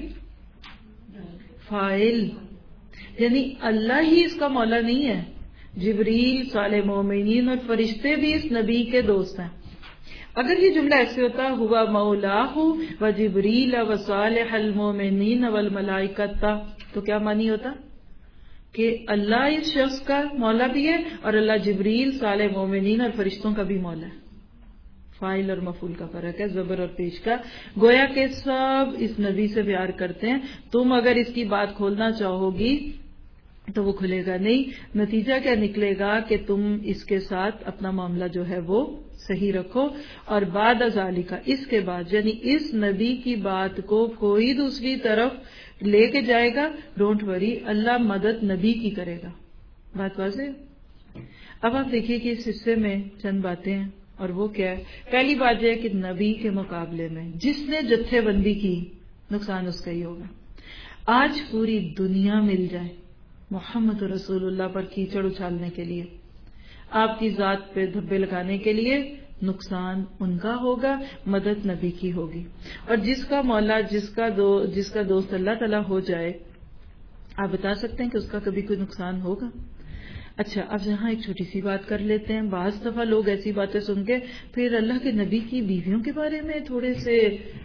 فاعل، یعنی اللہ ہی اس کا مولا نہیں ہے، جبریل، صالح مومنین اور فرشتے بھی اس نبی کے دوست ہیں۔ اگر یہ جملہ ایسے ہوتا ہوا مولاہ و جبریل و صالح المومنین والملائکۃ، تو کیا معنی ہوتا؟ کہ اللہ اس شخص کا مولا بھی ہے اور اللہ جبریل، صالح مومنین اور فرشتوں کا بھی مولا ہے۔ فاعل اور مفعول کا فرق ہے، زبر اور پیش کا، گویا کہ سب اس نبی سے پیار کرتے ہیں، تم اگر اس کی بات کھولنا چاہو گی تو وہ کھلے گا نہیں، نتیجہ کیا نکلے گا کہ تم اس کے ساتھ اپنا معاملہ جو ہے وہ صحیح رکھو، اور بعد ذالک، اس کے بعد، یعنی اس نبی کی بات کو کوئی دوسری طرف لے کے جائے گا، ڈونٹ وری، اللہ مدد نبی کی کرے گا۔ بات واضح؟ اب آپ دیکھیے کہ اس حصے میں چند باتیں ہیں، اور وہ کیا ہے؟ پہلی بات یہ ہے کہ نبی کے مقابلے میں جس نے جتھے بندی کی، نقصان اس کا ہی ہوگا۔ آج پوری دنیا مل جائے محمد رسول اللہ پر کیچڑ اچھالنے کے لیے، آپ کی ذات پہ دھبے لگانے کے لیے، نقصان ان کا ہوگا، مدد نبی کی ہوگی۔ اور جس کا مولا، جس کا دوست اللہ تعالیٰ ہو جائے، آپ بتا سکتے ہیں کہ اس کا کبھی کوئی نقصان ہوگا؟ اچھا، اب یہاں ایک چھوٹی سی بات کر لیتے ہیں۔ بعض دفعہ لوگ ایسی باتیں سن کے پھر اللہ کے نبی کی بیویوں کے بارے میں تھوڑے سے،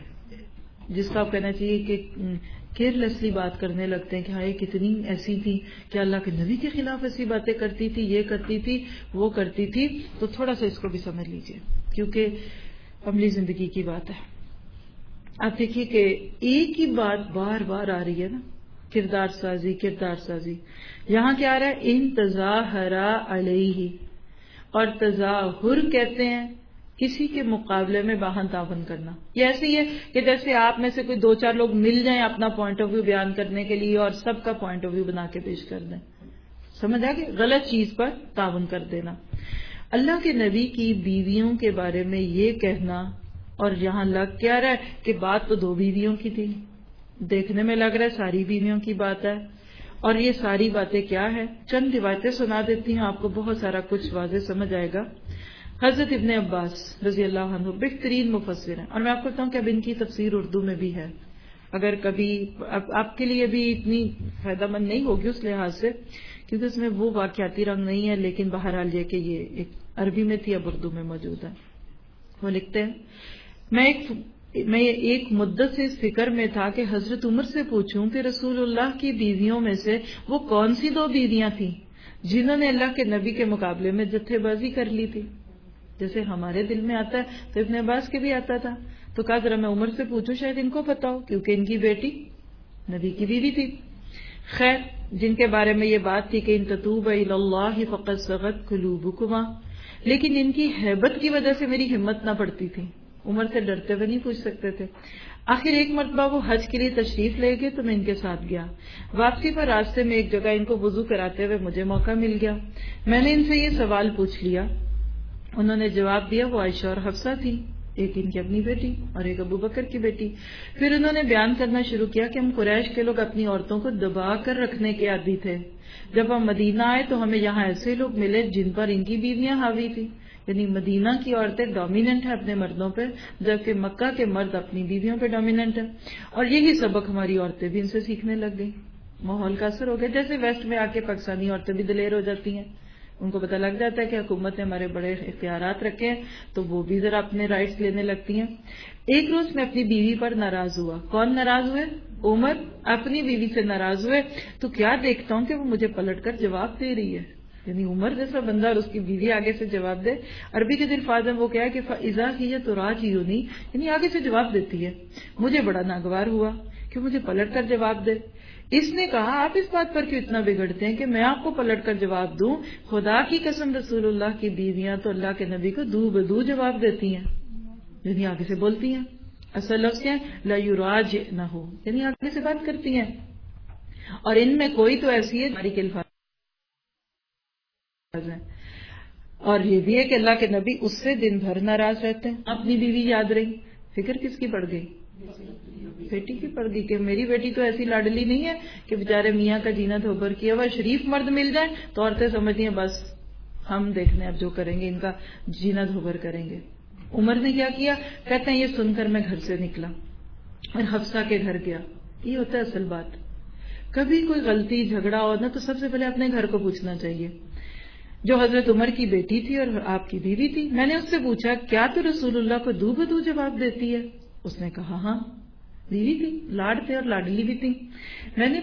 جس کا آپ کہنا چاہیے کہ کیئرلیسلی بات کرنے لگتے ہیں کہ ہاں یہ کتنی ایسی تھی کہ اللہ کے نبی کے خلاف ایسی باتیں کرتی تھی، یہ کرتی تھی، وہ کرتی تھی۔ تو تھوڑا سا اس کو بھی سمجھ لیجئے کیونکہ عملی زندگی کی بات ہے۔ آپ دیکھیے کہ ایک ہی بات بار بار آ رہی ہے نا، کردار سازی، کردار سازی۔ یہاں کیا آ رہا ہے؟ ان تظاہرا علیہ، اور تظاہر کہتے ہیں کسی کے مقابلے میں باہم تعاون کرنا. یہ ایسے ہی ہے کہ جیسے آپ میں سے کوئی 2-4 لوگ مل جائیں اپنا پوائنٹ آف ویو بیان کرنے کے لیے اور سب کا پوائنٹ آف ویو بنا کے پیش کر دیں. سمجھ آ گئی؟ غلط چیز پر تعاون کر دینا. اللہ کے نبی کی بیویوں کے بارے میں یہ کہنا، اور یہاں لگ کیا رہا ہے کہ بات تو 2 بیویوں کی تھی، دیکھنے میں لگ رہا ہے ساری بیویوں کی بات ہے. اور یہ ساری باتیں کیا ہے؟ چند روایتیں سنا دیتی ہوں، آپ کو بہت سارا کچھ واضح سمجھ آئے گا. حضرت ابن عباس رضی اللہ عنہ بہترین مفسر ہیں، اور میں آپ کو بتاؤں کہ اب ان کی تفسیر اردو میں بھی ہے. اگر کبھی آپ کے لیے بھی اتنی فائدہ مند نہیں ہوگی اس لحاظ سے کیونکہ اس میں وہ واقعاتی رنگ نہیں ہے، لیکن بہرحال یہ کہ یہ ایک عربی میں تھی، اب اردو میں موجود ہے. وہ لکھتے ہیں، میں ایک مدت سے اس فکر میں تھا کہ حضرت عمر سے پوچھوں کہ رسول اللہ کی بیویوں میں سے وہ کون سی 2 بیویاں تھیں جنہوں نے اللہ کے نبی کے مقابلے میں جتھے بازی کر لی تھی. جیسے ہمارے دل میں آتا ہے تو ابن عباس کے بھی آتا تھا، تو کہا ذرا میں عمر سے پوچھوں شاید ان کو پتا ہو، کیونکہ ان کی بیٹی نبی کی بیوی تھی. خیر، جن کے بارے میں یہ بات تھی کہ ان تتوبا الی اللہ فقد صغت قلوبکما، لیکن ان کی ہیبت کی وجہ سے میری ہمت نہ پڑتی تھی. عمر سے ڈرتے ہوئے نہیں پوچھ سکتے تھے. آخر ایک مرتبہ وہ حج کے لیے تشریف لے گئے تو میں ان کے ساتھ گیا. واپسی پر راستے میں ایک جگہ ان کو وضو کراتے ہوئے مجھے موقع مل گیا. میں نے ان سے یہ سوال پوچھ لیا. انہوں نے جواب دیا وہ عائشہ اور حفصہ تھی، ایک ان کی اپنی بیٹی اور ایک ابو بکر کی بیٹی. پھر انہوں نے بیان کرنا شروع کیا کہ ہم قریش کے لوگ اپنی عورتوں کو دبا کر رکھنے کے عادی تھے. جب ہم مدینہ آئے تو ہمیں یہاں ایسے لوگ ملے جن پر ان کی بیویاں حاوی تھی. یعنی مدینہ کی عورتیں ڈومیننٹ ہیں اپنے مردوں پہ، جبکہ مکہ کے مرد اپنی بیویوں پہ ڈومیننٹ ہیں. اور یہی سبق ہماری عورتیں بھی ان سے سیکھنے لگ گئی. ماحول کا اثر ہو گیا. جیسے ویسٹ میں آ کے پاکستانی عورتیں بھی دلیر ہو جاتی ہیں، ان کو پتہ لگ جاتا ہے کہ حکومت نے ہمارے بڑے اختیارات رکھے ہیں تو وہ بھی ذرا اپنے رائٹس لینے لگتی ہیں. ایک روز میں اپنی بیوی پر ناراض ہوا. کون ناراض ہوئے؟ عمر اپنی بیوی سے ناراض ہوئے. تو کیا دیکھتا ہوں کہ وہ مجھے پلٹ کر جواب دے رہی ہے. یعنی عمر جیسا بندہ اور اس کی بیوی آگے سے جواب دے. عربی کے جو الفاظ ہیں وہ کیا ہے کہ فَإِذَا هِيَ تُرَاجِعُنِي، یعنی آگے سے جواب دیتی ہے. مجھے بڑا ناگوار ہوا کہ مجھے پلٹ کر جواب دے. اس نے کہا آپ اس بات پر کیوں اتنا بگڑتے ہیں کہ میں آپ کو پلٹ کر جواب دوں؟ خدا کی قسم رسول اللہ کی بیویاں تو اللہ کے نبی کو دو بدو جواب دیتی ہیں. یعنی آگے سے بولتی ہیں. اصل لفظ کیا ہے؟ لا یراجعنہ، یعنی آگے سے بات کرتی ہیں. اور ان میں کوئی تو ایسی ہے ہماری کے الفاظ ہیں. اور یہ بھی ہے کہ اللہ کے نبی اس سے دن بھر ناراض رہتے ہیں. اپنی بیوی یاد رہی، فکر کس کی پڑ گئی؟ بیٹی کی پڑ گئی کہ میری بیٹی تو ایسی لاڈلی نہیں ہے کہ بیچارے میاں کا جینا دھوبر کیا ہوا. شریف مرد مل جائیں تو عورتیں سمجھتی ہیں بس ہم دیکھنے اب جو کریں گے ان کا جینا دھوبر کریں گے. عمر نے کیا کیا؟ کہتے ہیں یہ سن کر میں گھر سے نکلا اور حفصہ کے گھر گیا. یہ ہوتا ہے اصل بات. کبھی کوئی غلطی جھگڑا ہو نا تو سب سے پہلے اپنے گھر کو پوچھنا چاہیے. جو حضرت عمر کی بیٹی تھی اور آپ کی بیوی تھی، میں نے اس سے پوچھا کیا تو رسول اللہ کو دو بدو جواب دیتی ہے؟ اس نے کہا ہاں، بیوی تھی، لاڈ تھے اور لاڈلی بھی تھی. میں نے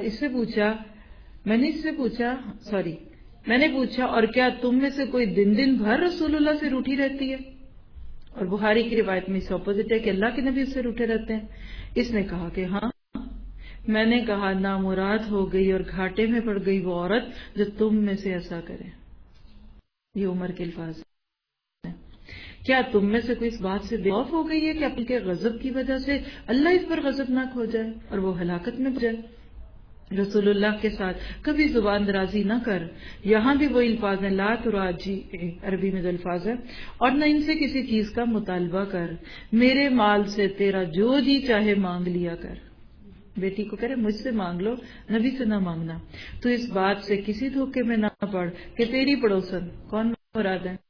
پوچھا اور کیا تم میں سے کوئی دن بھر رسول اللہ سے روٹھی رہتی ہے؟ اور بخاری کی روایت میں اس اپوزٹ ہے کہ اللہ کے نبی اس سے روٹھے رہتے ہیں. اس نے کہا کہ ہاں. میں نے کہا نامراد ہو گئی اور گھاٹے میں پڑ گئی وہ عورت جو تم میں سے ایسا کرے. یہ عمر کے الفاظ ہیں. کیا تم میں سے کوئی اس بات سے بے خوف ہو گئی ہے کہ اپنے کے غضب کی وجہ سے اللہ اس پر غضبناک ہو جائے اور وہ ہلاکت میں جائے؟ رسول اللہ کے ساتھ کبھی زبان درازی نہ کر. یہاں بھی وہی الفاظ ہیں لا تراجی، عربی میں جو الفاظ ہے، اور نہ ان سے کسی چیز کا مطالبہ کر. میرے مال سے تیرا جو جی چاہے مانگ لیا کر. بیٹی کو کہہ رہے مجھ سے مانگ لو، نبی سے نہ مانگنا. تو اس بات سے کسی دھوکے میں نہ پڑ کہ تیری پڑوسن کون مراد ہے؟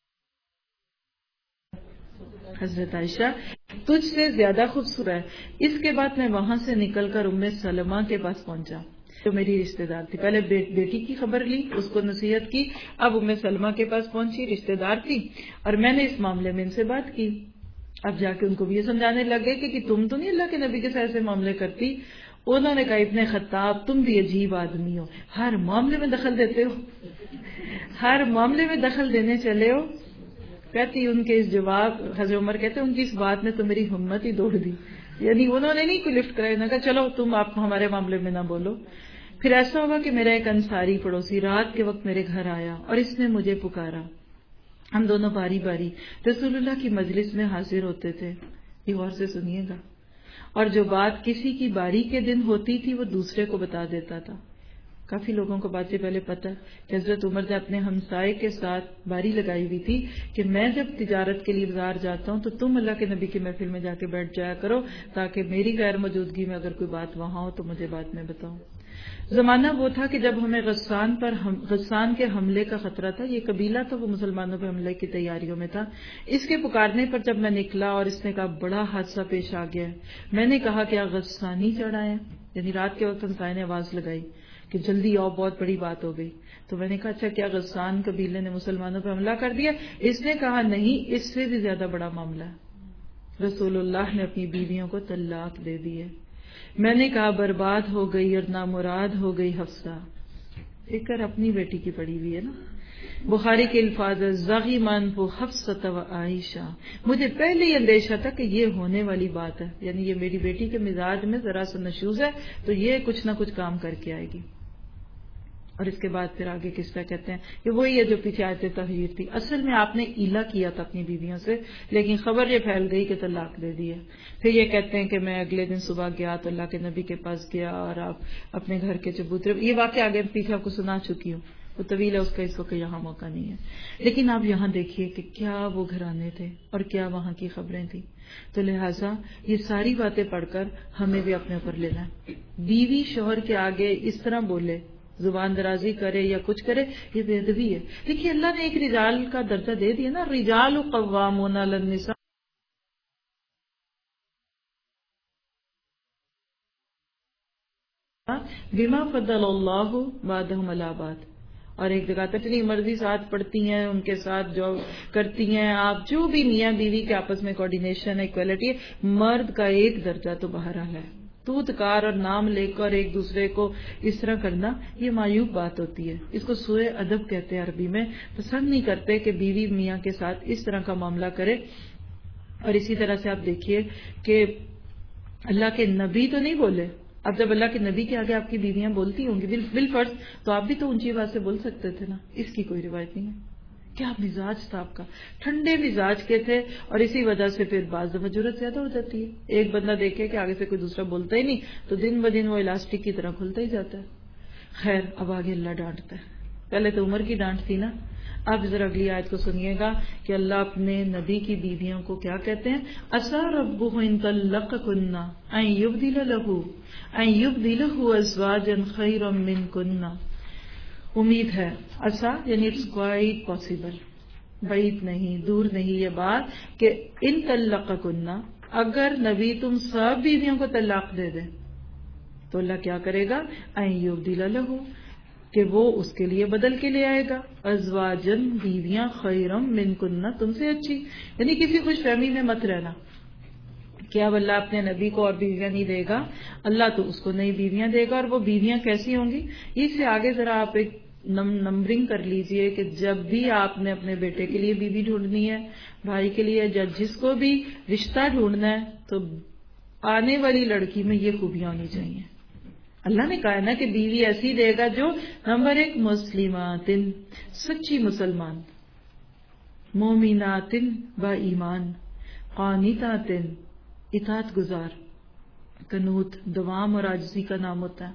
حضرت عائشہ تجھ سے زیادہ خوبصورت ہے. اس کے بعد میں وہاں سے نکل کر ام سلمہ کے پاس پہنچا جو میری رشتہ دار تھی. پہلے بیٹی کی خبر لی، اس کو نصیحت کی، اب ام سلمہ کے پاس پہنچی، رشتہ دار تھی، اور میں نے اس معاملے میں ان سے بات کی. اب جا کے ان کو بھی یہ سمجھانے لگ گئے کہ تم تو نہیں اللہ کے نبی کے ساتھ ایسے معاملے کرتی. انہوں نے کہا ابن خطاب تم بھی عجیب آدمی ہو، ہر معاملے میں دخل دیتے ہو، ہر معاملے میں دخل دینے چلے ہو. کہتی ان کے اس جواب، حضرت عمر کہتے ان کی اس بات نے تو میری ہمت ہی دوڑ دی. یعنی انہوں نے نہیں کوئی لفٹ کرا، انہوں نے کہا چلو تم آپ ہمارے معاملے میں نہ بولو. پھر ایسا ہوا کہ میرا ایک انصاری پڑوسی رات کے وقت میرے گھر آیا اور اس نے مجھے پکارا. ہم دونوں باری باری رسول اللہ کی مجلس میں حاضر ہوتے تھے. یہ غور سے سنیے گا. اور جو بات کسی کی باری کے دن ہوتی تھی وہ دوسرے کو بتا دیتا تھا. کافی لوگوں کو بات سے پہلے پتہ کہ حضرت عمر نے اپنے ہمسائے کے ساتھ باری لگائی ہوئی تھی کہ میں جب تجارت کے لیے بازار جاتا ہوں تو تم اللہ کے نبی کی محفل میں جا کے بیٹھ جایا کرو تاکہ میری غیر موجودگی میں اگر کوئی بات وہاں ہو تو مجھے بعد میں بتاؤ. زمانہ وہ تھا کہ جب ہمیں غسان کے حملے کا خطرہ تھا. یہ قبیلہ تھا وہ مسلمانوں پہ حملے کی تیاریوں میں تھا. اس کے پکارنے پر جب میں نکلا اور اس نے کہا بڑا حادثہ پیش آ گیا ہے. میں نے کہا کیا غسانی چڑھا ہے؟ یعنی رات کے وقت ہمسائے نے آواز لگائی کہ جلدی آؤ بہت بڑی بات ہو گئی. تو میں نے کہا اچھا کیا غسان قبیلے نے مسلمانوں پہ حملہ کر دیا؟ اس نے کہا نہیں، اس سے بھی زیادہ بڑا معاملہ ہے. رسول اللہ نے اپنی بیویوں کو طلاق دے دی ہے. میں نے کہا برباد ہو گئی اور نامراد ہو گئی حفصہ. فکر اپنی بیٹی کی پڑی ہوئی ہے نا. بخاری کے الفاظ زغیمن وہ حفصۃ و عائشہ. مجھے پہلے ہی اندیشہ تھا کہ یہ ہونے والی بات ہے، یعنی یہ میری بیٹی کے مزاج میں ذرا سا نشوز ہے تو یہ کچھ نہ کچھ کام کر کے آئے گی. اور اس کے بعد پھر آگے کس طرح کہتے ہیں کہ وہی ہے جو پیچھے آیت تحریر تھی. اصل میں آپ نے ایلا کیا تھا اپنی بیویوں سے، لیکن خبر یہ پھیل گئی کہ طلاق دے دی ہے. پھر یہ کہتے ہیں کہ میں اگلے دن صبح گیا تو اللہ کے نبی کے پاس گیا اور آپ اپنے گھر کے چبوترے. یہ واقعہ آگے پیچھے آپ کو سنا چکی ہوں، وہ طویل ہے، اس کا اس وقت یہاں موقع نہیں ہے. لیکن آپ یہاں دیکھیے کہ کیا وہ گھرانے تھے اور کیا وہاں کی خبریں تھیں. تو لہٰذا یہ ساری باتیں پڑھ کر ہمیں بھی اپنے اوپر لینا ہے. بیوی شوہر کے آگے اس طرح بولے، زبان درازی کرے یا کچھ کرے، یہ بے ادبی ہے. دیکھیے اللہ نے ایک رجال کا درجہ دے دیا نا، رجال قوامون علی النساء. بما فضل اللہ بعضهم علی بعض. اور ایک جگہ تک اپنی مرضی ساتھ پڑھتی ہیں، ان کے ساتھ جو کرتی ہیں آپ، جو بھی میاں بیوی کے آپس میں کوآرڈینیشن ایکویلٹی ہے، مرد کا ایک درجہ تو بہرحال ہے. توت کار اور نام لے کر ایک دوسرے کو اس طرح کرنا یہ معیوب بات ہوتی ہے. اس کو سوء ادب کہتے ہیں عربی میں. پسند نہیں کرتے کہ بیوی میاں کے ساتھ اس طرح کا معاملہ کرے. اور اسی طرح سے آپ دیکھیے کہ اللہ کے نبی تو نہیں بولے. اب جب اللہ کے نبی کے آگے آپ کی بیویاں بولتی ہوں گی بالفرض تو آپ بھی تو اونچی آواز سے بول سکتے تھے نا. اس کی کوئی روایت نہیں ہے. کیا مزاج تھا آپ کا، ٹھنڈے مزاج کے تھے. اور اسی وجہ سے پھر بعض دفعہ ضرورت زیادہ ہو جاتی ہے. ایک بندہ دیکھے کہ آگے سے کوئی دوسرا بولتا ہی نہیں تو دن بدن وہ الاسٹک کی طرح کھلتا ہی جاتا ہے. خیر اب آگے اللہ ڈانٹتا ہے. پہلے تو عمر کی ڈانٹ تھی نا. اب ذرا اگلی آیت کو سنیے گا کہ اللہ اپنے نبی کی بیویوں کو کیا کہتے ہیں. عسیٰ ربہ ان طلقکن ان یبدلہ ازواجا خیرا منکن. امید ہے، عسیٰ یعنی اٹس کوائٹ پاسبل، بعید نہیں، دور نہیں یہ بات کہ ان طلقکن، اگر نبی تم سب بیویوں کو طلاق دے دے تو اللہ کیا کرے گا. ان یبدل لہ، کہ وہ اس کے لیے بدل کے لے آئے گا. ازواجن، بیویاں، خیرم منکن، تم سے اچھی. یعنی کسی خوش فہمی میں مت رہنا کہ اب اللہ اپنے نبی کو اور بیویاں نہیں دے گا، اللہ تو اس کو نئی بیویاں دے گا. اور وہ بیویاں کیسی ہوں گی، اس سے آگے ذرا آپ ایک نمبرنگ کر لیجئے کہ جب بھی آپ نے اپنے بیٹے کے لیے بیوی ڈھونڈنی ہے، بھائی کے لیے، یا جس کو بھی رشتہ ڈھونڈنا ہے، تو آنے والی لڑکی میں یہ خوبیاں ہونی چاہیے. اللہ نے کہا نا کہ بیوی ایسی دے گا جو نمبر 1 مسلمات، سچی مسلمان، مومنات با ایمان، قانتات، اطاعت گزار. قنوت دوام اور عاجزی کا نام ہوتا ہے.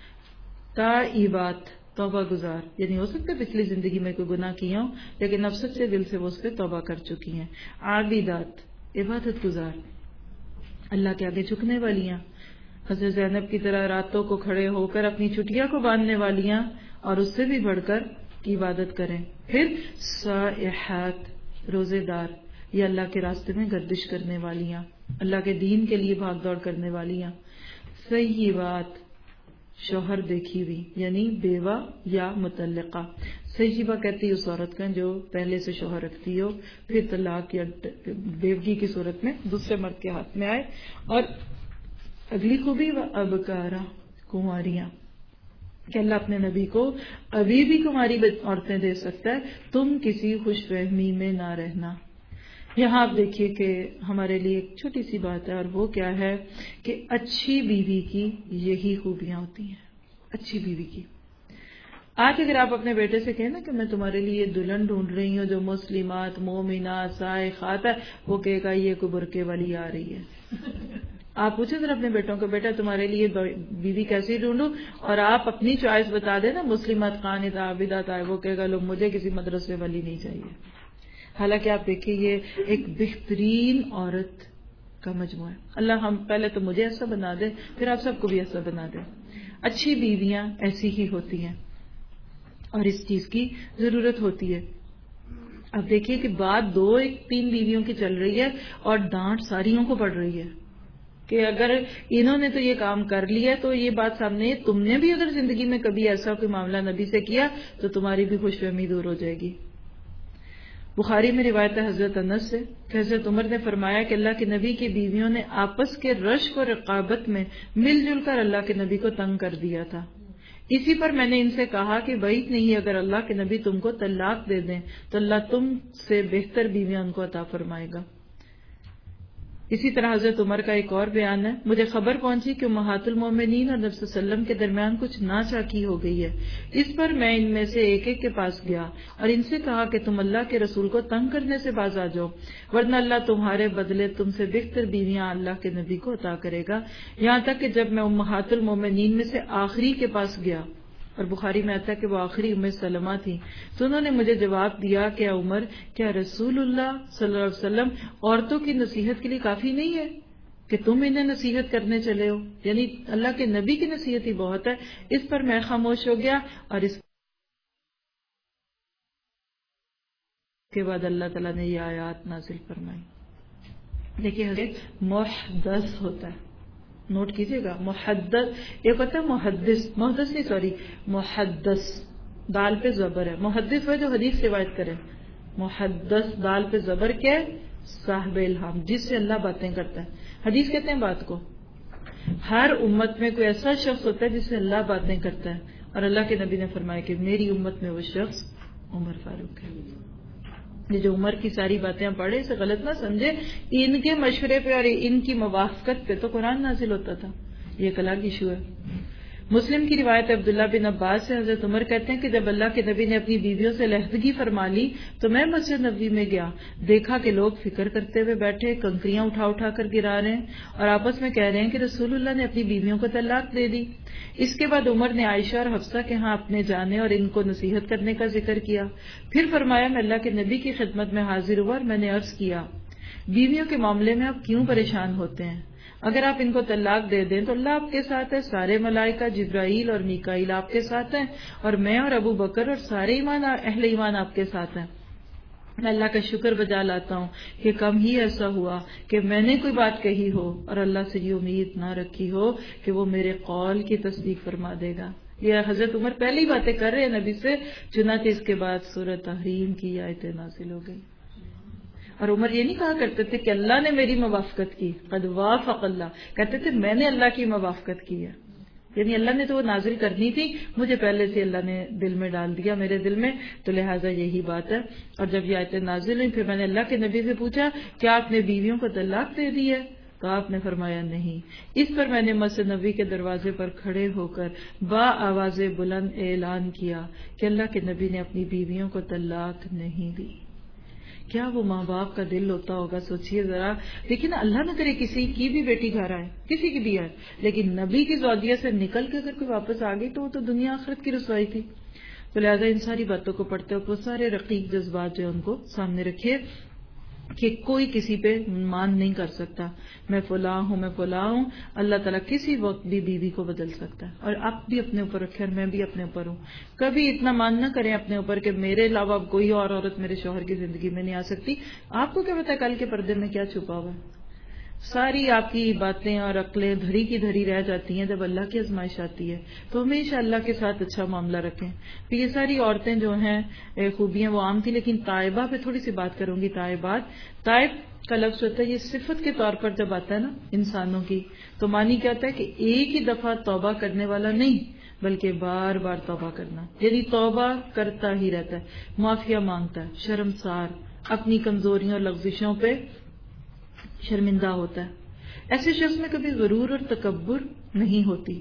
تائبات، توبہ گزار، یعنی ہو سکتا ہے پچھلی زندگی میں کوئی گناہ کیا ہوں لیکن اب سچے دل سے وہ اس پہ توبہ کر چکی ہیں. عابدات، عبادت گزار، اللہ کے آگے جھکنے والیاں، حضرت زینب کی طرح راتوں کو کھڑے ہو کر اپنی چھٹیاں کو باندھنے والیاں اور اس سے بھی بڑھ کر کی عبادت کریں. پھر سائحات، روزے دار، یہ اللہ کے راستے میں گردش کرنے والیاں، اللہ کے دین کے لیے بھاگ دوڑ کرنے والیاں. سیبات، شوہر دیکھی ہوئی یعنی بیوہ یا مطلقہ. سیبہ کہتی ہے اس عورت کا جو پہلے سے شوہر رکھتی ہو پھر طلاق یا بیوگی کی صورت میں دوسرے مرد کے ہاتھ میں آئے. اور اگلی خوبی ابکارا، کنواریاں، کہ اللہ اپنے نبی کو ابھی بھی کماری عورتیں دے سکتا ہے. تم کسی خوش فہمی میں نہ رہنا. یہاں آپ دیکھیے کہ ہمارے لیے ایک چھوٹی سی بات ہے، اور وہ کیا ہے کہ اچھی بیوی کی یہی خوبیاں ہوتی ہیں. اچھی بیوی کی. آج اگر آپ اپنے بیٹے سے کہیں نا کہ میں تمہارے لیے دلہن ڈھونڈ رہی ہوں جو مسلمات مومنات صائقات ہے، وہ کہے گا یہ کوئی برقعے والی آ رہی ہے. آپ پوچھیں ذرا اپنے بیٹوں کو، بیٹا تمہارے لیے بیوی کیسی ڈھونڈوں، اور آپ اپنی چوائس بتا دیں نا مسلمات قانت عابدات آئے، وہ کہے گا لو مجھے کسی مدرسے والی نہیں چاہیے. حالانکہ آپ دیکھیں یہ ایک بہترین عورت کا مجموعہ ہے. اللہ ہم پہلے تو مجھے ایسا بنا دے، پھر آپ سب کو بھی ایسا بنا دے. اچھی بیویاں ایسی ہی ہوتی ہیں اور اس چیز کی ضرورت ہوتی ہے. اب دیکھیے کہ بات 2-3 بیویوں کی چل رہی ہے اور ڈانٹ ساریوں کو پڑ رہی ہے کہ اگر انہوں نے تو یہ کام کر لیا تو یہ بات سامنے، تم نے بھی اگر زندگی میں کبھی ایسا کوئی معاملہ نبی سے کیا تو تمہاری بھی خوش فہمی دور ہو جائے گی. بخاری میں روایت ہے حضرت انس سے کہ حضرت عمر نے فرمایا کہ اللہ کے نبی کی بیویوں نے آپس کے رشک اور رقابت میں مل جل کر اللہ کے نبی کو تنگ کر دیا تھا. اسی پر میں نے ان سے کہا کہ بعید نہیں اگر اللہ کے نبی تم کو طلاق دے دیں تو اللہ تم سے بہتر بیویاں ان کو عطا فرمائے گا. اسی طرح حضرت عمر کا ایک اور بیان ہے، مجھے خبر پہنچی کہ امہات المومنین اور نبی صلی اللہ علیہ وسلم کے درمیان کچھ ناچاکی ہو گئی ہے. اس پر میں ان میں سے ایک ایک کے پاس گیا اور ان سے کہا کہ تم اللہ کے رسول کو تنگ کرنے سے باز آ جاؤ، ورنہ اللہ تمہارے بدلے تم سے بہتر بیویاں اللہ کے نبی کو عطا کرے گا. یہاں تک کہ جب میں امہات المومنین میں سے آخری کے پاس گیا، اور بخاری میں آتا ہے کہ وہ آخری ام سلمہ تھی، تو انہوں نے مجھے جواب دیا کہ عمر، کیا رسول اللہ صلی اللہ علیہ وسلم عورتوں کی نصیحت کے لیے کافی نہیں ہے کہ تم انہیں نصیحت کرنے چلے ہو؟ یعنی اللہ کے نبی کی نصیحت ہی بہت ہے. اس پر میں خاموش ہو گیا اور اس کے بعد اللہ تعالیٰ نے یہ آیات نازل فرمائی. دیکھیے حضرت محدث ہوتا ہے، نوٹ کیجئے گا، محدث ایک ہوتا ہے محدث دال پہ زبر ہے. محدث وہ جو حدیث روایت کرے. محدث دال پہ زبر کیا ہے؟ صاحب الہام، جس سے اللہ باتیں کرتا ہے. حدیث کہتے ہیں بات کو. ہر امت میں کوئی ایسا شخص ہوتا ہے جس سے اللہ باتیں کرتا ہے، اور اللہ کے نبی نے فرمایا کہ میری امت میں وہ شخص عمر فاروق ہے. یہ جو عمر کی ساری باتیں پڑھے اسے غلط نہ سمجھے، ان کے مشورے پہ اور ان کی موافقت پہ تو قرآن نازل ہوتا تھا. یہ ایک الگ ایشو ہے. مسلم کی روایت عبداللہ بن عباس سے حضرت عمر کہتے ہیں کہ جب اللہ کے نبی نے اپنی بیویوں سے علیحدگی فرما لی تو میں مسجد نبوی میں گیا، دیکھا کہ لوگ فکر کرتے ہوئے بیٹھے، کنکریاں اٹھا اٹھا کر گرا رہے ہیں اور آپس میں کہہ رہے ہیں کہ رسول اللہ نے اپنی بیویوں کو طلاق دے دی. اس کے بعد عمر نے عائشہ اور حفصہ کے ہاں اپنے جانے اور ان کو نصیحت کرنے کا ذکر کیا. پھر فرمایا میں اللہ کے نبی کی خدمت میں حاضر ہوا اور میں نے عرض کیا بیویوں کے معاملے میں آپ کیوں پریشان ہوتے ہیں؟ اگر آپ ان کو طلاق دے دیں تو اللہ آپ کے ساتھ ہے، سارے ملائکہ جبرائیل اور میکائیل آپ کے ساتھ ہیں، اور میں اور ابو بکر اور سارے اہل ایمان آپ کے ساتھ ہیں. میں اللہ کا شکر بجا لاتا ہوں کہ کم ہی ایسا ہوا کہ میں نے کوئی بات کہی ہو اور اللہ سے یہ امید نہ رکھی ہو کہ وہ میرے قول کی تصدیق فرما دے گا. یہ حضرت عمر پہلی باتیں کر رہے ہیں نبی سے، چنانچہ اس کے بعد سورۃ تحریم کی آیتیں نازل ہو گئی. اور عمر یہ نہیں کہا کرتے تھے کہ اللہ نے میری موافقت کی، قد وافق اللہ، کہتے تھے میں نے اللہ کی موافقت کی ہے. یعنی اللہ نے تو وہ نازل کرنی تھی، مجھے پہلے سے اللہ نے دل میں ڈال دیا، میرے دل میں، تو لہٰذا یہی بات ہے. اور جب یہ آیتیں نازل ہوئی پھر میں نے اللہ کے نبی سے پوچھا کیا آپ نے بیویوں کو طلاق دے دی ہے؟ تو آپ نے فرمایا نہیں. اس پر میں نے مسجد نبی کے دروازے پر کھڑے ہو کر با آواز بلند اعلان کیا کہ اللہ کے نبی نے اپنی بیویوں کو طلاق نہیں دی. کیا وہ ماں باپ کا دل ہوتا ہوگا؟ سوچئے ذرا. دیکھیے نا، اللہ نہ کرے کسی کی بھی بیٹی گھر آئے، کسی کی بھی آئے، لیکن نبی کی زوجیہ سے نکل کے اگر کوئی واپس آ گئی تو وہ تو دنیا آخرت کی رسوائی تھی. تو لہٰذا ان ساری باتوں کو پڑھتے وقت وہ سارے رقیق جذبات جو ان کو سامنے رکھیے کہ کوئی کسی پہ مان نہیں کر سکتا میں فلاں ہوں میں فلاں ہوں. اللہ تعالیٰ کسی وقت بھی بیوی کو بدل سکتا ہے، اور آپ بھی اپنے اوپر رکھیں اور میں بھی اپنے اوپر ہوں. کبھی اتنا مان نہ کریں اپنے اوپر کہ میرے علاوہ اب کوئی اور عورت میرے شوہر کی زندگی میں نہیں آ سکتی. آپ کو کیا پتا کل کے پردے میں کیا چھپا ہوا ہے؟ ساری آپ کی باتیں اور عقلیں دھری کی دھری رہ جاتی ہیں جب اللہ کی آزمائش آتی ہے. تو ہمیشہ اللہ کے ساتھ اچھا معاملہ رکھیں. پھر یہ ساری عورتیں جو ہیں خوبیاں وہ عام تھی، لیکن طائبہ پہ تھوڑی سی بات کروں گی. طائب کا لفظ ہوتا ہے، یہ صفت کے طور پر جب آتا ہے نا انسانوں کی، تو معنی کیا ہوتا ہے کہ ایک ہی دفعہ توبہ کرنے والا نہیں بلکہ بار بار توبہ کرنا. یعنی توبہ کرتا ہی رہتا ہے، معافیہ مانگتا ہے، شرمسار، اپنی کمزوریوں اور لغزشوں پہ شرمندہ ہوتا ہے. ایسے شخص میں کبھی غرور اور تکبر نہیں ہوتی،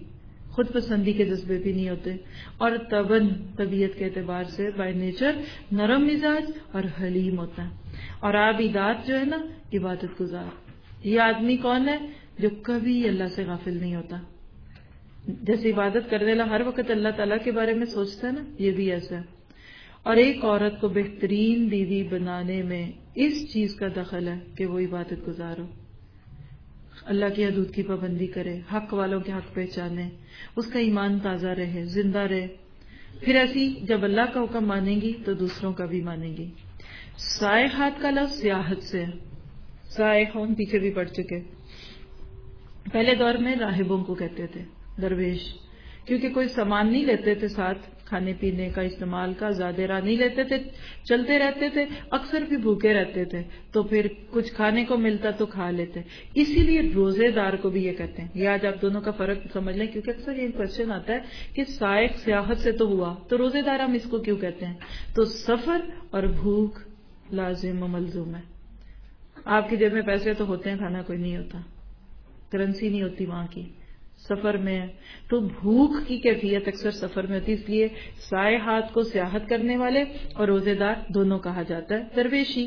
خود پسندی کے جذبے بھی نہیں ہوتے، اور تبن طبیعت کے اعتبار سے بائی نیچر نرم مزاج اور حلیم ہوتا ہے۔ اور عابدات جو ہے نا عبادت گزار، یہ آدمی کون ہے؟ جو کبھی اللہ سے غافل نہیں ہوتا، جیسے عبادت کرنے والا ہر وقت اللہ تعالیٰ کے بارے میں سوچتا ہے نا، یہ بھی ایسا ہے۔ اور ایک عورت کو بہترین بیوی بنانے میں اس چیز کا دخل ہے کہ وہ عبادت گزار ہو، اللہ کی حدود کی پابندی کرے، حق والوں کے حق پہچانے، اس کا ایمان تازہ رہے، زندہ رہے، پھر ایسی جب اللہ کا حکم مانیں گی تو دوسروں کا بھی مانیں گی۔ سائحات کا لفظ سیاحت سے ہے، سائحون پیچھے بھی پڑھ چکے، پہلے دور میں راہبوں کو کہتے تھے، درویش، کیونکہ کوئی سامان نہیں لیتے تھے ساتھ، کھانے پینے کا استعمال کا زیادہ راہ نہیں لیتے تھے، چلتے رہتے تھے، اکثر بھی بھوکے رہتے تھے، تو پھر کچھ کھانے کو ملتا تو کھا لیتے، اسی لیے روزے دار کو بھی یہ کہتے ہیں۔ یہ آج آپ دونوں کا فرق سمجھ لیں، کیونکہ اکثر یہ کوشچن آتا ہے کہ سائق سیاحت سے تو ہوا تو روزے دار ہم اس کو کیوں کہتے ہیں؟ تو سفر اور بھوک لازم و ملزوم ہے۔ آپ کی جیب میں پیسے تو ہوتے ہیں، کھانا کوئی نہیں ہوتا، کرنسی نہیں ہوتی وہاں کی، سفر میں ہے، تو بھوک کی کیفیت اکثر سفر میں ہوتی، اس لیے سائحات کو سیاحت کرنے والے اور روزے دار دونوں کہا جاتا ہے۔ درویشی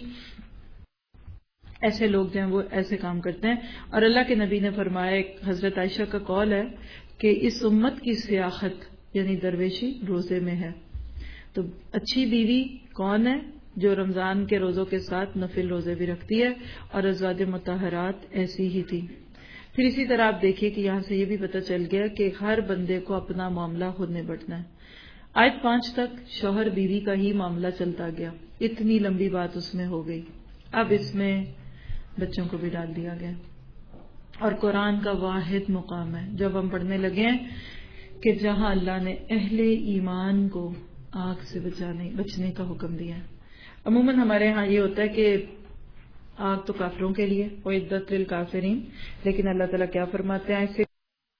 ایسے لوگ جو ہیں وہ ایسے کام کرتے ہیں، اور اللہ کے نبی نے فرمایا، ایک حضرت عائشہ کا قول ہے کہ اس امت کی سیاحت یعنی درویشی روزے میں ہے۔ تو اچھی بیوی کون ہے؟ جو رمضان کے روزوں کے ساتھ نفل روزے بھی رکھتی ہے، اور ازواج مطہرات ایسی ہی تھی۔ پھر اسی طرح آپ دیکھیے کہ یہاں سے یہ بھی پتہ چل گیا کہ ہر بندے کو اپنا معاملہ خود نبٹنا ہے۔ آیت 5 تک شوہر بیوی کا ہی معاملہ چلتا گیا، اتنی لمبی بات اس میں ہو گئی، اب اس میں بچوں کو بھی ڈال دیا گیا، اور قرآن کا واحد مقام ہے جب ہم پڑھنے لگے ہیں کہ جہاں اللہ نے اہل ایمان کو آگ سے بچنے کا حکم دیا ہے۔ عموماً ہمارے ہاں یہ ہوتا ہے کہ آگ تو کافروں کے لیے، وَعِدَّتْ لِلْکَافِرِینَ، لیکن اللہ تعالیٰ کیا فرماتے ہیں اسے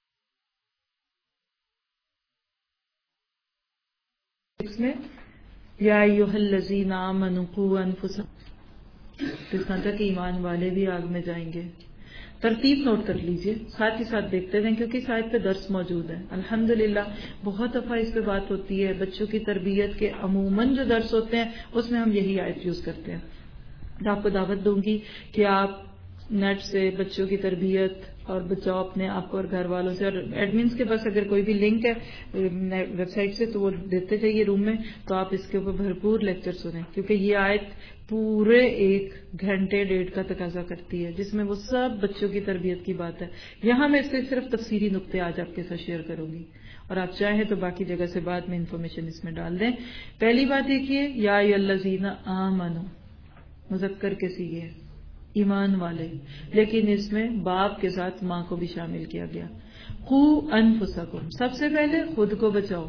میں، یا ایھا الذین آمنوا قوا انفسکم، اس کا کہ ایمان والے بھی آگ میں جائیں گے۔ ترتیب نوٹ کر لیجئے، ساتھ ہی ساتھ دیکھتے رہیں، کیونکہ اس آیت پہ درس موجود ہے۔ الحمدللہ بہت دفعہ اس پہ بات ہوتی ہے، بچوں کی تربیت کے عموماً جو درس ہوتے ہیں اس میں ہم یہی آیت یوز کرتے ہیں۔ تو آپ کو دعوت دوں گی کہ آپ نیٹ سے بچوں کی تربیت اور بچاؤ اپنے آپ کو اور گھر والوں سے، اور ایڈمنس کے پاس اگر کوئی بھی لنک ہے ویب سائٹ سے تو وہ دیتے جائیے روم میں، تو آپ اس کے اوپر بھرپور لیکچر سنیں، کیونکہ یہ آیت پورے 1 گھنٹے 1.5 کا تقاضا کرتی ہے، جس میں وہ سب بچوں کی تربیت کی بات ہے۔ یہاں میں صرف تفسیری نقطے آج آپ کے ساتھ شیئر کروں گی، اور آپ چاہیں تو باقی جگہ سے بعد میں انفارمیشن اس میں ڈال دیں۔ پہلی بات دیکھیے، یا ایھا الذین آمنوا، مذکر کے صیغے ہے، ایمان والے، لیکن اس میں باپ کے ساتھ ماں کو بھی شامل کیا گیا۔ قوا انفسکم، سب سے پہلے خود کو بچاؤ۔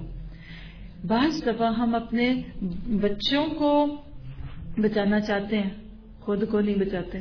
بعض دفعہ ہم اپنے بچوں کو بچانا چاہتے ہیں، خود کو نہیں بچاتے۔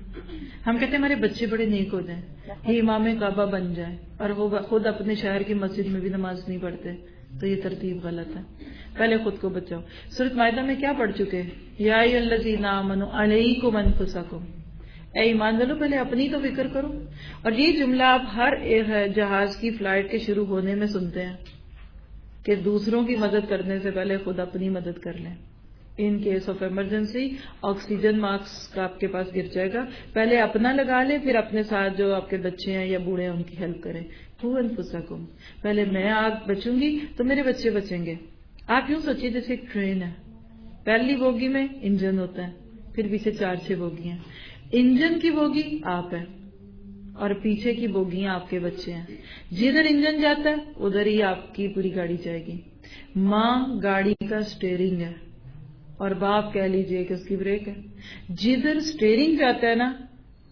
ہم کہتے ہیں ہمارے بچے بڑے نیک ہو جائیں، یہ امام کعبہ بن جائیں، اور وہ خود اپنے شہر کی مسجد میں بھی نماز نہیں پڑھتے، تو یہ ترتیب غلط ہے۔ پہلے خود کو بچاؤ۔ سورۃ مائدہ میں کیا پڑھ چکے؟ یا ایھا الذین آمنوا علیکم انفسکم، اے ایمان والو پہلے اپنی تو فکر کرو۔ اور یہ جملہ آپ ہر جہاز کی فلائٹ کے شروع ہونے میں سنتے ہیں کہ دوسروں کی مدد کرنے سے پہلے خود اپنی مدد کر لیں۔ In case of emergency oxygen mask آپ کے پاس گر جائے گا، پہلے اپنا لگا لیں، پھر اپنے ساتھ جو آپ کے بچے ہیں یا بوڑھے ہیں ان کی ہیلپ کریں۔ قوا انفسکم، پہلے میں آگ بچوں گی تو میرے بچے بچیں گے۔ آپ یوں سوچیے جیسے ایک ٹرین ہے، پہلی بوگی میں انجن ہوتا ہے، پھر پیچھے 4-6 بوگی ہیں، انجن کی بوگی آپ ہے اور پیچھے کی بوگیاں آپ کے بچے ہیں۔ جدھر انجن جاتا ہے ادھر ہی آپ کی پوری گاڑی جائے گی۔ ماں گاڑی کا سٹیئرنگ ہے اور باپ کہہ لیجئے کہ اس کی بریک ہے۔ جدھر سٹیئرنگ جاتا ہے نا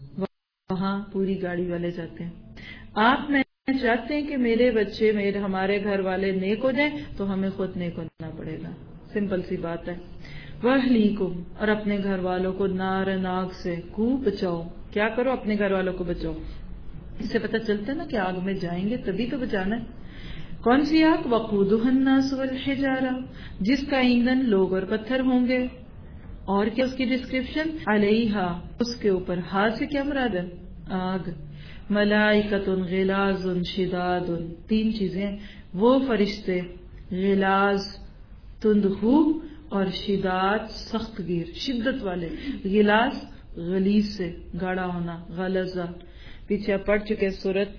وہاں پوری گاڑی والے جاتے ہیں۔ آپ میں چاہتے ہیں کہ میرے بچے ہمارے گھر والے نیک ہو جائیں تو ہمیں خود نیک ہونا پڑے گا، سمپل سی بات ہے۔ وَأَهْلِيكُمْ، اور اپنے گھر والوں کو نارن آگ سے خوب بچاؤ۔ کیا کرو؟ اپنے گھر والوں کو بچاؤ۔ اس سے پتہ چلتا ہے نا کہ آگ میں جائیں گے تبھی تو بچانا ہے۔ کون سی آگ؟ وَقُودُهَا النَّاسُ وَالْحِجَارَةُ، جس کا ایندھن لوگ اور پتھر ہوں گے۔ اور کیا اس کی ڈسکرپشن؟ علیہا، اس کے اوپر، ہا سے کیا مراد ہے؟ آگ۔ ملائکۃ غلاظ شداد، تین چیزیں، وہ فرشتے غلاظ تند خو اور شداد سخت گیر شدت والے، غلاظ غلیظ سے گاڑا ہونا، غلظہ پیچھے آپ پڑھ چکے سورت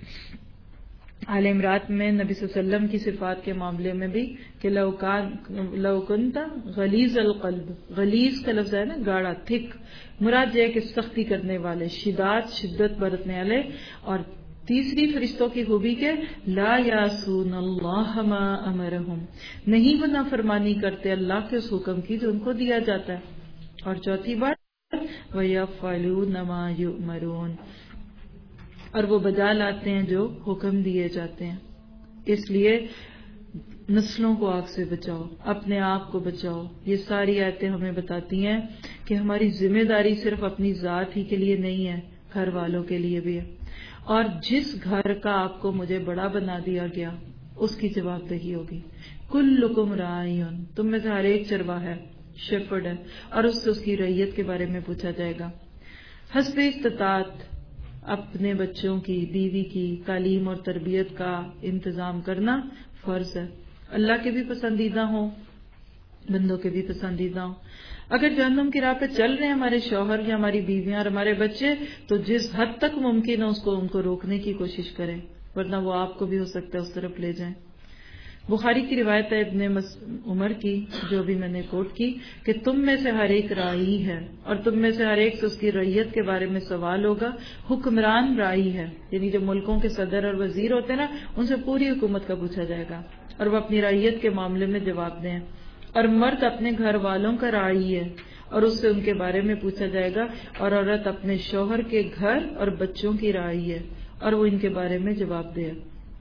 آل عمران میں نبی صلی اللہ علیہ وسلم کی صفات کے معاملے میں بھی کہ لو کنت غلیظ القلب، غلیظ کا لفظ ہے نا گاڑا، تھک، مراد یہ ہے کہ سختی کرنے والے، شداد شدت برتنے والے، اور تیسری فرشتوں کی خوبی کے لا یاسون اللہ ما امرہم، نہیں وہ نافرمانی کرتے اللہ کے اس حکم کی جو ان کو دیا جاتا ہے، اور چوتھی بات وَيَفْعَلُونَ مَا يُؤْمَرُونَ، اور وہ بجا لاتے ہیں جو حکم دیے جاتے ہیں۔ اس لیے نسلوں کو آگ سے بچاؤ، اپنے آپ کو بچاؤ، یہ ساری آیتیں ہمیں بتاتی ہیں کہ ہماری ذمہ داری صرف اپنی ذات ہی کے لیے نہیں ہے، گھر والوں کے لیے بھی ہے، اور جس گھر کا آپ کو مجھے بڑا بنا دیا گیا اس کی جواب دہی ہوگی۔ کلکم راعین، تم میں سے ہر ایک چرواہ ہے، شیپرڈ ہے، اور اس سے اس کی رعیت کے بارے میں پوچھا جائے گا۔ حسب استطاعت اپنے بچوں کی، بیوی کی تعلیم اور تربیت کا انتظام کرنا فرض ہے، اللہ کے بھی پسندیدہ ہوں، بندوں کے بھی پسندیدہ ہوں۔ اگر جہنم کی راہ پہ چل رہے ہیں ہمارے شوہر یا ہماری بیویاں اور ہمارے بچے، تو جس حد تک ممکن ہے ان کو روکنے کی کوشش کریں، ورنہ وہ آپ کو بھی ہو سکتا ہے اس طرف لے جائیں۔ بخاری کی روایت ہے ابن عمر کی جو بھی میں نے کوٹ کی کہ تم میں سے ہر ایک راعی ہے، اور تم میں سے ہر ایک سے اس کی رعیت کے بارے میں سوال ہوگا۔ حکمران راعی ہے، یعنی جو ملکوں کے صدر اور وزیر ہوتے ہیں نا، ان سے پوری حکومت کا پوچھا جائے گا اور وہ اپنی رعیت کے معاملے میں جواب دیں۔ اور مرد اپنے گھر والوں کا راعی ہے اور اس سے ان کے بارے میں پوچھا جائے گا، اور عورت اپنے شوہر کے گھر اور بچوں کی راعی ہے اور وہ ان کے بارے میں جواب دے۔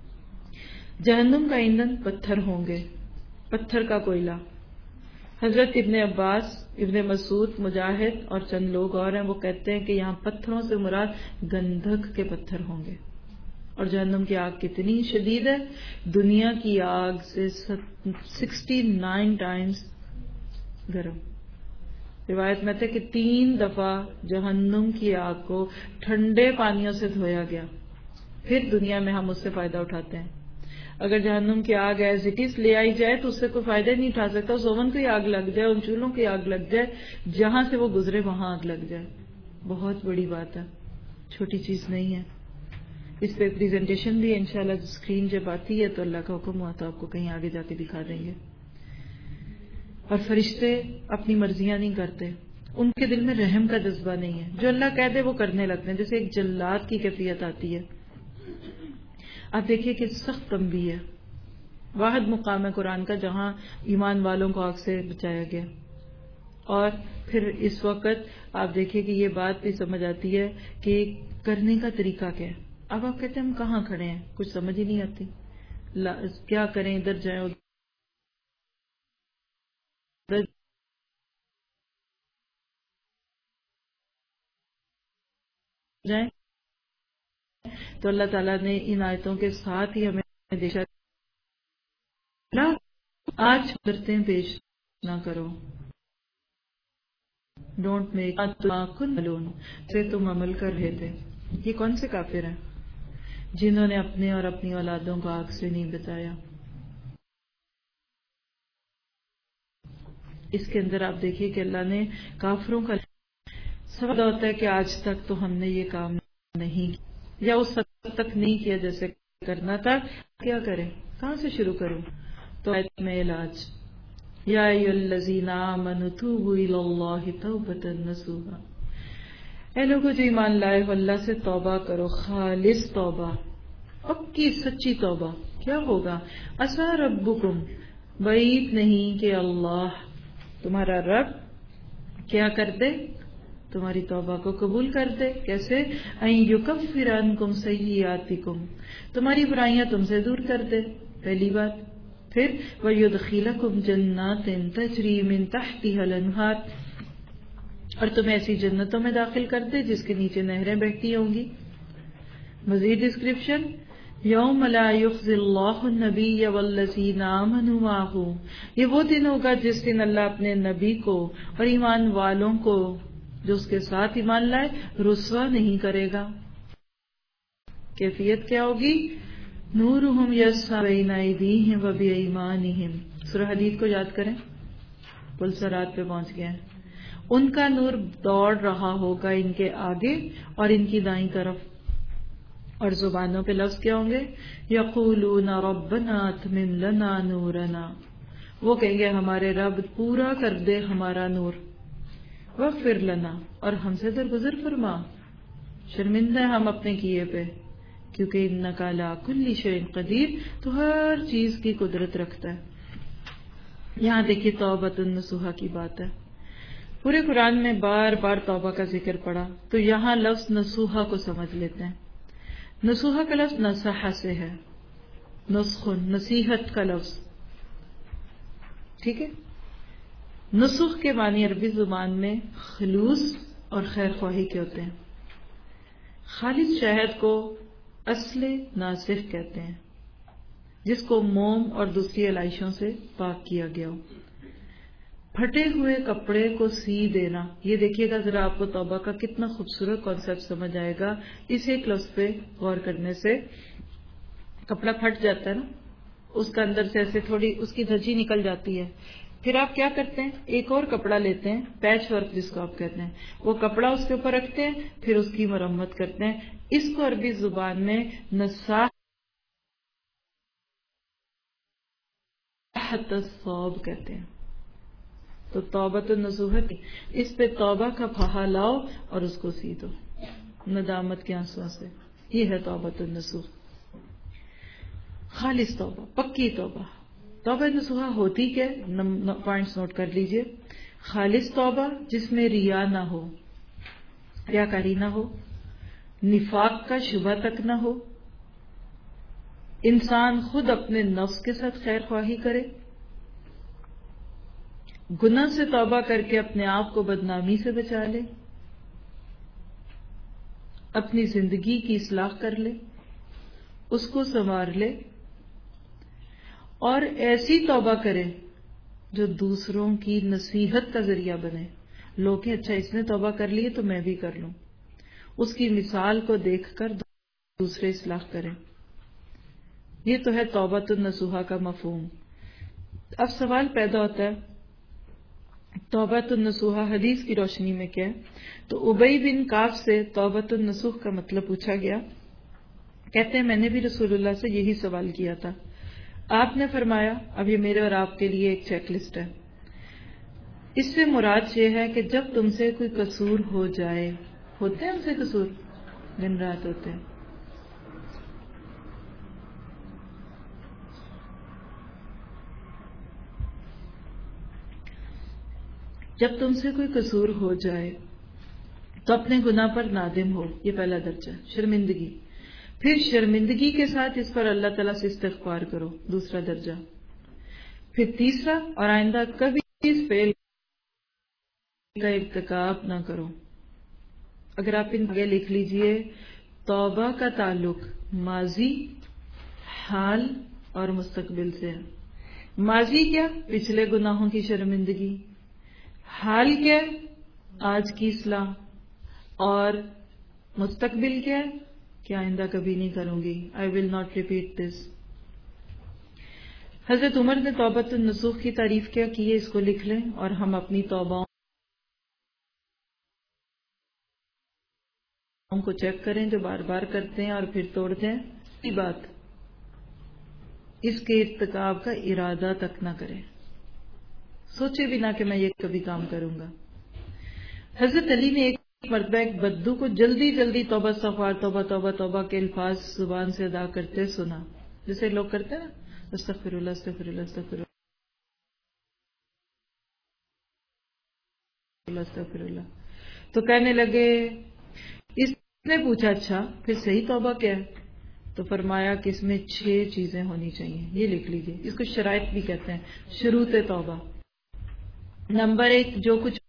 جہنم کا ایندھن پتھر ہوں گے، پتھر کا کوئلہ۔ حضرت ابن عباس، ابن مسعود، مجاہد اور چند لوگ اور ہیں، وہ کہتے ہیں کہ یہاں پتھروں سے مراد گندھک کے پتھر ہوں گے۔ اور جہنم کی آگ کتنی شدید ہے، دنیا کی آگ سے 69 ٹائمز گرم۔ روایت میں تھے کہ 3 دفعہ جہنم کی آگ کو ٹھنڈے پانیوں سے دھویا گیا، پھر دنیا میں ہم اس سے فائدہ اٹھاتے ہیں۔ اگر جہنم کی آگ ایز اٹ از لے آئی جائے تو اس سے کوئی فائدہ نہیں اٹھا سکتا، اس اوون کو ہی آگ لگ جائے، ان چولہوں کی آگ لگ جائے، جہاں سے وہ گزرے وہاں آگ لگ جائے، بہت بڑی بات ہے، چھوٹی چیز نہیں ہے۔ اس پہ پریزنٹیشن بھی انشاءاللہ اسکرین جب آتی ہے تو اللہ کا حکم ہوا تو آپ کو کہیں آگے جا کے دکھا دیں گے۔ اور فرشتے اپنی مرضیاں نہیں کرتے، ان کے دل میں رحم کا جذبہ نہیں ہے، جو اللہ کہہ دے وہ کرنے لگتے ہیں، جیسے ایک جلاد کی کیفیت آتی ہے۔ آپ دیکھیے کہ سخت تنبیہ ہے، واحد مقام ہے قرآن کا جہاں ایمان والوں کو آگ سے بچایا گیا، اور پھر اس وقت آپ دیکھیے کہ یہ بات بھی سمجھ آتی ہے کہ کرنے کا طریقہ کیا ہے۔ اب آپ کہتے ہیں ہم کہاں کھڑے ہیں، کچھ سمجھ ہی نہیں آتی، کیا کریں، ادھر جائیں ادھر جائیں، تو اللہ تعالیٰ نے ان آیتوں کے ساتھ ہی ہمیں دیکھا آج کرتے ہیں پیش نہ کرو، ڈونٹ میک ملون سے تم عمل کر رہے تھے۔ یہ کون سے کافر ہیں جنہوں نے اپنے اور اپنی اولادوں کو آگ سے نہیں بچایا؟ اس کے اندر آپ دیکھیے کہ اللہ نے کافروں کا سوال ہوتا ہے کہ آج تک تو ہم نے یہ کام نہیں کیا، یا اس حد تک نہیں کیا جیسے کرنا تھا، کیا کریں، کہاں سے شروع کروں؟ تو آیت میں علاج، یا ایھا الذین آمنوا توبوا الی اللہ توبۃ نصوحا، اے لوگوں جو ایمان لائے ہو اللہ سے توبہ کرو، خالص توبہ، پکی سچی توبہ۔ کیا ہوگا؟ عسیٰ ربکم، بعید نہیں کہ اللہ تمہارا رب کیا کر دے، تمہاری توبہ کو قبول کر دے۔ کیسے؟ ان یکفر عنکم سیئاتکم، تمہاری برائیاں تم سے دور کر دے، پہلی بات۔ پھر وَيُدْخِلَكُمْ جَنَّاتٍ تَجْرِي مِن تَحْتِهَا الْأَنْهَارُ، اور تمہیں ایسی جنتوں میں داخل کر دے جس کے نیچے نہریں بہتی ہوں گی۔ مزید ڈسکرپشن، یوم لا یخزی اللہ النبی والذین آمنوا معہ، یہ وہ دن ہوگا جس دن اللہ اپنے نبی کو اور ایمان والوں کو جو اس کے ساتھ ایمان لائے رسوا نہیں کرے گا۔ کیفیت کیا ہوگی؟ نورہم یسعی بین ایدیہم و بایمانہم. سورہ حدید کو یاد کریں، پل صراط پہ پہنچ گئے ہیں. ان کا نور دوڑ رہا ہوگا ان کے آگے اور ان کی دائیں طرف. اور زبانوں پہ لفظ کیا ہوں گے؟ یقولون ربنا اتمم لنا نورنا. وہ کہیں گے ہمارے رب پورا کر دے ہمارا نور. واغفر لنا، اور ہم سے درگزر فرما. شرمندہ ہیں ہم اپنے کیے پہ، کیونکہ انک علی کل شیء قدیر، تو ہر چیز کی قدرت رکھتا ہے. یہاں دیکھیے توبۃ النصوحہ کی بات ہے. پورے قرآن میں بار بار توبہ کا ذکر پڑا، تو یہاں لفظ نصوحہ کو سمجھ لیتے ہیں. نصوحہ کا لفظ نصح سے ہے، نسخ نصیحت کا لفظ. ٹھیک ہے. نسخ کے معنی عربی زبان میں خلوص اور خیر خواہی کے ہوتے ہیں. خالص شہد کو اصل ناصح کہتے ہیں، جس کو موم اور دوسری علائشوں سے پاک کیا گیا ہو. پھٹے ہوئے کپڑے کو سی دینا، یہ دیکھیے گا ذرا، آپ کو توبہ کا کتنا خوبصورت کانسیپٹ سمجھ آئے گا اس ایک لفظ پہ غور کرنے سے. کپڑا پھٹ جاتا ہے نا، اس کا اندر سے ایسے تھوڑی اس کی دھجی نکل جاتی ہے، پھر آپ کیا کرتے ہیں؟ ایک اور کپڑا لیتے ہیں، پیچ ورک جس کو آپ کہتے ہیں، وہ کپڑا اس کے اوپر رکھتے ہیں، پھر اس کی مرمت کرتے ہیں. اس کو عربی زبان میں نصاحت الثوب کہتے ہیں. تو توبۃ النصوحہ، اس پہ توبہ کا پھاہا لاؤ اور اس کو سی دو ندامت کے آنسوں سے. یہ ہے توبۃ النصوح، خالص توبہ، پکی توبہ. توبہ نصوحہ ہوتی کیا؟ پوائنٹس نوٹ کر لیجئے. خالص توبہ جس میں ریا نہ ہو، ریاکاری نہ ہو، نفاق کا شبہ تک نہ ہو، انسان خود اپنے نفس کے ساتھ خیر خواہی کرے، گناہ سے توبہ کر کے اپنے آپ کو بدنامی سے بچا لے، اپنی زندگی کی اصلاح کر لے، اس کو سنوار لے، اور ایسی توبہ کرے جو دوسروں کی نصیحت کا ذریعہ بنے. لوگ کہ اچھا اس نے توبہ کر لی ہے تو میں بھی کر لوں. اس کی مثال کو دیکھ کر دوسرے اصلاح کریں. یہ تو ہے توبۃ النصوحہ کا مفہوم. اب سوال پیدا ہوتا ہے توبۃ النصوحہ حدیث کی روشنی میں کیا ہے؟ تو ابی بن کعب سے توبۃ النصوح کا مطلب پوچھا گیا. کہتے ہیں میں نے بھی رسول اللہ سے یہی سوال کیا تھا. آپ نے فرمایا، اب یہ میرے اور آپ کے لیے ایک چیک لسٹ ہے. اس سے مراد یہ ہے کہ جب تم سے کوئی قصور ہو جائے، ہوتے ہیں ہم سے قصور، دن رات ہوتے ہیں، جب تم سے کوئی قصور ہو جائے تو اپنے گناہ پر نادم ہو. یہ پہلا درجہ، شرمندگی. پھر شرمندگی کے ساتھ اس پر اللہ تعالیٰ سے استغفار کرو، دوسرا درجہ. پھر تیسرا، اور آئندہ کبھی اس فعل کا ارتکاب نہ کرو. اگر آپ ان آگے لکھ لیجئے، توبہ کا تعلق ماضی، حال اور مستقبل سے ہے. ماضی کیا؟ پچھلے گناہوں کی شرمندگی. حال کیا؟ آج کی اصلاح. اور مستقبل کیا؟ کہ آئندہ کبھی نہیں کروں گی. I will not repeat this. حضرت عمر نے توبۃ النصوح کی تعریف کیا کی ہے، اس کو لکھ لیں اور ہم اپنی توباؤں کو چیک کریں جو بار بار کرتے ہیں اور پھر توڑتے ہیں. یہ بات اس کے ارتکاب کا ارادہ تک نہ کریں، سوچے بھی نہ کہ میں یہ کبھی کام کروں گا. حضرت علی نے ایک مرتبہ ایک بدو کو جلدی جلدی توبہ استغفار توبہ توبہ توبہ کے الفاظ زبان سے ادا کرتے سنا، جیسے لوگ کرتے ہیں نا، استغفر اللہ استغفر اللہ استغفر اللہ استغفر اللہ. تو کہنے لگے، اس نے پوچھا اچھا پھر صحیح توبہ کیا ہے؟ تو فرمایا کہ اس میں 6 چیزیں ہونی چاہیے. یہ لکھ لیجئے، اس کو شرائط بھی کہتے ہیں، شروط توبہ. نمبر 1، جو کچھ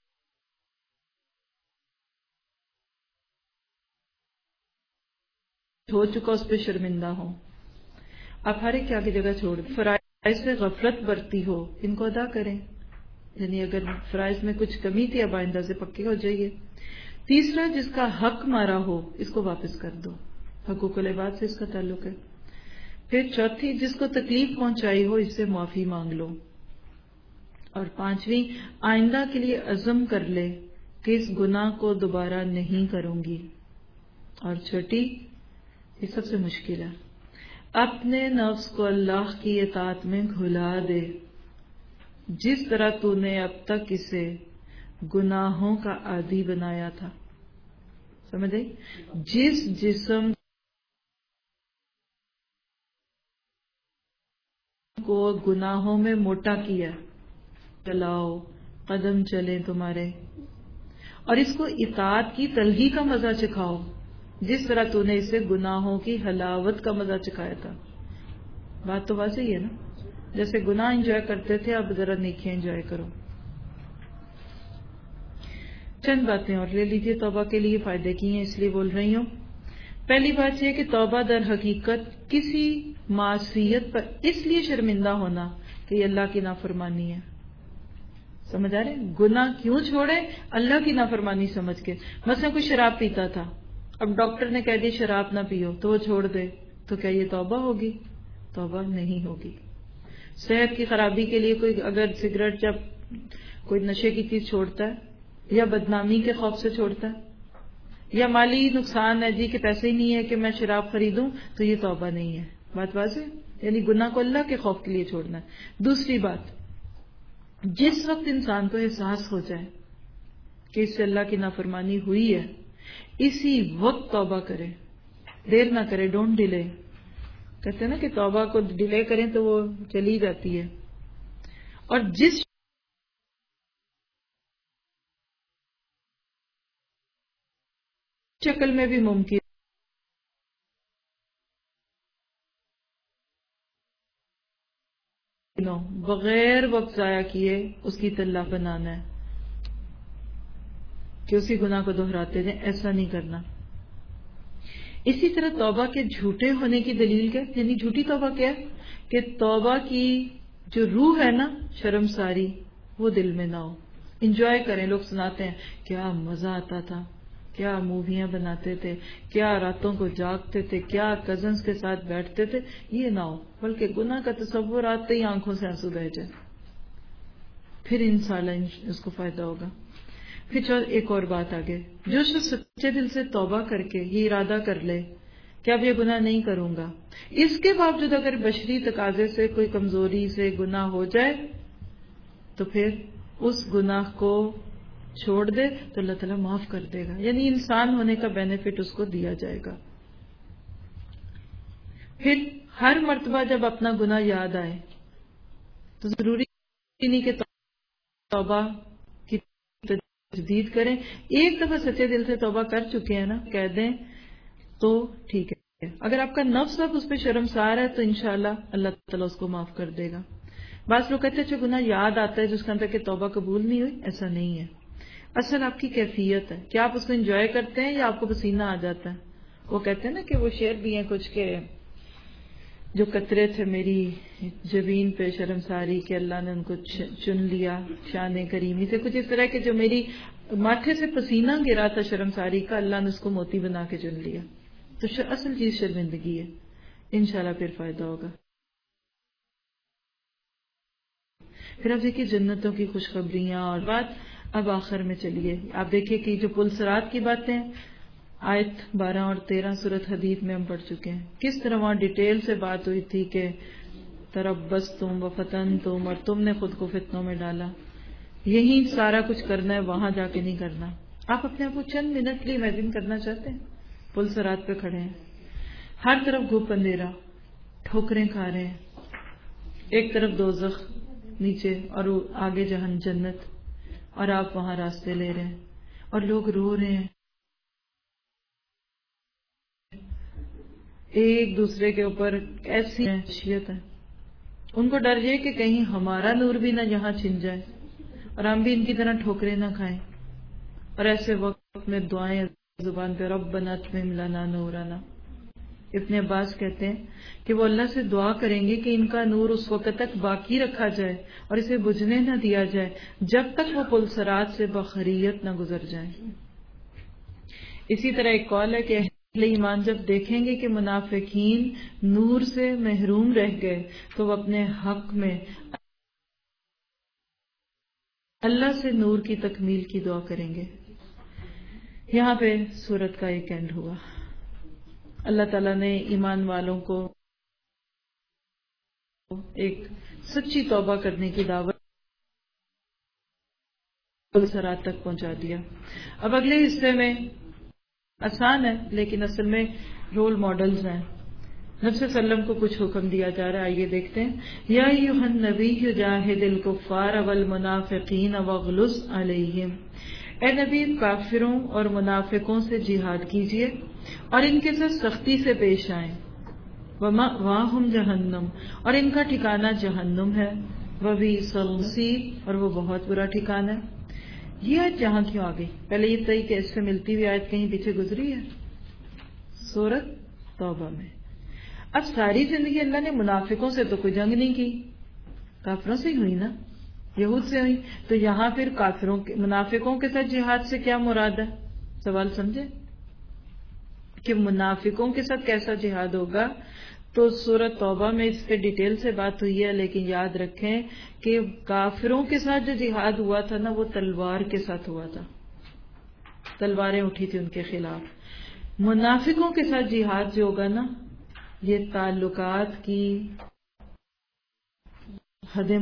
ہو چکا اس پہ شرمندہ ہو. آپ ہر ایک کیا کی جگہ چھوڑ دیں. فرائض سے غفلت برتی ہو، ان کو ادا کریں. یعنی اگر فرائض میں کچھ کمی تھی اب آئندہ سے پکے ہو جائیے. تیسرا، جس کا حق مارا ہو اس کو واپس کر دو. حقوق العباد سے اس کا تعلق ہے. پھر چوتھی، جس کو تکلیف پہنچائی ہو اس سے معافی مانگ لو. اور پانچویں، آئندہ کے لیے عزم کر لے کہ اس گناہ کو دوبارہ نہیں کروں گی. اور چھٹی، یہ سب سے مشکل ہے، اپنے نفس کو اللہ کی اطاعت میں گھلا دے، جس طرح تو نے اب تک اسے گناہوں کا عادی بنایا تھا. سمجھے؟ جس جسم کو گناہوں میں موٹا کیا، چلاؤ قدم چلیں تمہارے، اور اس کو اطاعت کی تلخی کا مزہ چکھاؤ، جس طرح تو نے اسے گناہوں کی حلاوت کا مزہ چکھایا تھا. بات تو واضح ہی ہے نا؟ جیسے گناہ انجوائے کرتے تھے اب ذرا نیکیاں انجوائے کرو. چند باتیں اور لے لیجیے توبہ کے لیے، فائدے کی ہیں اس لیے بول رہی ہوں. پہلی بات یہ کہ توبہ در حقیقت کسی معصیت پر اس لیے شرمندہ ہونا کہ یہ اللہ کی نافرمانی ہے. سمجھ آ رہے؟ گناہ کیوں چھوڑے؟ اللہ کی نافرمانی سمجھ کے. مثلا کوئی شراب پیتا تھا، اب ڈاکٹر نے کہہ دیا شراب نہ پیو تو وہ چھوڑ دے، تو کیا یہ توبہ ہوگی؟ توبہ نہیں ہوگی. صحت کی خرابی کے لیے کوئی اگر سگریٹ یا کوئی نشے کی چیز چھوڑتا ہے، یا بدنامی کے خوف سے چھوڑتا ہے، یا مالی نقصان ہے جی کہ پیسے ہی نہیں ہے کہ میں شراب خریدوں، تو یہ توبہ نہیں ہے. بات واضح؟ یعنی گناہ کو اللہ کے خوف کے لیے چھوڑنا ہے. دوسری بات، جس وقت انسان کو احساس ہو جائے کہ اس سے اللہ کی نافرمانی ہوئی ہے، اسی وقت توبہ کرے، دیر نہ کرے. Don't delay. کہتے ہیں نا کہ توبہ کو ڈیلے کریں تو وہ چلی جاتی ہے. اور جس شکل میں بھی ممکن ہو، بغیر وقت ضائع کیے اس کی تلہ بنانا ہے کہ اسی گناہ کو دہراتے جائیں. ایسا نہیں کرنا. اسی طرح توبہ کے جھوٹے ہونے کی دلیل کیا؟ یعنی جھوٹی توبہ کیا ہے؟ کہ توبہ کی جو روح ہے نا، شرمساری، وہ دل میں نہ ہو. انجوائے کریں. لوگ سناتے ہیں کیا مزہ آتا تھا، کیا موویاں بناتے تھے، کیا راتوں کو جاگتے تھے، کیا کزنز کے ساتھ بیٹھتے تھے. یہ نہ ہو، بلکہ گناہ کا تصور آتے ہی آنکھوں سے آنسو بہہ جائے، پھر انشاءاللہ اس کو فائدہ ہوگا. پھر ایک اور بات آگے، جو شخص سچے دل سے توبہ کر کے یہ ارادہ کر لے کہ اب یہ گناہ نہیں کروں گا، اس کے باوجود اگر بشری تقاضے سے کوئی کمزوری سے گناہ ہو جائے تو پھر اس گناہ کو چھوڑ دے تو اللہ تعالیٰ معاف کر دے گا. یعنی انسان ہونے کا بینیفٹ اس کو دیا جائے گا. پھر ہر مرتبہ جب اپنا گناہ یاد آئے تو ضروری نہیں کہ توبہ کی تجدید کریں. ایک دفعہ سچے دل سے توبہ کر چکے ہیں نا، کہہ دیں تو ٹھیک ہے. اگر آپ کا نفس اب اس پہ شرمسار ہے تو انشاءاللہ اللہ تعالیٰ اس کو معاف کر دے گا. بعض لوگ کہتے ہیں جو گناہ یاد آتا ہے جس کے اندر کہ توبہ قبول نہیں ہوئی، ایسا نہیں ہے. اصل آپ کی کیفیت ہے کہ آپ اس کو انجوائے کرتے ہیں یا آپ کو پسینہ آ جاتا ہے. وہ کہتے ہیں نا کہ وہ شعر بھی ہیں کچھ کہ جو قطرے تھے میری جبین پہ شرمساری کہ اللہ نے ان کو چن لیا شان کریمی سے. کچھ اس طرح کہ جو میری ماتھے سے پسینہ گرا تھا شرمساری کا، اللہ نے اس کو موتی بنا کے چن لیا. تو اصل چیز شرمندگی ہے. انشاءاللہ پھر فائدہ ہوگا. پھر اب دیکھیے جنتوں کی خوشخبریاں اور بات. اب آخر میں چلیے آپ دیکھیے کہ جو پل صراط کی باتیں آیت 12 اور 13 سورۃ حدید میں ہم پڑھ چکے ہیں. کس طرح وہاں ڈیٹیل سے بات ہوئی تھی کہ تربصتم وفتنتم، اور تم نے خود کو فتنوں میں ڈالا. یہی سارا کچھ کرنا ہے، وہاں جا کے نہیں کرنا. آپ اپنے آپ کو چند منٹ کے لیے امیجن کرنا چاہتے ہیں پل صراط پہ کھڑے ہیں، ہر طرف گھوپ اندھیرا، ٹھوکریں کھا رہے ہیں، ایک طرف دوزخ نیچے اور آگے جنت، اور آپ وہاں راستے لے رہے ہیں اور لوگ رو رہے ہیں ایک دوسرے کے اوپر. ایسی خشیت ہے ان کو، ڈر یہ کہ کہیں ہمارا نور بھی نہ یہاں چھن جائے اور ہم بھی ان کی طرح ٹھوکریں نہ کھائیں. اور ایسے وقت میں دعائیں زبان پہ، ربنا اتمم لنا نورنا. ابن عباس کہتے ہیں کہ وہ اللہ سے دعا کریں گے کہ ان کا نور اس وقت تک باقی رکھا جائے اور اسے بجھنے نہ دیا جائے جب تک وہ پل صراط سے بخریت نہ گزر جائیں. اسی طرح ایک قول ہے کہ ایمان جب دیکھیں گے کہ منافقین نور سے محروم رہ گئے تو وہ اپنے حق میں اللہ سے نور کی تکمیل کی دعا کریں گے۔ یہاں پہ سورت کا ایک اینڈ ہوا۔ اللہ تعالیٰ نے ایمان والوں کو ایک سچی توبہ کرنے کی دعوت سرات تک پہنچا دیا۔ اب اگلے حصے میں آسان ہے لیکن اصل میں رول ماڈلز ہیں۔ نبی صلی اللہ علیہ وسلم کو کچھ حکم دیا جا رہا ہے، آئیے دیکھتے ہیں۔ یا ایھا النبی جاہد الکفار والمنافقین واغلظ علیہم، اے نبی کافروں اور منافقوں سے جہاد کیجیے اور ان کے ساتھ سختی سے پیش آئیں۔ ومأواہم جہنم، اور ان کا ٹھکانہ جہنم ہے۔ وبئس المصیر، اور وہ بہت برا ٹھکانہ ہے۔ یہ آیت جہاں کیوں آ گئی؟ پہلے یہ بتائیے کہ اس سے ملتی ہوئی آیت کہیں پیچھے گزری ہے؟ سورۃ توبہ میں۔ اب ساری زندگی اللہ نے منافقوں سے تو کوئی جنگ نہیں کی، کافروں سے ہی ہوئی نا، یہود سے ہوئی، تو یہاں پھر کافروں کے منافقوں کے ساتھ جہاد سے کیا مراد ہے؟ سوال سمجھے کہ منافقوں کے ساتھ کیسا جہاد ہوگا؟ تو سورۃ توبہ میں اس پہ ڈیٹیل سے بات ہوئی ہے، لیکن یاد رکھیں کہ کافروں کے ساتھ جو جہاد ہوا تھا نا وہ تلوار کے ساتھ ہوا تھا، تلواریں اٹھی تھی ان کے خلاف۔ منافقوں کے ساتھ جہاد جو ہوگا نا یہ تعلقات کی حدیں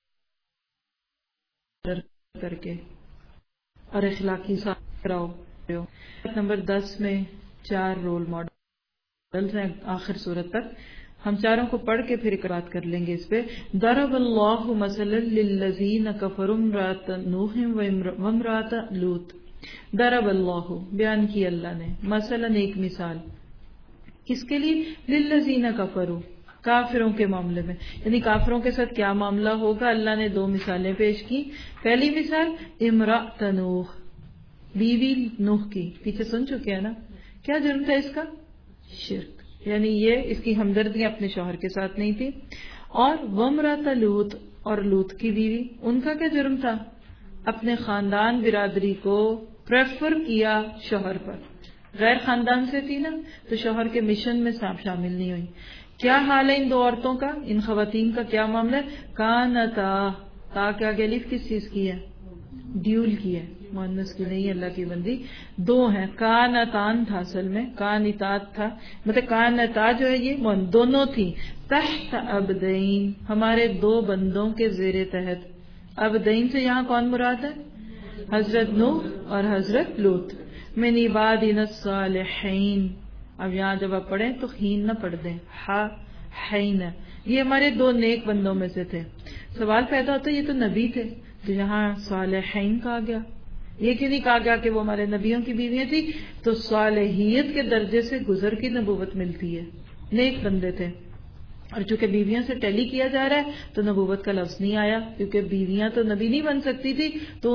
مقرر کر کے اور اخلاقی سراؤ۔ نمبر 10 میں 4 رول ماڈلز ہیں آخر صورت تک، ہم چاروں کو پڑھ کے پھر اقرار کر لیں گے اس پہ۔ ضرب اللہ مثلا للذین کفروا امرأۃ نوح وامرأۃ لوط۔ ضرب اللہ، بیان کی اللہ نے، مثلا ایک مثال، کس کے لیے؟ للذین کفروا، کافروں کے معاملے میں، یعنی کافروں کے ساتھ کیا معاملہ ہوگا؟ اللہ نے 2 مثالیں پیش کی۔ پہلی مثال امرأۃ نوح، بیوی نوح کی، پیچھے سن چکے ہیں نا، کیا جرم تھا اس کا؟ شرک، یعنی یہ اس کی ہمدردیاں اپنے شوہر کے ساتھ نہیں تھی۔ اور وامرأۃ لوط، اور لوط کی بیوی، ان کا کیا جرم تھا؟ اپنے خاندان برادری کو پریفر کیا شوہر پر، غیر خاندان سے تھی نا تو شوہر کے مشن میں شامل نہیں ہوئی۔ کیا حال ہے ان 2 عورتوں کا، ان خواتین کا کیا معاملہ ہے؟ کانتا، تا کیا گلیف کس چیز کی ہے؟ ڈیول کی ہے، مؤنث کی نہیں، اللہ کی بندی 2 ہیں۔ کانتان تھا اصل میں، کانتات تھا، مطلب کانتا جو ہے یہ دونوں تھی، تحت عبدین، ہمارے 2 بندوں کے زیر تحت۔ عبدین سے یہاں کون مراد ہے؟ حضرت نوح اور حضرت لوط۔ من عبادنا الصالحین، اب یہاں جب آپ پڑھیں تو ہین نہ پڑھ دیں، حین، یہ ہمارے 2 نیک بندوں میں سے تھے۔ سوال پیدا ہوتا ہے یہ تو نبی تھے تو یہاں صالحین کہا گیا، یہ کیوں نہیں کہا گیا کہ وہ ہمارے نبیوں کی بیویاں تھی؟ تو صالحیت کے درجے سے گزر کی نبوت ملتی ہے، نیک بندے تھے، اور چونکہ بیویاں سے ٹیلی کیا جا رہا ہے تو نبوت کا لفظ نہیں آیا، کیونکہ بیویاں تو نبی نہیں بن سکتی تھی، تو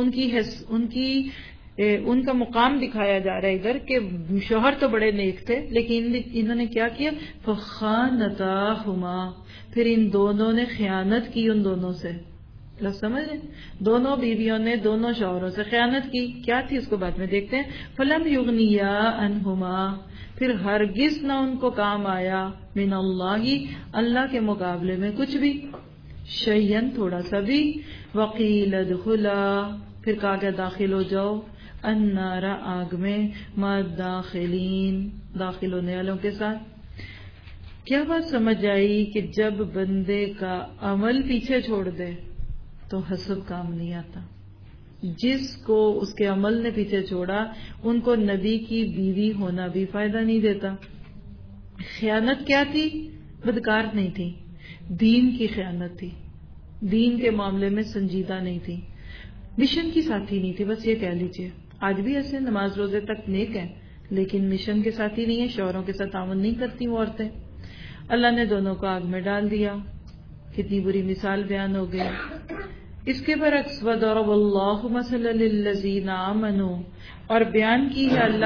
ان کا مقام دکھایا جا رہا ہے ادھر کہ شوہر تو بڑے نیک تھے لیکن انہوں نے کیا کیا؟ فخانتاہما، پھر ان دونوں نے خیانت کی ان دونوں سے، لفظ سمجھ رہے؟ دونوں بیویوں نے دونوں شوہروں سے خیانت کی، کیا تھی اس کو بعد میں دیکھتے ہیں۔ فلم یغنیا عنہما، پھر ہرگز نہ ان کو کام آیا، من اللہ، اللہ کے مقابلے میں کچھ بھی، شیئن تھوڑا سا بھی، وقیل ادخلا، پھر کہا گیا داخل ہو جاؤ، النار، آگ میں، مع الداخلین، داخل ہونے والوں کے ساتھ۔ کیا بات سمجھ آئی کہ جب بندے کا عمل پیچھے چھوڑ دے تو حسب کام نہیں آتا؟ جس کو اس کے عمل نے پیچھے چھوڑا ان کو نبی کی بیوی ہونا بھی فائدہ نہیں دیتا۔ خیانت کیا تھی؟ بدکار نہیں تھی، دین کی خیانت تھی، دین کے معاملے میں سنجیدہ نہیں تھی، مشن کی ساتھی نہیں تھی، بس یہ کہہ لیجئے۔ آج بھی ایسے نماز روزے تک نیک ہیں لیکن مشن کے ساتھی نہیں ہے، شوہروں کے ساتھ تعاون نہیں کرتی وہ عورتیں۔ اللہ نے دونوں کو آگ میں ڈال دیا، کتنی بری مثال بیان ہو گئی۔ اس کے برعکس وَضَرَبَ اللَّهُ مَثَلًا لِلَّذِينَ آمَنُوا، اور بیان کی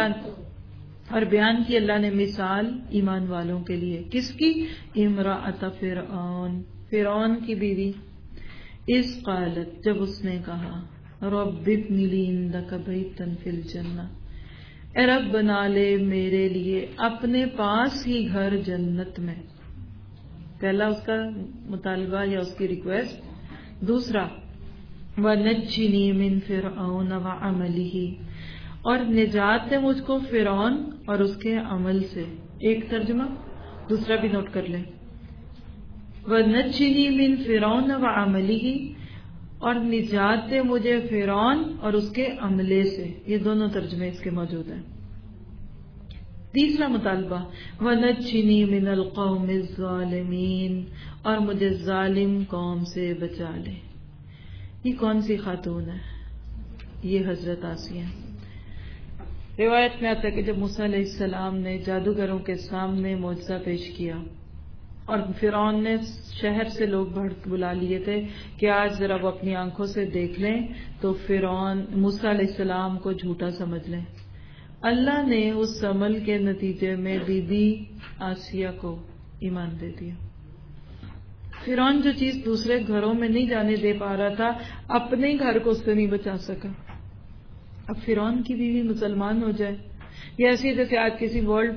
اللہ نے مثال ایمان والوں کے لیے، کس کی؟ امرأۃ فرعون، فرعون کی بیوی، اذ قالت، جب اس نے کہا، رب ابن لی عندک بیتا فی الجنہ، اے رب بنا لے میرے لیے اپنے پاس ہی گھر جنت میں. پہلا اس کا مطالبہ یا اس کی ریکویسٹ. دوسرا وَنَجِّنِي مِن فِرْعَوْنَ وَعَمَلِهِ، اور نجات دے مجھ کو فرعون اور اس کے عمل سے. ایک ترجمہ، دوسرا بھی نوٹ کر لیں. وَنَجِّنِي مِن فِرْعَوْنَ وَعَمَلِهِ، اور نجات دے مجھے فرعون اور اس کے عملے سے. یہ دونوں ترجمے اس کے موجود ہیں. تیسرا مطالبہ وَنَجِّنِي مِنَ الْقَوْمِ الظَّالِمِينَ، اور مجھے ظالم قوم سے بچا لے. یہ کون سی خاتون ہے؟ یہ حضرت آسیہ. روایت میں آتا ہے کہ جب موسیٰ علیہ السلام نے جادوگروں کے سامنے معجزہ پیش کیا اور فرعون نے شہر سے لوگ بلا لیے تھے کہ آج ذرا وہ اپنی آنکھوں سے دیکھ لیں، تو فرعون موسیٰ علیہ السلام کو جھوٹا سمجھ لیں. اللہ نے اس عمل کے نتیجے میں بی بی آسیہ کو ایمان دے دیا. فرعون جو چیز دوسرے گھروں میں نہیں جانے دے پا رہا تھا، اپنے گھر کو اس سے نہیں بچا سکا. اب فرعون کی بیوی مسلمان ہو جائے، یہ ایسی ہے جیسے آج کسی ورلڈ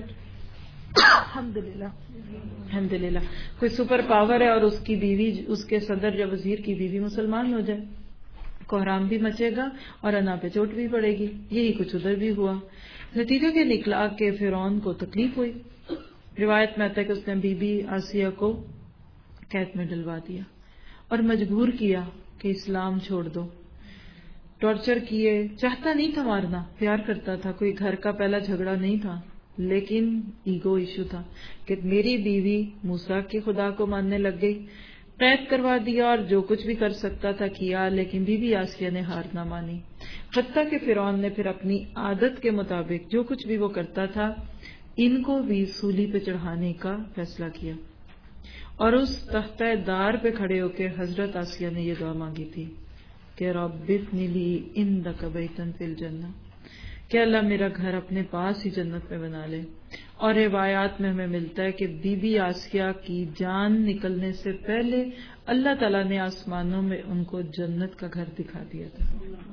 الحمدللہ کوئی سپر پاور ہے اور اس کی بیوی، اس کے صدر یا وزیر کی بیوی مسلمان ہو جائے. کوحرام بھی مچے گا اور انا پہ چوٹ بھی پڑے گی. یہی کچھ ادھر بھی ہوا. نتیجہ کے نکلا کہ فرعون کو تکلیف ہوئی. روایت میں آتا ہے کہ اس نے بی بی آسیہ کو قید میں ڈلوا دیا اور مجبور کیا کہ اسلام چھوڑ دو. ٹارچر کیے. چاہتا نہیں تھا مارنا، پیار کرتا تھا، کوئی گھر کا پہلا جھگڑا نہیں تھا، لیکن ایگو ایشو تھا کہ میری بیوی موسیٰ کے خدا کو ماننے لگ گئی. قید کروا دیا اور جو کچھ بھی کر سکتا تھا کیا، لیکن بی بی آسیہ نے ہار نہ مانی. حتیٰ کہ فرعون نے پھر اپنی عادت کے مطابق جو کچھ بھی وہ کرتا تھا ان کو بھی سولی پہ چڑھانے کا فیصلہ کیا. اور اس تختہ دار پہ کھڑے ہو کے حضرت آسیہ نے یہ دعا مانگی تھی کہ رب ابن لی عندک بیتا فی الجنہ، کہ اللہ میرا گھر اپنے پاس ہی جنت میں بنا لے. اور روایات میں ہمیں ملتا ہے کہ بی بی آسیہ کی جان نکلنے سے پہلے اللہ تعالیٰ نے آسمانوں میں ان کو جنت کا گھر دکھا دیا تھا.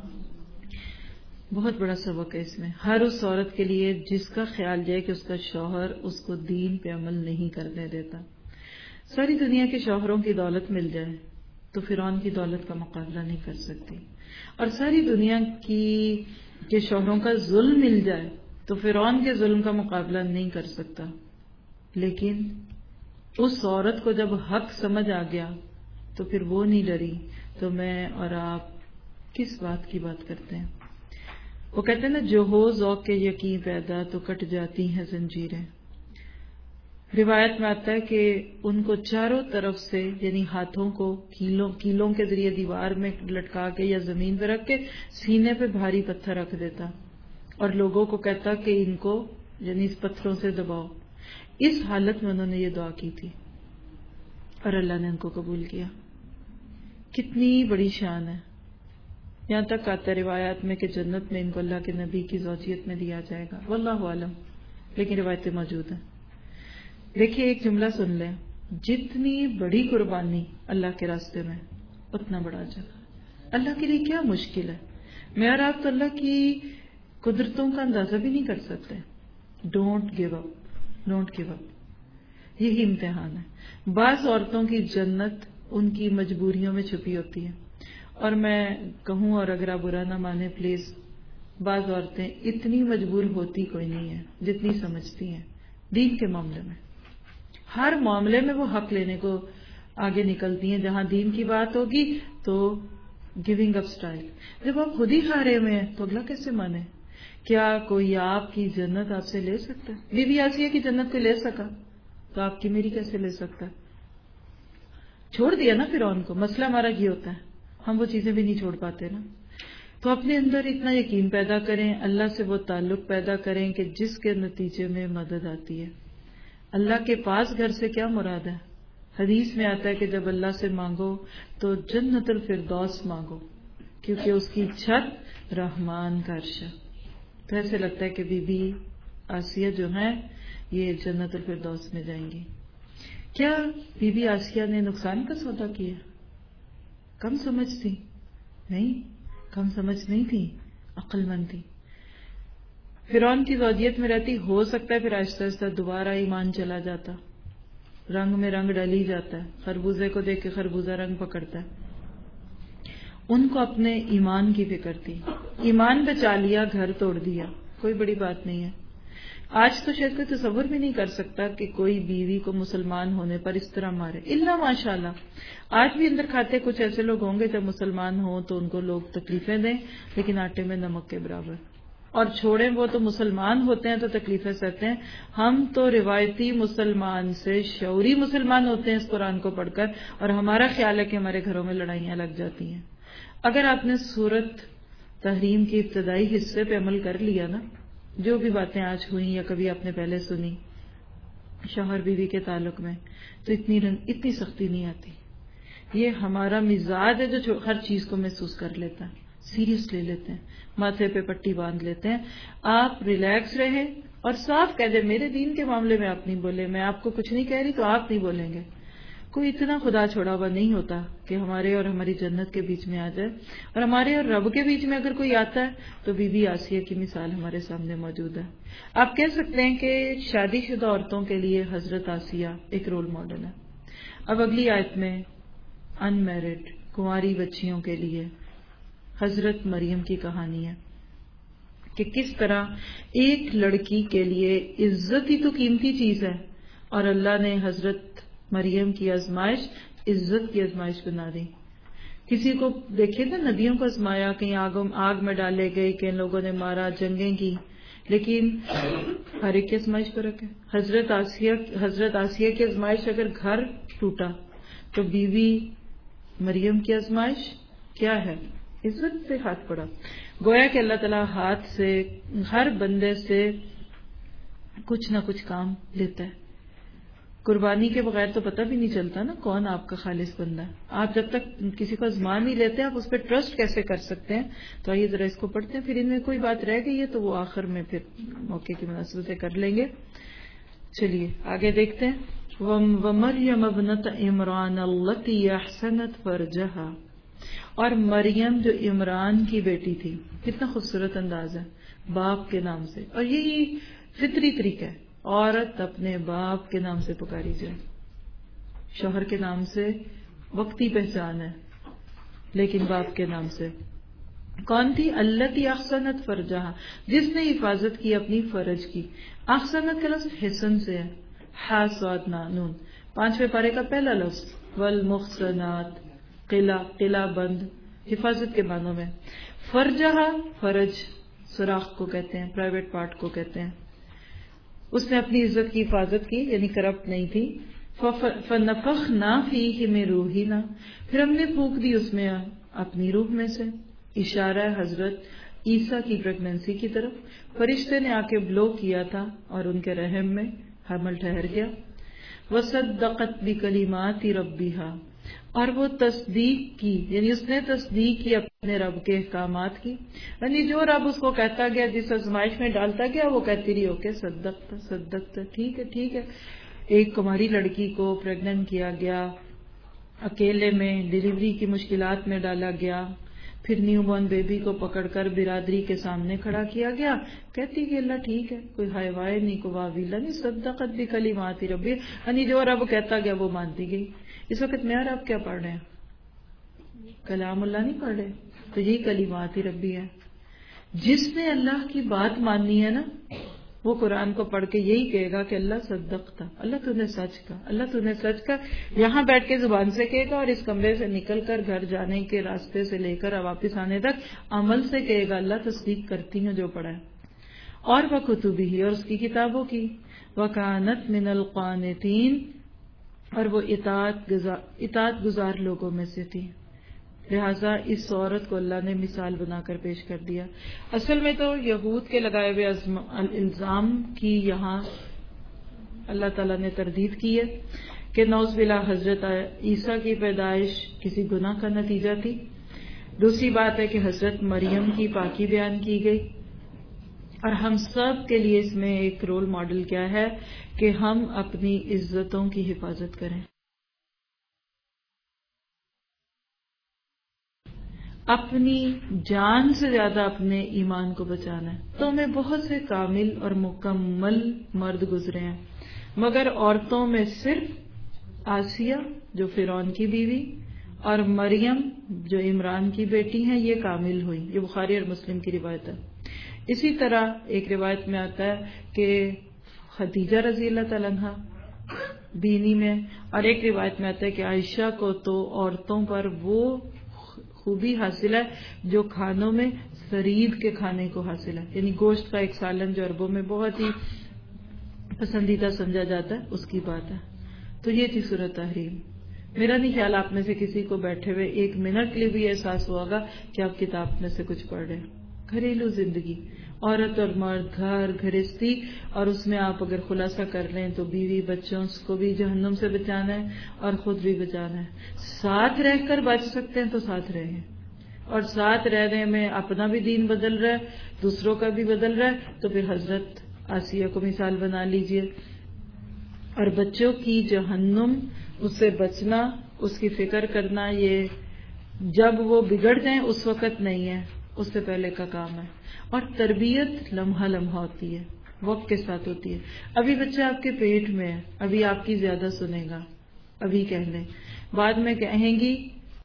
بہت بڑا سبق ہے اس میں، ہر اس عورت کے لیے جس کا خیال یہ ہے کہ اس کا شوہر اس کو دین پہ عمل نہیں کرنے دیتا. ساری دنیا کے شوہروں کی دولت مل جائے تو فرعون کی دولت کا مقابلہ نہیں کر سکتی، اور ساری دنیا کے شوہروں کا ظلم مل جائے تو فرعون کے ظلم کا مقابلہ نہیں کر سکتا. لیکن اس عورت کو جب حق سمجھ آ گیا تو پھر وہ نہیں ڈری. تو میں اور آپ کس بات کی بات کرتے ہیں؟ وہ کہتے ہیں نا، جو ہو ذوق کے یقین پیدا تو کٹ جاتی ہیں زنجیریں. روایت میں آتا ہے کہ ان کو چاروں طرف سے، یعنی ہاتھوں کو کیلوں کے ذریعے دیوار میں لٹکا کے یا زمین پہ رکھ کے سینے پہ بھاری پتھر رکھ دیتا اور لوگوں کو کہتا کہ ان کو، یعنی اس پتھروں سے دباؤ. اس حالت میں انہوں نے یہ دعا کی تھی اور اللہ نے ان کو قبول کیا. کتنی بڑی شان ہے. یہاں تک آتا ہے روایات میں کہ جنت میں ان کو اللہ کے نبی کی زوجیت میں دیا جائے گا، واللہ عالم، لیکن روایتیں موجود ہیں. دیکھیے ایک جملہ سن لیں، جتنی بڑی قربانی اللہ کے راستے میں اتنا بڑا اجر. اللہ کے لیے کیا مشکل ہے؟ میں اور آپ تو اللہ کی قدرتوں کا اندازہ بھی نہیں کر سکتے. Don't give up, don't give up. یہی امتحان ہے. بعض عورتوں کی جنت ان کی مجبوریوں میں چھپی ہوتی ہے. اور میں کہوں، اور اگر آپ برا نہ مانیں پلیز، بعض عورتیں اتنی مجبور ہوتی کوئی نہیں ہے جتنی سمجھتی ہیں. دین کے معاملے میں، ہر معاملے میں وہ حق لینے کو آگے نکلتی ہیں. جہاں دین کی بات ہوگی تو گیونگ اپ سٹائل. جب آپ خود ہی کھارے میں ہیں تو اگلا کیسے مانے؟ کیا کوئی آپ کی جنت آپ سے لے سکتا ہے؟ بی بی آسیہ کی جنت کوئی لے سکا تو آپ کی میری کیسے لے سکتا ہے؟ چھوڑ دیا نا فرعون کو. مسئلہ ہمارا یہ ہوتا ہے، ہم وہ چیزیں بھی نہیں چھوڑ پاتے نا. تو اپنے اندر اتنا یقین پیدا کریں، اللہ سے وہ تعلق پیدا کریں کہ جس کے نتیجے میں مدد آتی ہے. اللہ کے پاس گھر سے کیا مراد ہے؟ حدیث میں آتا ہے کہ جب اللہ سے مانگو تو جنت الفردوس مانگو، کیونکہ اس کی چھت رحمان کا عرش ہے. تو ایسے لگتا ہے کہ بی بی آسیہ جو ہیں یہ جنت الفردوس میں جائیں گی. کیا بی بی آسیہ نے نقصان کا سودا کیا؟ کم سمجھ تھی؟ نہیں، کم سمجھ نہیں تھی، عقل مند تھی. فرعون کی زوجیت میں رہتی، ہو سکتا ہے پھر آہستہ آہستہ دوبارہ ایمان چلا جاتا، رنگ میں رنگ ڈل ہی جاتا ہے، خربوزے کو دیکھ کے خربوزہ رنگ پکڑتا ہے. ان کو اپنے ایمان کی فکر تھی، ایمان بچا لیا، گھر توڑ دیا، کوئی بڑی بات نہیں ہے. آج تو شاید کوئی تصور بھی نہیں کر سکتا کہ کوئی بیوی کو مسلمان ہونے پر اس طرح مارے، الا ماشاءاللہ. آج بھی اندر کھاتے کچھ ایسے لوگ ہوں گے جب مسلمان ہوں تو ان کو لوگ تکلیفیں دیں، لیکن آٹے میں نمک کے برابر. اور چھوڑیں، وہ تو مسلمان ہوتے ہیں تو تکلیفیں سہتے ہیں، ہم تو روایتی مسلمان سے شعوری مسلمان ہوتے ہیں اس قرآن کو پڑھ کر، اور ہمارا خیال ہے کہ ہمارے گھروں میں لڑائیاں لگ جاتی ہیں. اگر آپ نے سورت تحریم کے ابتدائی حصے پہ عمل کر لیا نا، جو بھی باتیں آج ہوئیں یا کبھی آپ نے پہلے سنی شوہر بیوی کے تعلق میں، تو اتنی سختی نہیں آتی. یہ ہمارا مزاج ہے جو ہر چیز کو محسوس کر لیتا ہے، سیریس لے لیتے ہیں، ماتھے پہ پٹی باندھ لیتے ہیں. آپ ریلیکس رہیں اور صاف کہہ دیں میرے دین کے معاملے میں آپ نہیں بولے، میں آپ کو کچھ نہیں کہہ رہی تو آپ نہیں بولیں گے. کوئی اتنا خدا چھوڑا ہوا نہیں ہوتا کہ ہمارے اور ہماری جنت کے بیچ میں آ جائے، اور ہمارے اور رب کے بیچ میں اگر کوئی آتا ہے تو بی بی آسیہ کی مثال ہمارے سامنے موجود ہے. آپ کہہ سکتے ہیں کہ شادی شدہ عورتوں کے لیے حضرت آسیہ ایک رول ماڈل ہے. اب اگلی آیت میں ان میرڈ کنواری بچیوں کے لیے حضرت مریم کی کہانی ہے کہ کس طرح ایک لڑکی کے لیے عزت ہی تو قیمتی چیز ہے، اور اللہ نے حضرت مریم کی آزمائش عزت کی آزمائش بنا دی. کسی کو دیکھیں نا، نبیوں کو آزمایا، کہیں آگ میں ڈالے گئے، کئی لوگوں نے مارا، جنگیں کی، لیکن ہر ایک کی آزمائش فرق ہے. حضرت آسیہ کی آزمائش اگر گھر ٹوٹا تو بی بی مریم کی آزمائش کیا ہے؟ عزت سے ہاتھ پڑا. گویا کہ اللہ تعالیٰ ہاتھ سے ہر بندے سے کچھ نہ کچھ کام لیتا ہے. قربانی کے بغیر تو پتہ بھی نہیں چلتا نا کون آپ کا خالص بندہ ہے. آپ جب تک کسی کو آزما نہیں لیتے آپ اس پہ ٹرسٹ کیسے کر سکتے ہیں؟ تو آئیے ذرا اس کو پڑھتے ہیں، پھر ان میں کوئی بات رہ گئی ہے تو وہ آخر میں پھر موقع کی مناسبت سے کر لیں گے. چلیے آگے دیکھتے ہیں. وَمَرْيَمَ ابْنَتَ عِمْرَانَ الَّتِي أَحْسَنَتْ فَرْجَهَا، اور مریم جو عمران کی بیٹی تھی. کتنا خوبصورت انداز ہے، باپ کے نام سے. اور یہی فطری طریقہ ہے، عورت اپنے باپ کے نام سے پکاری جائے. شوہر کے نام سے وقتی پہچان ہے، لیکن باپ کے نام سے. کون تھی؟ التی احسنت فرجہا، جس نے حفاظت کی اپنی فرج کی. احسنت کا لفظ حسن سے ہے، ہا صاد نون، 5ویں پارے کا پہلا لفظ. والمحصنات قلعہ بند، حفاظت کے معنوں میں. فرجہا، فرج سوراخ کو کہتے ہیں، پرائیویٹ پارٹ کو کہتے ہیں. اس نے اپنی عزت کی حفاظت کی، یعنی کرپٹ نہیں تھی. فَنَفَخْنَا فِيهِ مِن رُوحِنَا، پھر ہم نے پھونک دی اس میں اپنی روح میں سے. اشارہ حضرت عیسیٰ کی پریگننسی کی طرف. فرشتے نے آ کے بلو کیا تھا اور ان کے رحم میں حمل ٹھہر گیا. وَصَدَّقَتْ بِكَلِمَاتِ رَبِّهَا، اور وہ تصدیق کی، یعنی اس نے تصدیق کی اپنے رب کے احکامات کی. یعنی جو رب اس کو کہتا گیا، جس آزمائش میں ڈالتا گیا، وہ کہتی رہی اوکے صدقت، ٹھیک ہے ٹھیک ہے. ایک کماری لڑکی کو پریگننٹ کیا گیا، اکیلے میں ڈیلیوری کی مشکلات میں ڈالا گیا، پھر نیو بورن بیبی کو پکڑ کر برادری کے سامنے کھڑا کیا گیا. کہتی کہ اللہ ٹھیک ہے، کوئی ہائے وائے نہیں، کوئی واویلا نہیں. صدقت بکلمات ربی، یعنی جو رب کہتا گیا وہ مانتی گئی. اس وقت میں اور آپ کیا پڑھ رہے ہیں؟ کلام اللہ نہیں پڑھ رہے، تو یہی کلمات ربی ہے. جس نے اللہ کی بات ماننی ہے نا، وہ قرآن کو پڑھ کے یہی کہے گا کہ اللہ صدقتا، اللہ تو نے سچ کہا، اللہ تو نے سچ کہا. یہاں بیٹھ کے زبان سے کہے گا، اور اس کمرے سے نکل کر گھر جانے کے راستے سے لے کر واپس آنے تک عمل سے کہے گا اللہ تصدیق کرتی ہوں جو پڑھا ہے. اور وَكُتُبِهِ، اور اس کی کتابوں کی. وَكَانَتْ مِنَ الْقَانِتِينَ، اور وہ اطاعت گزار لوگوں میں سے تھی. لہٰذا اس عورت کو اللہ نے مثال بنا کر پیش کر دیا. اصل میں تو یہود کے لگائے ہوئے الزام کی یہاں اللہ تعالیٰ نے تردید کی ہے کہ نعوذ باللہ حضرت عیسیٰ کی پیدائش کسی گناہ کا نتیجہ تھی. دوسری بات ہے کہ حضرت مریم کی پاکی بیان کی گئی. اور ہم سب کے لیے اس میں ایک رول ماڈل کیا ہے کہ ہم اپنی عزتوں کی حفاظت کریں. اپنی جان سے زیادہ اپنے ایمان کو بچانا ہے. تو میں بہت سے کامل اور مکمل مرد گزرے ہیں، مگر عورتوں میں صرف آسیہ جو فرعون کی بیوی اور مریم جو عمران کی بیٹی ہیں یہ کامل ہوئی. یہ بخاری اور مسلم کی روایت ہے. اسی طرح ایک روایت میں آتا ہے کہ خدیجہ رضی اللہ تعالیٰ عنہ بینی میں، اور ایک روایت میں آتا ہے کہ عائشہ کو تو عورتوں پر وہ خوبی حاصل ہے جو کھانوں میں سرید کے کھانے کو حاصل ہے، یعنی گوشت کا ایک سالن جو عربوں میں بہت ہی پسندیدہ سمجھا جاتا ہے، اس کی بات ہے. تو یہ تھی سورۃ تحریم. میرا نہیں خیال آپ میں سے کسی کو بیٹھے ہوئے ایک منٹ کے لیے بھی احساس ہوگا کہ آپ کتاب میں سے کچھ پڑھ رہے ہیں. گھریلو زندگی، عورت اور مرد، گھر گھرستی، اور اس میں آپ اگر خلاصہ کر لیں تو بیوی بچوں کو بھی جہنم سے بچانا ہے اور خود بھی بچانا ہے. ساتھ رہ کر بچ سکتے ہیں تو ساتھ رہیں، اور ساتھ رہنے میں اپنا بھی دین بدل رہا ہے، دوسروں کا بھی بدل رہا ہے، تو پھر حضرت آسیہ کو مثال بنا لیجئے. اور بچوں کی جہنم، اس سے بچنا، اس کی فکر کرنا، یہ جب وہ بگڑ جائیں اس وقت نہیں ہے، اس سے پہلے کا کام ہے. اور تربیت لمحہ لمحہ ہوتی ہے، وقت کے ساتھ ہوتی ہے. ابھی بچہ آپ کے پیٹ میں ہے، ابھی آپ کی زیادہ سنے گا، ابھی کہہ لیں، بعد میں کہیں گی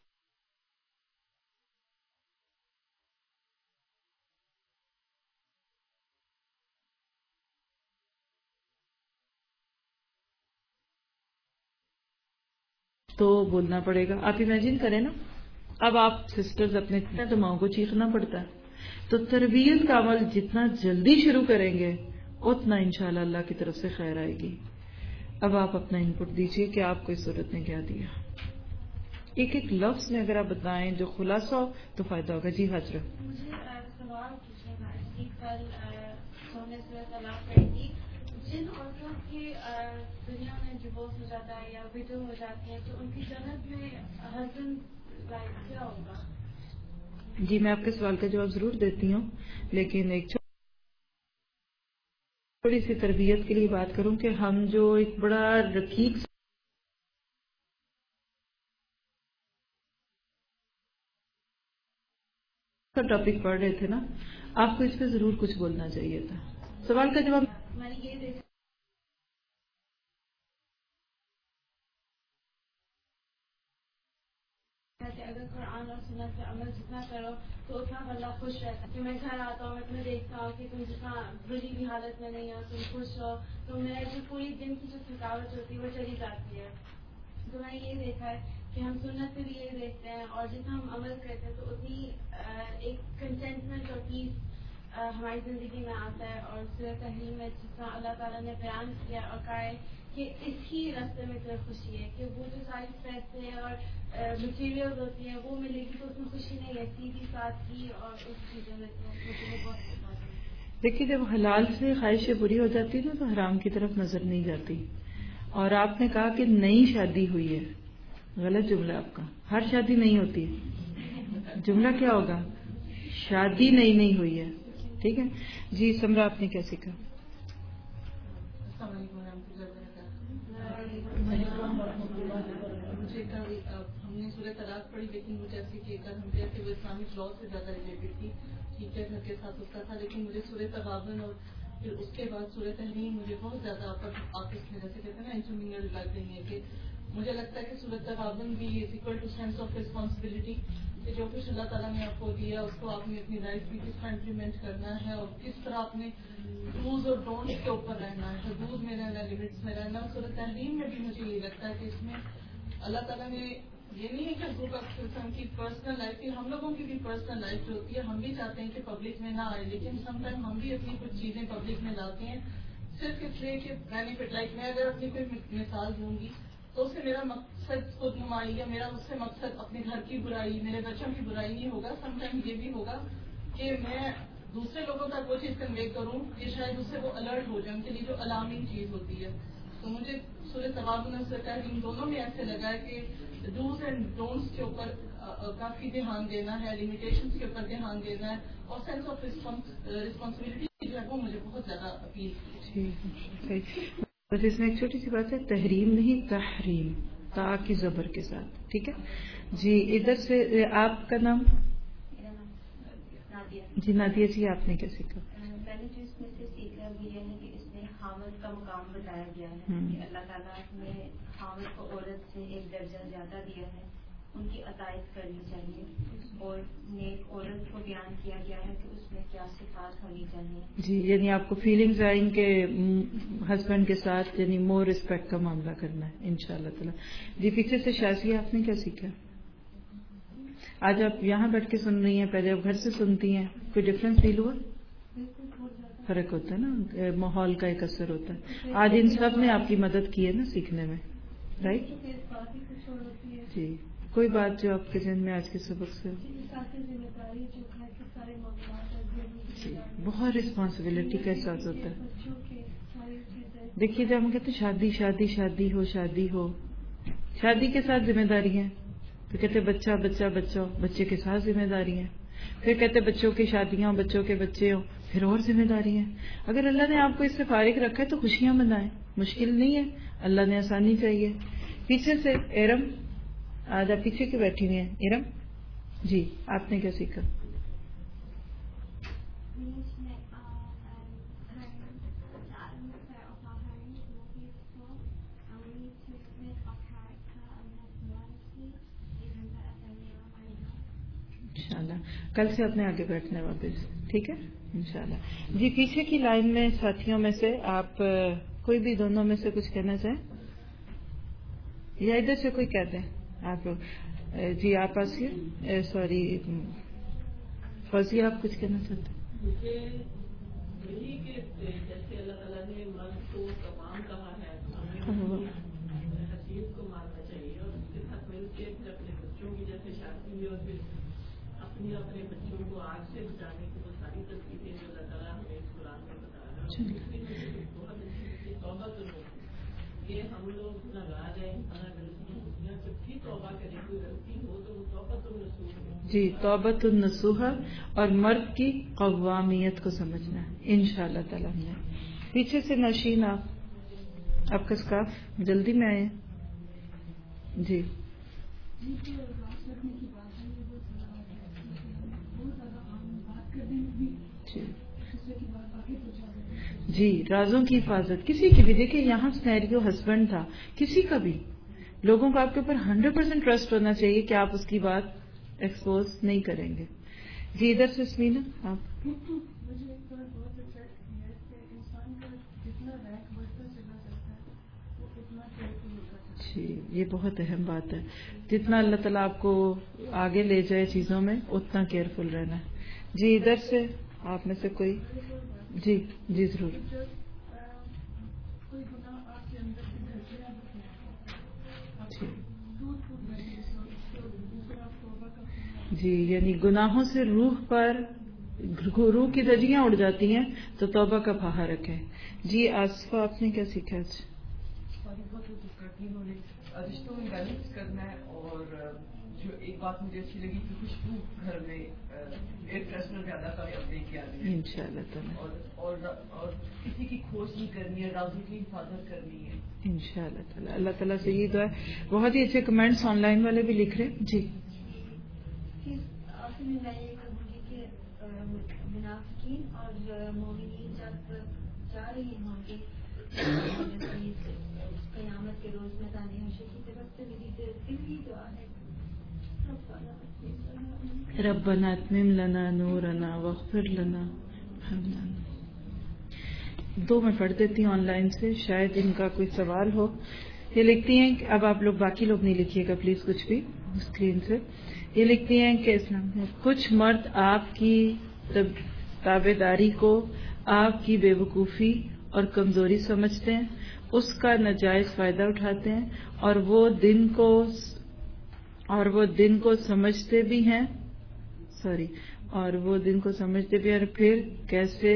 تو بولنا پڑے گا. آپ امیجن کریں نا، اب آپ سسٹرز اپنے تو ماں کو چیخنا پڑتا ہے. تو تربیت کا عمل جتنا جلدی شروع کریں گے اتنا انشاءاللہ اللہ کی طرف سے خیر آئے گی. اب آپ اپنا ان پٹ دیجیے کہ آپ کو اس صورت نے کیا دیا. ایک ایک لفظ میں اگر آپ بتائیں جو خلاصہ ہو تو فائدہ ہوگا. جی حضرت. مجھے سوال پوچھنا تھا کہ کل سونے سے طلاق پڑی تھی، جن عورتوں کی دنیا میں ڈیورس ہو جاتا ہے یا ویڈو ہو جاتی ہے تو ان کی جنت میں ہسبینڈ لائف کیا ہوگا؟ جی میں آپ کے سوال کا جواب ضرور دیتی ہوں، لیکن ایک تھوڑی سی تربیت کے لیے بات کروں کہ ہم جو ایک بڑا رقیق ٹاپک پڑھ رہے تھے نا، آپ کو اس پہ ضرور کچھ بولنا چاہیے تھا. سوال کا جواب میں نے یہ دیکھا کہ اگر قرآن اور سنت سے عمل جتنا کرو تو اتنا بندہ خوش رہتا ہے. کہ میں گھر آتا ہوں، میں تمہیں دیکھتا ہوں کہ تم جتنا بری بھی حالت میں نہیں ہو، تم خوش ہو، تو میرے جو پوری دن کی جو تھکاوٹ ہوتی ہے وہ چلی جاتی ہے. تو میں نے یہ دیکھا ہے کہ ہم سنت سے بھی یہ دیکھتے ہیں اور جتنا ہم عمل کرتے ہیں تو اتنی ایک کنٹینٹمنٹ اور پیس ہماری زندگی میں آتا ہے. اور سورۃ تحریم میں جس طرح اللہ تعالیٰ نے بیان کیا اور کہا ہے کہ اس ہی راستے میں تو خوشی ہے، کہ وہ جو ساری پیسے اور مٹیریل ہوتی ہیں وہ ملے گی تو اس میں خوشی نہیں ہے، سیدھی سادگی اور اس چیزوں میں تو مجھے وہ بہت پسند ہے. دیکھیے جب حلال سے خواہشیں بری ہو جاتی ہے نا تو حرام کی طرف نظر نہیں جاتی. اور آپ نے کہا کہ نئی شادی ہوئی ہے، غلط جملہ آپ کا. ہر شادی نہیں ہوتی، جملہ کیا ہوگا؟ شادی نئی نہیں ہوئی ہے. ٹھیک ہے جی. سمرا آپ نے کیا سیکھا؟ السلام علیکم ورحمۃ اللہ وبرکاتہ. مجھے کل ہم نے سورہ طلاق پڑھی، لیکن مجھے ایسی کہ کل ہم کہتے وہ اسلامک لا سے زیادہ ریلیٹڈ تھی. ٹھیک ہے گھر کے ساتھ اس کا تھا، لیکن مجھے سورہ تغابن اور پھر اس کے بعد سورہ تحریم مجھے بہت زیادہ آپس میں جیسے کہتے ہیں نا انٹرمنگل لگ رہی ہے. کہ مجھے لگتا ہے کہ سورہ تغابن بھی is a call to sense of responsibility, کہ جو کچھ اللہ تعالیٰ نے آپ کو دیا اس کو آپ نے اپنی لائف میں کس طرح امپلیمنٹ کرنا ہے اور کس طرح آپ نے ڈوز اور ڈونٹس کے اوپر رہنا ہے، حدود میں رہنا، لمٹس میں رہنا. سورۃ تحریم میں بھی مجھے یہ لگتا ہے کہ اس میں اللہ تعالیٰ نے یہ نہیں ہے کہ حضور ہم کی پرسنل لائف کی، ہم لوگوں کی بھی پرسنل لائف جو ہوتی ہے ہم بھی چاہتے ہیں کہ پبلک میں نہ آئے، لیکن سم ٹائم ہم بھی اپنی کچھ چیزیں پبلک میں لاتے ہیں صرف اس لیے کہ بینیفٹ. لائک میں اگر اپنی کوئی مثال دوں گی تو اس سے میرا مقصد خود نمائی یا میرا اس سے مقصد اپنے گھر کی برائی، میرے بچوں کی برائی نہیں ہوگا. سم ٹائم یہ بھی ہوگا کہ میں دوسرے لوگوں تک وہ چیز کنوے کروں کہ شاید اس سے وہ الرٹ ہو جائے، ان کے لیے جو الارمنگ چیز ہوتی ہے. تو مجھے سورۃ تغابن اور سورۃ تحریم دونوں میں ایسے لگا ہے کہ ڈوز اینڈ ڈونٹس کے اوپر کافی دھیان دینا ہے، لمیٹیشنس کے اوپر دھیان دینا ہے، اور سینس آف ریسپانسبلٹی جو ہے وہ مجھے بہت زیادہ اپیل کی. بس اس میں ایک چھوٹی سی بات ہے، تحریم نہیں تحریم، تا کی زبر کے ساتھ. ٹھیک ہے جی. ادھر سے آپ کا نام نادیہ جی نادیہ جی، آپ نے کیا سیکھا؟ میں نے جو اس میں سے سیکھا وہ یہ ہے کہ اس میں خاوند کا مقام بتایا گیا ہے کہ اللہ تعالیٰ نے خاوند کو عورت سے ایک درجہ زیادہ دیا ہے، ان کی اطاعت کرنی چاہیے، اور نیک عورت کو بیان کیا گیا ہے کہ اس میں کیا صفات ہونی چاہیے. جی، یعنی آپ کو فیلنگز آئیں کہ ہسبینڈ کے ساتھ یعنی مور رسپیکٹ کا معاملہ کرنا ہے انشاءاللہ تعالیٰ. جی پیچھے سے شازیہ، آپ نے کیا سیکھا؟ آج آپ یہاں بیٹھ کے سن رہی ہیں، پہلے آپ گھر سے سنتی ہیں، کوئی ڈفرینس فیل ہوا؟ فرق ہوتا ہے نا، ماحول کا ایک اثر ہوتا ہے. آج ان سب نے آپ کی مدد کی ہے نا سیکھنے میں، رائٹ؟ جی، کوئی بات جو آپ کے ذہن میں آج کے سبق سے؟ جی، بہت رسپانسبلٹی کا احساس ہوتا ہے. دیکھیے جب ہم کہتے ہیں شادی شادی شادی ہو، شادی ہو، شادی کے ساتھ ذمہ داری ہیں، تو کہتے بچہ بچہ بچہ، بچے کے ساتھ ذمہ داری ہیں، پھر کہتے بچوں کی شادیاں، بچوں کے بچے ہوں، پھر اور ذمہ داری ہیں. اگر اللہ نے آپ کو اس سے فارغ رکھا ہے تو خوشیاں منائیں، مشکل نہیں ہے، اللہ نے آسانی چاہیے. پیچھے سے ارم، آج آپ پیچھے کی بیٹھی ہوئی ہیں. ارم جی، آپ نے کیا سیکھا؟ انشاءاللہ کل سے اپنے آگے بیٹھنا واپس، ٹھیک ہے انشاءاللہ. جی پیچھے کی لائن میں ساتھیوں میں سے آپ کوئی بھی دونوں میں سے کچھ کہنا چاہیں، یا ادھر سے کوئی کہہ دیں آپ لوگ. جی آپ آسیے، سوری فوزی، آپ کچھ کہنا چاہتے ہیں؟ مجھے یہی کہ جیسے اللہ تعالیٰ نے مرد کو تمام کہا ہے، ہمیں ہر چیز کو ماننا چاہیے، اور اس کے ساتھ مل کے پھر اپنے بچوں کی جیسے شادی ہوئی اور پھر اپنے بچوں کو آگ سے بچانے کی وہ ساری ترکیبیں جو اللہ تعالیٰ ہمیں اس قرآن میں بتا رہا ہے. بہت اچھی توبہ تو یہ ہم لوگ گناہگار ہیں، جب بھی توبہ کریں، کوئی غلطی ہو تو وہ توبۃ النصوح ہے. جی، توبۃ النصوح، اور مرد کی قوامیت کو سمجھنا ہے انشاءاللہ تعالیٰ. ہم نے پیچھے سے نوشین، آپ کا اسکارف جلدی میں آئے. جی جی، رازوں کی حفاظت کسی کی بھی. دیکھیں یہاں سینیریو ہسبینڈ تھا، کسی کا بھی، لوگوں کو آپ کے اوپر 100% ٹرسٹ ہونا چاہیے کہ آپ اس کی بات ایکسپوز نہیں کریں گے. جی ادھر سے سمینا، آپ. جی یہ بہت اہم بات ہے، جتنا اللہ تعالیٰ آپ کو آگے لے جائے چیزوں میں اتنا کیئرفل رہنا ہے. جی ادھر سے آپ میں سے کوئی. جی جی ضرور. جی یعنی گناہوں سے روح کی دھجیاں اڑ جاتی ہیں تو توبہ کا پہا رکھیں. جی آصفہ، آپ نے کیا سیکھا؟ رشتوں میں بیلنس کرنا ہے، اور جو ایک بات مجھے اچھی لگی کہ خوشبو گھر میں ایئر فریشنر زیادہ کامیابی کیا گیا انشاءاللہ تعالیٰ، اور کسی کی کھوج نہیں کرنی ہے، رازوں کی حفاظت کرنی ہے انشاءاللہ تعالیٰ. اللہ تعالیٰ سے یہ دعا ہے. بہت ہی اچھے کمنٹس آن لائن والے بھی لکھ رہے ہیں. جی آخر میں میں یہ کہوں گی کہ منافقین اور مومنین جب جا رہے ہوں گے قیامت کے روز میدان حشر کی طرف سے، میری دلی دعا ہے ربنا اتمم لنا نورنا واغفر لنا. دو میں پڑھ دیتی ہوں آن لائن سے، شاید ان کا کوئی سوال ہو. یہ لکھتی ہیں کہ اب آپ لوگ باقی لوگ نہیں لکھیے گا پلیز کچھ بھی اسکرین سے. یہ لکھتی ہیں کہ اسلام میں کچھ مرد آپ کی تابعداری کو آپ کی بے وقوفی اور کمزوری سمجھتے ہیں، اس کا ناجائز فائدہ اٹھاتے ہیں، اور وہ دن کو سمجھتے بھی ہیں اور پھر کیسے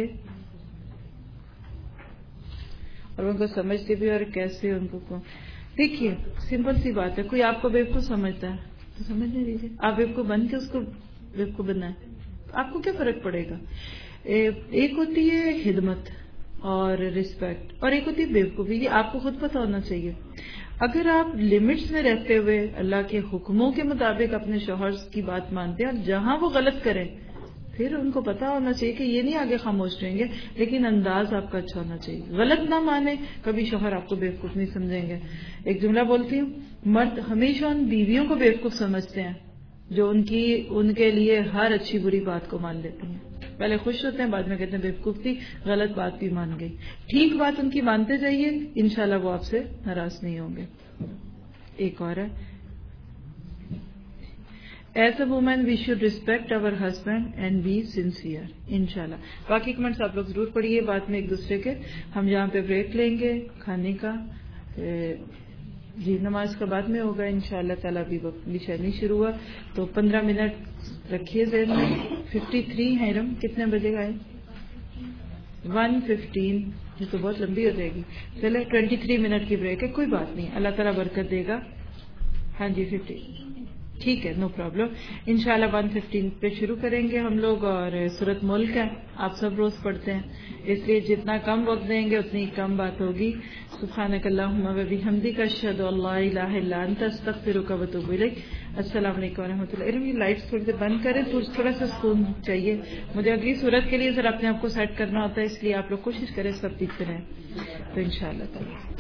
ان کو دیکھیے سمپل سی بات ہے. کوئی آپ کو بیوقوف سمجھتا ہے تو سمجھنے دیجیے، آپ بیوقوف بن کے اس کو بیوقوف بننا ہے، آپ کو کیا فرق پڑے گا. ایک ہوتی ہے خدمت اور رسپیکٹ، اور ایک ہوتی ہے بیوقوفی. یہ آپ کو خود پتہ ہونا چاہیے. اگر آپ لمٹس میں رہتے ہوئے اللہ کے حکموں کے مطابق اپنے شوہر کی بات مانتے ہیں، اور جہاں وہ غلط کریں پھر ان کو پتا ہونا چاہیے کہ یہ نہیں آگے خاموش رہیں گے، لیکن انداز آپ کا اچھا ہونا چاہیے. غلط نہ مانے، کبھی شوہر آپ کو بیوقوف نہیں سمجھیں گے. ایک جملہ بولتی ہوں، مرد ہمیشہ ان بیویوں کو بیوقوف سمجھتے ہیں جو ان کے لیے ہر اچھی بری بات کو مان لیتی ہیں. پہلے خوش ہوتے ہیں، بعد میں کہتے ہیں بیوقوف تھی، غلط بات بھی مان گئی. ٹھیک بات ان کی مانتے جائیے، انشاءاللہ وہ آپ سے ناراض نہیں ہوں گے. ایک اور ہے، as a woman we should respect our husband and be sincere. انشاءاللہ باقی کمنٹس آپ لوگ ضرور پڑھیے بعد میں ایک دوسرے کے. ہم یہاں پہ بریک لیں گے کھانے کا. جی نماز کا بعد میں ہوگا انشاءاللہ تعالیٰ. ابھی وقت بھی شاید نہیں شروع ہوا تو 15 منٹ رکھیے ذہن میں. 53 ہے رم، کتنے بجے گئے؟ 1:15. یہ تو بہت لمبی ہو جائے گی. چلے 23 منٹ کی بریک ہے، کوئی بات نہیں، اللہ تعالیٰ برکت دے گا. ہاں جی 50 ٹھیک ہے، نو پرابلم. انشاءاللہ 1:15 پہ شروع کریں گے ہم لوگ. اور سورۃ ملک ہے، آپ سب روز پڑھتے ہیں، اس لیے جتنا کم وقت دیں گے اتنی کم بات ہوگی. سبحانک اللہم و بحمدک، اشہد ان لا الہ الا انت، استغفرک و اتوب الیک. السلام علیکم و رحمۃ اللہ. یہ لائٹس تھوڑی دیر بند کریں تو تھوڑا سا سکون چاہیے مجھے. اگلی صورت کے لیے ذرا اپنے آپ کو سیٹ کرنا ہوتا ہے، اس لیے آپ لوگ کوشش کریں سب ٹھیک سے رہیں تو انشاءاللہ تعالیٰ.